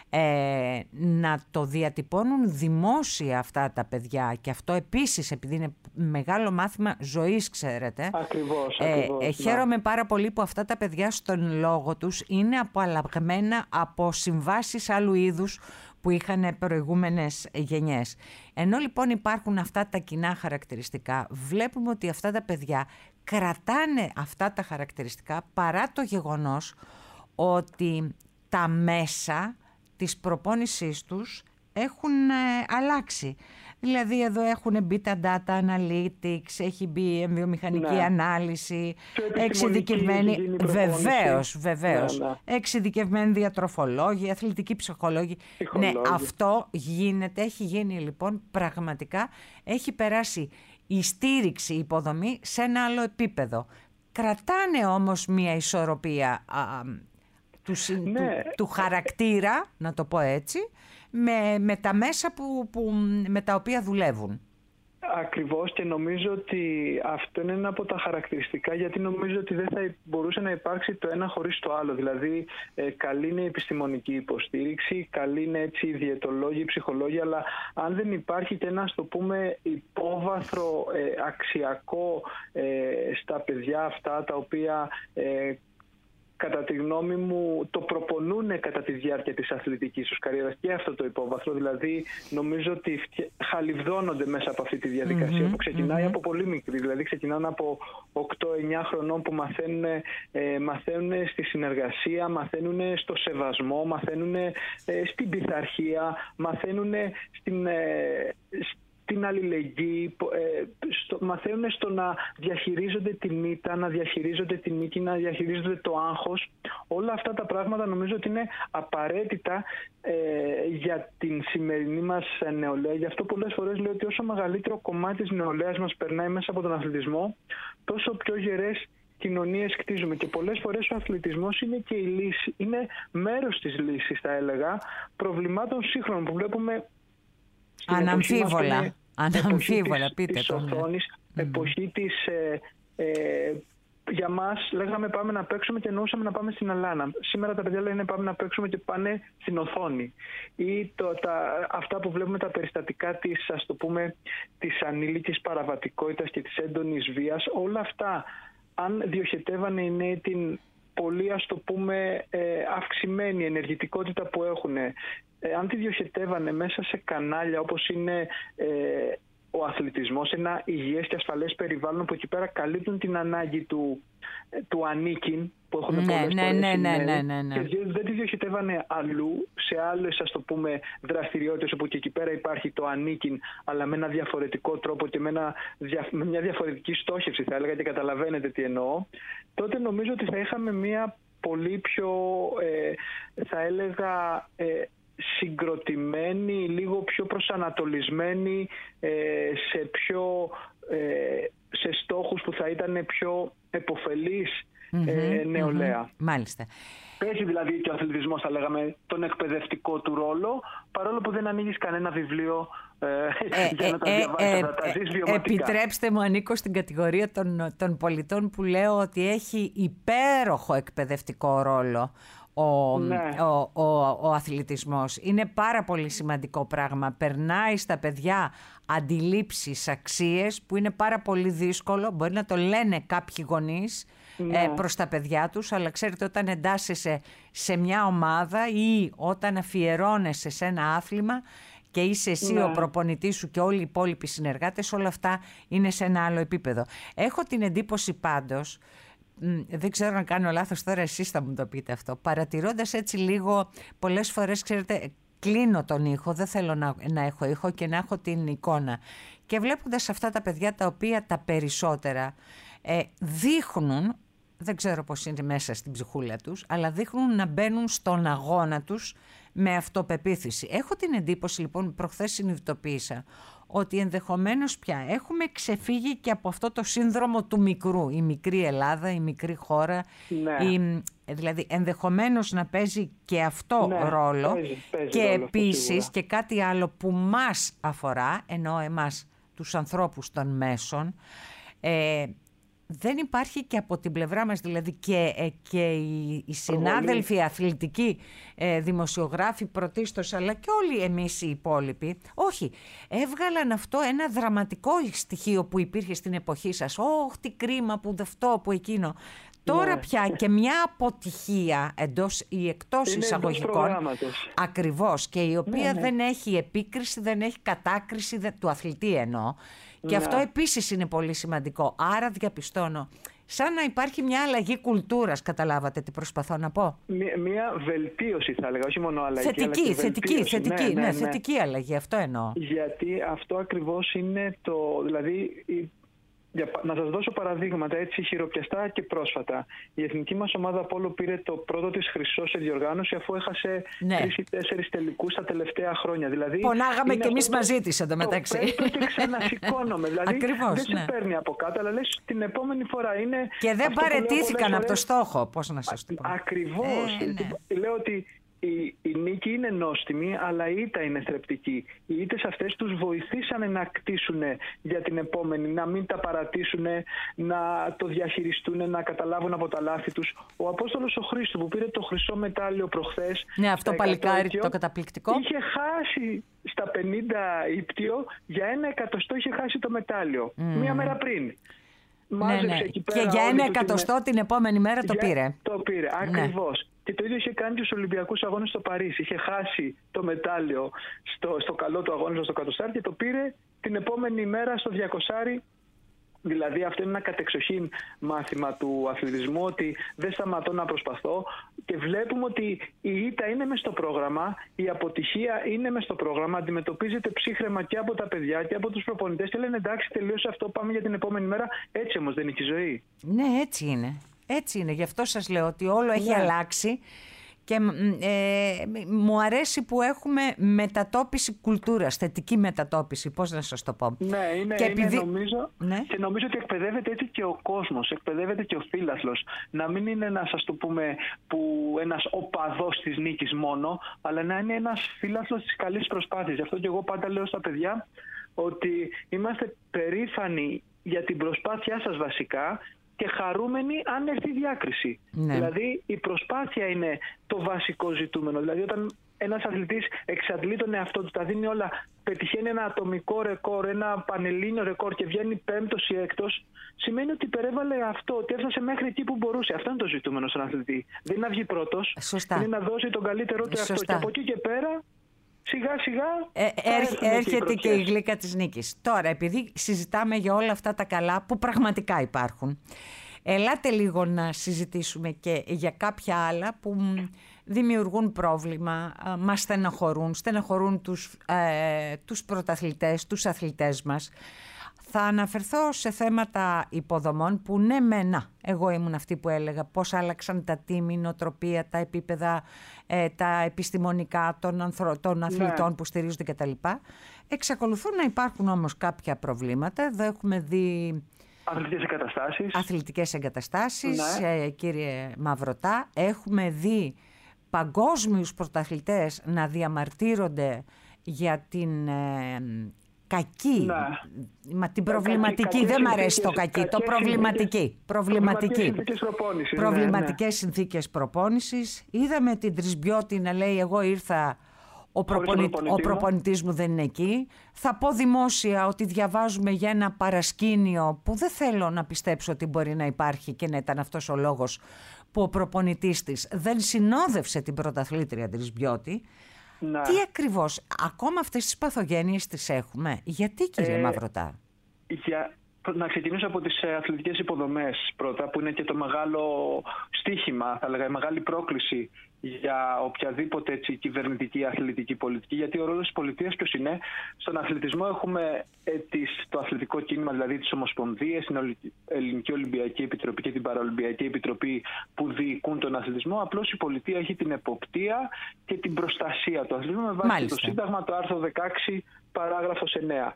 να το διατυπώνουν δημόσια αυτά τα παιδιά, και αυτό επίσης επειδή είναι μεγάλο μάθημα ζωής, ξέρετε. Ακριβώς. Χαίρομαι πάρα πολύ που αυτά τα παιδιά στον λόγο τους είναι απαλλαγμένα από συμβάσεις άλλου είδους που είχαν προηγούμενες γενιές. Ενώ λοιπόν υπάρχουν αυτά τα κοινά χαρακτηριστικά, βλέπουμε ότι αυτά τα παιδιά κρατάνε αυτά τα χαρακτηριστικά παρά το γεγονός ότι τα μέσα της προπόνησής τους έχουν αλλάξει. Δηλαδή εδώ έχουν μπει τα data analytics, έχει μπει βιομηχανική ανάλυση, εξειδικευμένη, βεβαίως, εξειδικευμένη διατροφολόγοι, αθλητικοί ψυχολόγοι. Ναι, αυτό γίνεται, έχει γίνει λοιπόν πραγματικά, έχει περάσει η στήριξη, η υποδομή σε ένα άλλο επίπεδο. Κρατάνε όμως μια ισορροπία του χαρακτήρα, να το πω έτσι, με τα μέσα με τα οποία δουλεύουν. Ακριβώς, και νομίζω ότι αυτό είναι ένα από τα χαρακτηριστικά, γιατί νομίζω ότι δεν θα μπορούσε να υπάρξει το ένα χωρίς το άλλο. Δηλαδή, καλή είναι η επιστημονική υποστήριξη, καλή είναι έτσι οι διαιτολόγοι, οι ψυχολόγοι, αλλά αν δεν υπάρχει και ένα, ας το πούμε, υπόβαθρο αξιακό στα παιδιά αυτά, τα οποία κατά τη γνώμη μου το προπονούν κατά τη διάρκεια της αθλητικής τους καριέρας, και αυτό το υπόβαθρο, δηλαδή νομίζω ότι χαλιβδώνονται μέσα από αυτή τη διαδικασία που ξεκινάει από πολύ μικρή, δηλαδή ξεκινάνε από 8-9 χρονών που μαθαίνουν στη συνεργασία, μαθαίνουν στο σεβασμό, μαθαίνουν στην πειθαρχία, μαθαίνουν την αλληλεγγύη, μαθαίνουν στο να διαχειρίζονται την ήττα, να διαχειρίζονται την νίκη, να διαχειρίζονται το άγχος. Όλα αυτά τα πράγματα νομίζω ότι είναι απαραίτητα για την σημερινή μας νεολαία. Γι' αυτό πολλές φορές λέω ότι όσο μεγαλύτερο κομμάτι της νεολαίας μας περνάει μέσα από τον αθλητισμό, τόσο πιο γερές κοινωνίες κτίζουμε. Και πολλές φορές ο αθλητισμός είναι και η λύση, είναι μέρος της λύσης, θα έλεγα, προβλημάτων σύγχρονων που βλέπουμε. Αναμφίβολα, πείτε της το. οθόνης, εποχή της... για μας λέγαμε πάμε να παίξουμε και εννοούσαμε να πάμε στην αλάνα. Σήμερα τα παιδιά λένε πάμε να παίξουμε και πάνε στην οθόνη. Ή αυτά που βλέπουμε, τα περιστατικά της, ας το πούμε, της ανήλικης παραβατικότητας και της έντονης βίας, όλα αυτά, αν διοχετεύανε οι νέοι την πολύ, ας το πούμε, αυξημένη ενεργητικότητα που έχουν, αν τη διοχετεύανε μέσα σε κανάλια όπως είναι ο αθλητισμός, ένα υγιές και ασφαλές περιβάλλον που εκεί πέρα καλύπτουν την ανάγκη του ανήκειν που έχουν πολλές φορές και δεν τη διοχετεύανε αλλού, σε άλλες, ας το πούμε, δραστηριότητες όπου και εκεί πέρα υπάρχει το ανήκειν, αλλά με ένα διαφορετικό τρόπο και με μια διαφορετική στόχευση, θα έλεγα, και καταλαβαίνετε τι εννοώ, τότε νομίζω ότι θα είχαμε μια πολύ πιο, θα έλεγα, συγκροτημένη, λίγο πιο προσανατολισμένη σε στόχους που θα ήταν πιο επωφελής νεολαία. Μάλιστα. Παίζει δηλαδή και ο αθλητισμός, θα λέγαμε, τον εκπαιδευτικό του ρόλο, παρόλο που δεν ανοίγεις κανένα βιβλίο για να τα διαβάσεις, να τα ζεις βιωματικά. Επιτρέψτε μου, ανήκω στην κατηγορία των πολιτών που λέω ότι έχει υπέροχο εκπαιδευτικό ρόλο ο αθλητισμός. Είναι πάρα πολύ σημαντικό πράγμα. Περνάει στα παιδιά αντιλήψεις, αξίες που είναι πάρα πολύ δύσκολο. Μπορεί να το λένε κάποιοι γονείς προς τα παιδιά τους, αλλά ξέρετε, όταν εντάσσεσαι σε μια ομάδα ή όταν αφιερώνεσαι σε ένα άθλημα και είσαι εσύ ο προπονητής σου και όλοι οι υπόλοιποι συνεργάτες, όλα αυτά είναι σε ένα άλλο επίπεδο. Έχω την εντύπωση πάντως, δεν ξέρω να κάνω λάθος τώρα, εσείς θα μου το πείτε αυτό, παρατηρώντας έτσι λίγο, πολλές φορές, ξέρετε, κλείνω τον ήχο, δεν θέλω να έχω ήχο και να έχω την εικόνα, και βλέποντας αυτά τα παιδιά τα οποία τα περισσότερα δείχνουν, δεν ξέρω πώς είναι μέσα στην ψυχούλα τους, αλλά δείχνουν να μπαίνουν στον αγώνα τους με αυτοπεποίθηση. Έχω την εντύπωση, λοιπόν, προχθές συνειδητοποίησα ότι ενδεχομένως πια έχουμε ξεφύγει και από αυτό το σύνδρομο του μικρού, η μικρή Ελλάδα, η μικρή χώρα, δηλαδή ενδεχομένως να παίζει και αυτό ρόλο, παίζει και ρόλο, επίσης και κάτι άλλο που μας αφορά, ενώ εμάς τους ανθρώπους των μέσων, δεν υπάρχει και από την πλευρά μας, δηλαδή και οι συνάδελφοι αθλητικοί, δημοσιογράφοι πρωτίστως, αλλά και όλοι εμείς οι υπόλοιποι, όχι, έβγαλαν αυτό ένα δραματικό στοιχείο που υπήρχε στην εποχή σας. Τι κρίμα που αυτό, που εκείνο. Τώρα πια και μια αποτυχία εντός ή εκτός εισαγωγικών, ακριβώς, και η οποία δεν έχει επίκριση, δεν έχει κατάκριση του αθλητή εννοώ. Και αυτό επίσης είναι πολύ σημαντικό. Άρα διαπιστώνω, σαν να υπάρχει μια αλλαγή κουλτούρας, καταλάβατε τι προσπαθώ να πω. Μια βελτίωση, θα έλεγα, όχι μόνο αλλαγή. Θετική αλλαγή, αυτό εννοώ. Γιατί αυτό ακριβώς είναι δηλαδή... Να σας δώσω παραδείγματα έτσι χειροπιαστά και πρόσφατα. Η εθνική μας ομάδα Πόλο πήρε το πρώτο της χρυσό σε διοργάνωση, αφού έχασε 3 ή 4 τελικούς τα τελευταία χρόνια. Δηλαδή, πονάγαμε κι εμείς μαζί της εντωμεταξύ. Και ξανασηκώνομαι. Δηλαδή ακριβώς, δεν σε παίρνει από κάτω, αλλά λες την επόμενη φορά είναι. Και δεν παραιτήθηκαν από το στόχο. Πώς να σας το πω. Ακριβώς. Λέω ότι η νίκη είναι νόστιμη, αλλά η ήττα είναι θρεπτική. Οι ήττες αυτές τους βοηθήσανε να κτίσουν για την επόμενη, να μην τα παρατήσουν, να το διαχειριστούν, να καταλάβουν από τα λάθη τους. Ο Απόστολος ο Χρήστου που πήρε το χρυσό μετάλλιο προχθές, ναι, αυτό παλικάρι το καταπληκτικό, είχε χάσει στα 50 ύπτιο, για 1 εκατοστό είχε χάσει το μετάλλιο, μία μέρα πριν. Ναι. Και για 1 εκατοστό την επόμενη μέρα το πήρε. Το πήρε, ακριβώς. Και το ίδιο είχε κάνει και στους Ολυμπιακούς Αγώνες στο Παρίσι. Είχε χάσει το μετάλλιο στο καλό του αγώνα στο κατοστάρι και το πήρε την επόμενη μέρα στο 200. Δηλαδή αυτό είναι ένα κατεξοχήν μάθημα του αθλητισμού, ότι δεν σταματώ να προσπαθώ, και βλέπουμε ότι η ήττα είναι μες στο πρόγραμμα, η αποτυχία είναι μες στο πρόγραμμα, αντιμετωπίζεται ψύχραιμα και από τα παιδιά και από τους προπονητές και λένε εντάξει, τελείωσε αυτό, πάμε για την επόμενη μέρα. Έτσι όμως δεν είναι η ζωή. Ναι, έτσι είναι. Έτσι είναι. Γι' αυτό σας λέω ότι όλο έχει αλλάξει. Και μου αρέσει που έχουμε μετατόπιση κουλτούρας, θετική μετατόπιση, πώς να σας το πω. Ναι, νομίζω, και νομίζω ότι εκπαιδεύεται έτσι και ο κόσμος, εκπαιδεύεται και ο φίλαθλος. Να μην είναι ένας, ας το πούμε, ένας οπαδός της νίκης μόνο, αλλά να είναι ένας φίλαθλος της καλής προσπάθειας. Γι' αυτό και εγώ πάντα λέω στα παιδιά ότι είμαστε περήφανοι για την προσπάθειά σας βασικά, και χαρούμενοι αν έρθει η διάκριση. Ναι. Δηλαδή η προσπάθεια είναι το βασικό ζητούμενο. Δηλαδή όταν ένας αθλητής εξαντλεί τον εαυτό του, τα δίνει όλα, πετυχαίνει ένα ατομικό ρεκόρ, ένα πανελλήνιο ρεκόρ και βγαίνει 5ος ή 6ος, σημαίνει ότι υπερέβαλε αυτό, ότι έφτασε μέχρι εκεί που μπορούσε. Αυτό είναι το ζητούμενο στον αθλητή. Δεν είναι να βγει πρώτος, είναι να δώσει τον καλύτερό του εαυτό. Και από εκεί και πέρα σιγά σιγά έρχεται και η γλύκα της νίκης. Τώρα, επειδή συζητάμε για όλα αυτά τα καλά που πραγματικά υπάρχουν, ελάτε λίγο να συζητήσουμε και για κάποια άλλα που δημιουργούν πρόβλημα, μας στεναχωρούν τους πρωταθλητές, τους αθλητές μας. Θα αναφερθώ σε θέματα υποδομών που ναι εγώ ήμουν αυτή που έλεγα πώς άλλαξαν τα team, η νοοτροπία, τα επίπεδα, τα επιστημονικά των αθλητών που στηρίζονται κτλ. Εξακολουθούν να υπάρχουν όμως κάποια προβλήματα. Εδώ έχουμε δει αθλητικές εγκαταστάσεις, κύριε Μαυρωτά. Έχουμε δει παγκόσμιους πρωταθλητές να διαμαρτύρονται για την κακή, την προβληματική, δεν μ' αρέσει το κακή, το προβληματικές συνθήκες προπόνησης. Είδαμε την Τρισμπιώτη να λέει εγώ ήρθα, ο προπονητής μου δεν είναι εκεί. Θα πω δημόσια ότι διαβάζουμε για ένα παρασκήνιο που δεν θέλω να πιστέψω ότι μπορεί να υπάρχει και να ήταν αυτός ο λόγος που ο προπονητής της δεν συνόδευσε την πρωταθλήτρια Τρισμπιώτη. Τι ακριβώς, ακόμα αυτές τις παθογένειες τις έχουμε? Γιατί, κύριε Μαυρωτά? Να ξεκινήσω από τις αθλητικές υποδομές πρώτα, που είναι και το μεγάλο στίχημα, θα λέγα, η μεγάλη πρόκληση για οποιαδήποτε κυβερνητική αθλητική πολιτική. Γιατί ο ρόλος της πολιτείας ποιος είναι? Στον αθλητισμό έχουμε το αθλητικό κίνημα, δηλαδή τις ομοσπονδίες, την Ελληνική Ολυμπιακή Επιτροπή και την Παραολυμπιακή Επιτροπή που διοικούν τον αθλητισμό. Απλώς η πολιτεία έχει την εποπτεία και την προστασία του αθλητισμού με βάση το Σύνταγμα, το άρθρο 16, παράγραφος 9.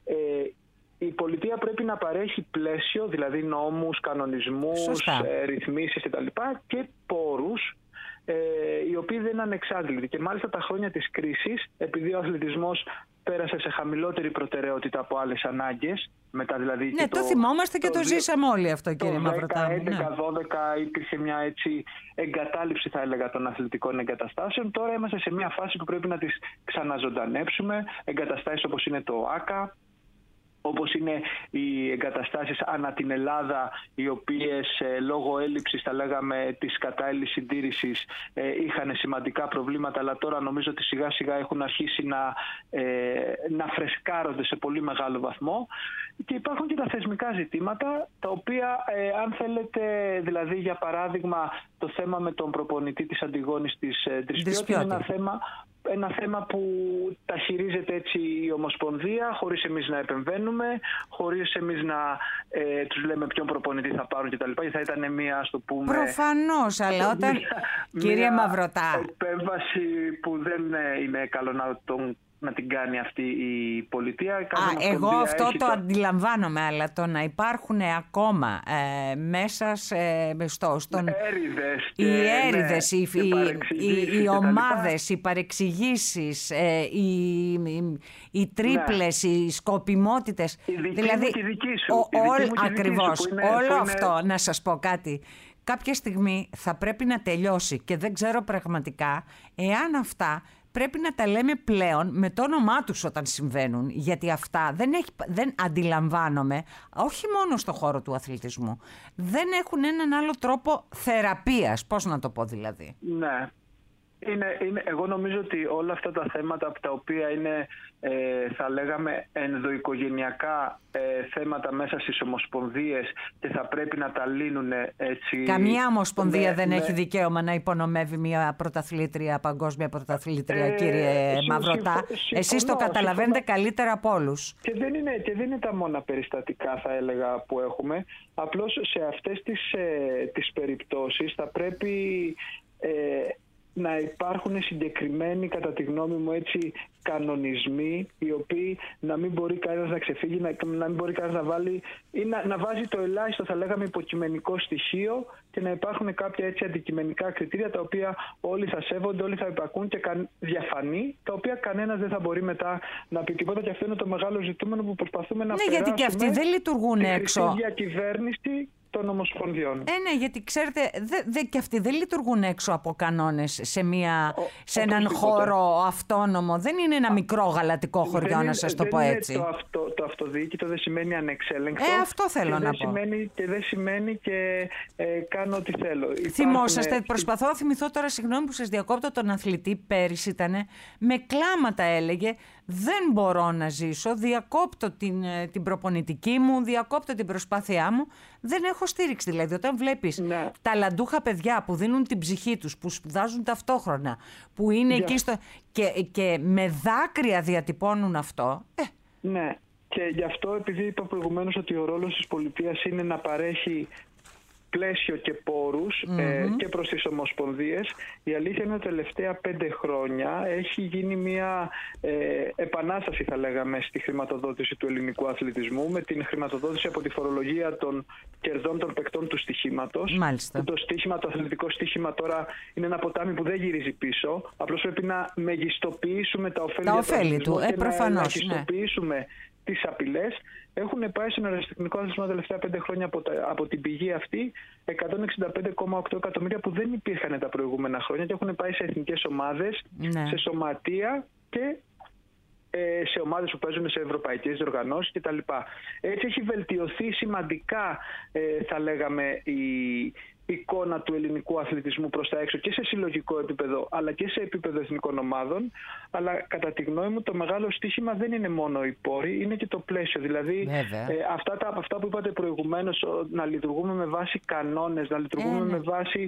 Η πολιτεία πρέπει να παρέχει πλαίσιο, δηλαδή νόμους, κανονισμούς, ρυθμίσεις κτλ. Και πόρους οι οποίοι δεν είναι ανεξάντλητοι. Και μάλιστα τα χρόνια της κρίσης, επειδή ο αθλητισμός πέρασε σε χαμηλότερη προτεραιότητα από άλλες ανάγκες, μετά δηλαδή. Ναι, το θυμόμαστε και το ζήσαμε όλοι αυτό, κύριε Μαυρωτά. Το 2011-2012 υπήρχε μια εγκατάλειψη, θα έλεγα, των αθλητικών εγκαταστάσεων. Τώρα είμαστε σε μια φάση που πρέπει να τις ξαναζωντανέψουμε. Εγκαταστάσεις όπως είναι το ΆΚΑ, όπως είναι οι εγκαταστάσεις ανά την Ελλάδα, οι οποίες λόγω έλλειψης, θα λέγαμε, της κατάλληλης συντήρησης είχαν σημαντικά προβλήματα, αλλά τώρα νομίζω ότι σιγά σιγά έχουν αρχίσει να φρεσκάρονται σε πολύ μεγάλο βαθμό. Και υπάρχουν και τα θεσμικά ζητήματα, τα οποία αν θέλετε, δηλαδή για παράδειγμα το θέμα με τον προπονητή της Αντιγόνης της Τρισπιώτη είναι ένα θέμα που τα χειρίζεται έτσι η Ομοσπονδία, χωρίς εμείς να επεμβαίνουμε, χωρίς εμείς να τους λέμε ποιον προπονητή θα πάρουν κτλ. Θα ήταν μία, ας το πούμε... Προφανώς, αλλά όταν... Κύριε Μαυρωτά... επέμβαση που δεν είναι καλό να την κάνει αυτή η πολιτεία. Εγώ αυτό το αντιλαμβάνομαι, αλλά το να υπάρχουν ακόμα μέσα στον... οι έρηδες, οι ομάδες, οι παρεξηγήσεις, οι τρίπλες, οι σκοπιμότητες. Δηλαδή, ακριβώς, όλο αυτό, να σας πω κάτι. Κάποια στιγμή θα πρέπει να τελειώσει και δεν ξέρω πραγματικά εάν αυτά πρέπει να τα λέμε πλέον με το όνομά τους όταν συμβαίνουν, γιατί αυτά δεν αντιλαμβάνομαι, όχι μόνο στο χώρο του αθλητισμού, δεν έχουν έναν άλλο τρόπο θεραπείας, πώς να το πω δηλαδή. Ναι. Εγώ νομίζω ότι όλα αυτά τα θέματα τα οποία είναι, θα λέγαμε, ενδοοικογενειακά θέματα μέσα στις ομοσπονδίες και θα πρέπει να τα λύνουν έτσι. Καμία ομοσπονδία δεν έχει δικαίωμα να υπονομεύει μια πρωταθλήτρια, παγκόσμια πρωταθλήτρια, κύριε Μαυρωτά. Εσείς το καταλαβαίνετε καλύτερα από όλους. Και δεν είναι τα μόνα περιστατικά, θα έλεγα, που έχουμε. Απλώς σε αυτές τις περιπτώσεις θα πρέπει... να υπάρχουν συγκεκριμένοι, κατά τη γνώμη μου, έτσι, κανονισμοί, οι οποίοι να μην μπορεί κανένας να ξεφύγει, να μην μπορεί κανένας να βάλει ή να βάζει το ελάχιστο, θα λέγαμε, υποκειμενικό στοιχείο, και να υπάρχουν κάποια έτσι αντικειμενικά κριτήρια τα οποία όλοι θα σέβονται, όλοι θα υπακούν και διαφανή, τα οποία κανένας δεν θα μπορεί μετά να πει τίποτα. Και αυτό είναι το μεγάλο ζητούμενο που προσπαθούμε να περάσουμε. Ναι, γιατί και αυτοί δεν λειτουργούν έξω. Τη διακυβέρνηση των ομοσπονδιών. Ναι, γιατί ξέρετε, και αυτοί δεν λειτουργούν έξω από κανόνες σε έναν χώρο αυτόνομο. Δεν είναι ένα μικρό γαλατικό χωριό, να σας το πω έτσι. Το αυτοδιοίκητο δεν σημαίνει ανεξέλεγκτο. Αυτό θέλω να πω. Και δεν σημαίνει και κάνω ό,τι θέλω. Θυμόσαστε, προσπαθώ να θυμηθώ τώρα, συγγνώμη που σας διακόπτω, τον αθλητή πέρυσι ήτανε, με κλάματα έλεγε, δεν μπορώ να ζήσω, διακόπτω την προπονητική μου, διακόπτω την προσπάθειά μου, δεν έχω στήριξη. Δηλαδή, όταν βλέπεις ταλαντούχα παιδιά που δίνουν την ψυχή τους, που σπουδάζουν ταυτόχρονα, που είναι εκεί και με δάκρυα διατυπώνουν αυτό. Ναι, και γι' αυτό, επειδή είπα προηγουμένως ότι ο ρόλος της πολιτείας είναι να παρέχει πλαίσιο και πόρους και προς τις ομοσπονδίες, η αλήθεια είναι ότι τα τελευταία 5 χρόνια έχει γίνει μια επανάσταση, θα λέγαμε, στη χρηματοδότηση του ελληνικού αθλητισμού, με την χρηματοδότηση από τη φορολογία των κερδών των παικτών του στοιχήματος. Μάλιστα. Το αθλητικό στοίχημα τώρα είναι ένα ποτάμι που δεν γυρίζει πίσω. Απλώς πρέπει να μεγιστοποιήσουμε τα ωφέλη του και να μεγιστοποιήσουμε τις απειλές. Έχουν πάει στον αεραστεχνικό αθλητισμό τα τελευταία 5 χρόνια από την πηγή αυτή 165,8 εκατομμύρια που δεν υπήρχαν τα προηγούμενα χρόνια, και έχουν πάει σε εθνικές ομάδες, σε σωματεία και σε ομάδες που παίζουν σε ευρωπαϊκές διοργανώσεις κτλ. Έτσι έχει βελτιωθεί σημαντικά, θα λέγαμε, η εικόνα του ελληνικού αθλητισμού προς τα έξω και σε συλλογικό επίπεδο αλλά και σε επίπεδο εθνικών ομάδων. Αλλά κατά τη γνώμη μου το μεγάλο στοίχημα δεν είναι μόνο οι πόροι, είναι και το πλαίσιο. Δηλαδή αυτά που είπατε προηγουμένως, να λειτουργούμε με βάση κανόνες, να λειτουργούμε με βάση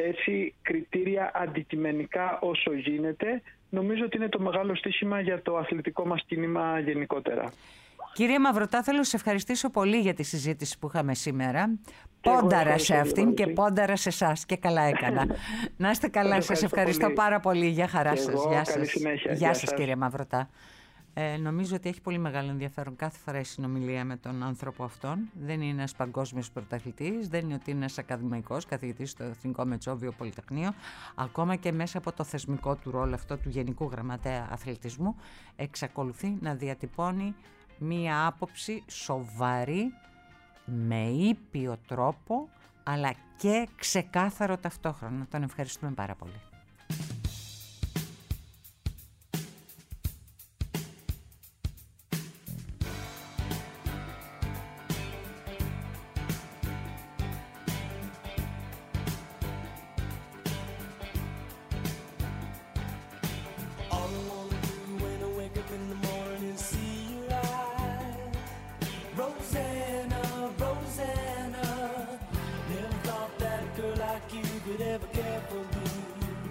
κριτήρια αντικειμενικά όσο γίνεται, νομίζω ότι είναι το μεγάλο στοίχημα για το αθλητικό μας κίνημα γενικότερα. Κύριε Μαυρωτά, θέλω να σας ευχαριστήσω πολύ για τη συζήτηση που είχαμε σήμερα. Πόνταρα σε αυτήν και πόνταρα σε εσάς, και καλά έκανα. Να είστε καλά, σας ευχαριστώ πάρα πολύ. Γεια χαρά σας. Γεια σας. Γεια σας, κύριε Μαυρωτά. Νομίζω ότι έχει πολύ μεγάλο ενδιαφέρον κάθε φορά η συνομιλία με τον άνθρωπο αυτόν. Δεν είναι ένας παγκόσμιος πρωταθλητής, δεν είναι ότι είναι ένας ακαδημαϊκός καθηγητής στο Εθνικό Μετσόβιο Πολυτεχνείο. Ακόμα και μέσα από το θεσμικό του ρόλο αυτό του Γενικού Γραμματέα Αθλητισμού, εξακολουθεί να διατυπώνει μία άποψη σοβαρή, με ήπιο τρόπο, αλλά και ξεκάθαρο ταυτόχρονα. Τον ευχαριστούμε πάρα πολύ. Rosanna, never thought that a girl like you could ever care for me.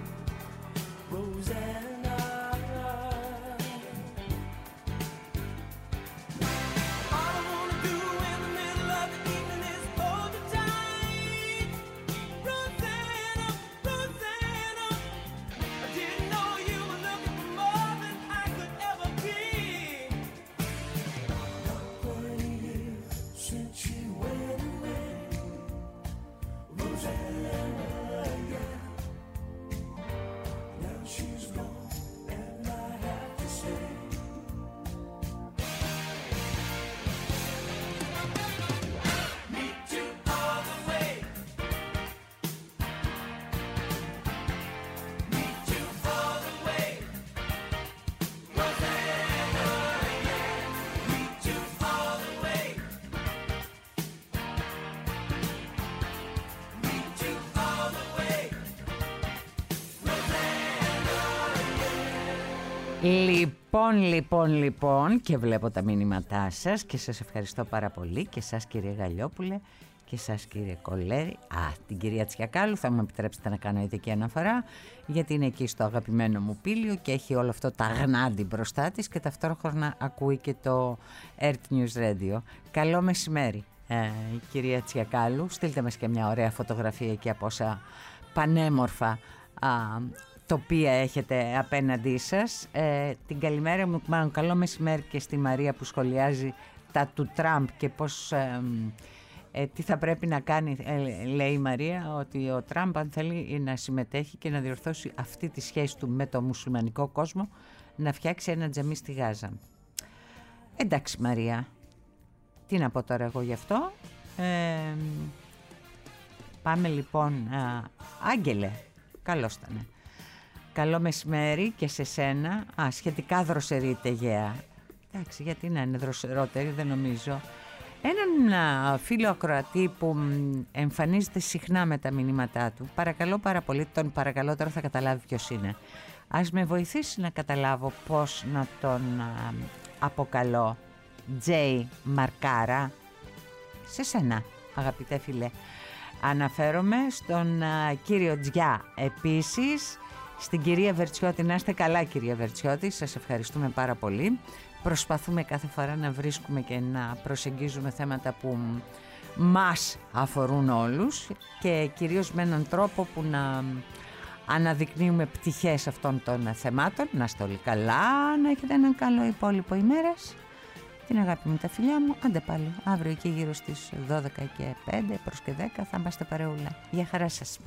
Λοιπόν, και βλέπω τα μήνυματά σας και σας ευχαριστώ πάρα πολύ και σας κύριε Γαλλιόπουλε και σας κύριε Κολέρη. Την κυρία Τσιακάλου θα μου επιτρέψετε να κάνω ειδική αναφορά, γιατί είναι εκεί στο αγαπημένο μου πήλιο και έχει όλο αυτό τα γνάντι μπροστά της και ταυτόχρονα ακούει και το Earth News Radio. Καλό μεσημέρι κυρία Τσιακάλου, στείλτε μας και μια ωραία φωτογραφία εκεί από όσα πανέμορφα τοπία έχετε απέναντί σας. Την καλημέρα μου, μάλλον καλό μεσημέρι και στη Μαρία που σχολιάζει τα του Τραμπ και πώς, τι θα πρέπει να κάνει. Λέει η Μαρία ότι ο Τραμπ αν θέλει να συμμετέχει και να διορθώσει αυτή τη σχέση του με το μουσουλμανικό κόσμο, να φτιάξει ένα τζαμί στη Γάζα. Εντάξει Μαρία, τι να πω τώρα εγώ γι' αυτό. Πάμε λοιπόν. Άγγελε, καλώς ήτανε. Καλό μεσημέρι και σε σένα. Σχετικά δροσερή Τεγέα. Εντάξει, γιατί να είναι δροσερότερη, δεν νομίζω. Έναν φίλο ακροατή που εμφανίζεται συχνά με τα μηνύματά του, παρακαλώ πάρα πολύ, τον παρακαλώ, τώρα θα καταλάβει ποιος είναι. Ας με βοηθήσει να καταλάβω πώς να τον αποκαλώ. Τζέι Μαρκάρα. Σε σένα, αγαπητέ φίλε. Αναφέρομαι στον κύριο Τζιά επίσης, στην κυρία Βερτσιώτη. Να είστε καλά κυρία Βερτσιώτη, σας ευχαριστούμε πάρα πολύ. Προσπαθούμε κάθε φορά να βρίσκουμε και να προσεγγίζουμε θέματα που μας αφορούν όλους και κυρίως με έναν τρόπο που να αναδεικνύουμε πτυχές αυτών των θεμάτων. Να είστε όλοι καλά, να έχετε έναν καλό υπόλοιπο ημέρας. Την αγάπη μου τα φιλιά μου, άντε πάλι αύριο εκεί γύρω στις 12 και 5 προς και 10 θα είμαστε παρεούλα. Γεια χαρά σας.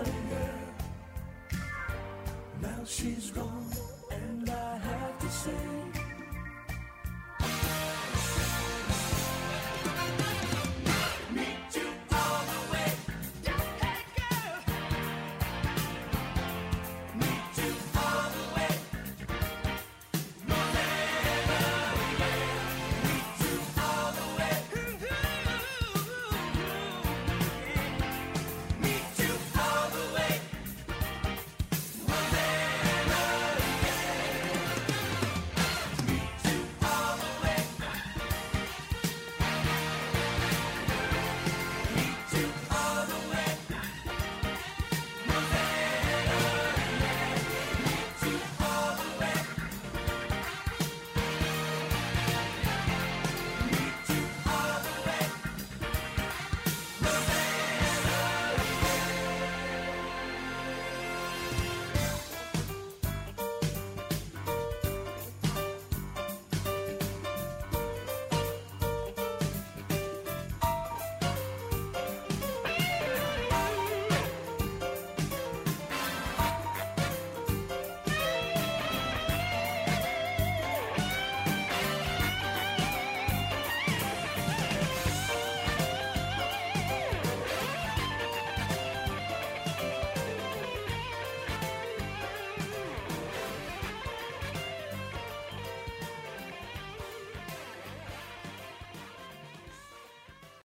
Now she's gone and I have to say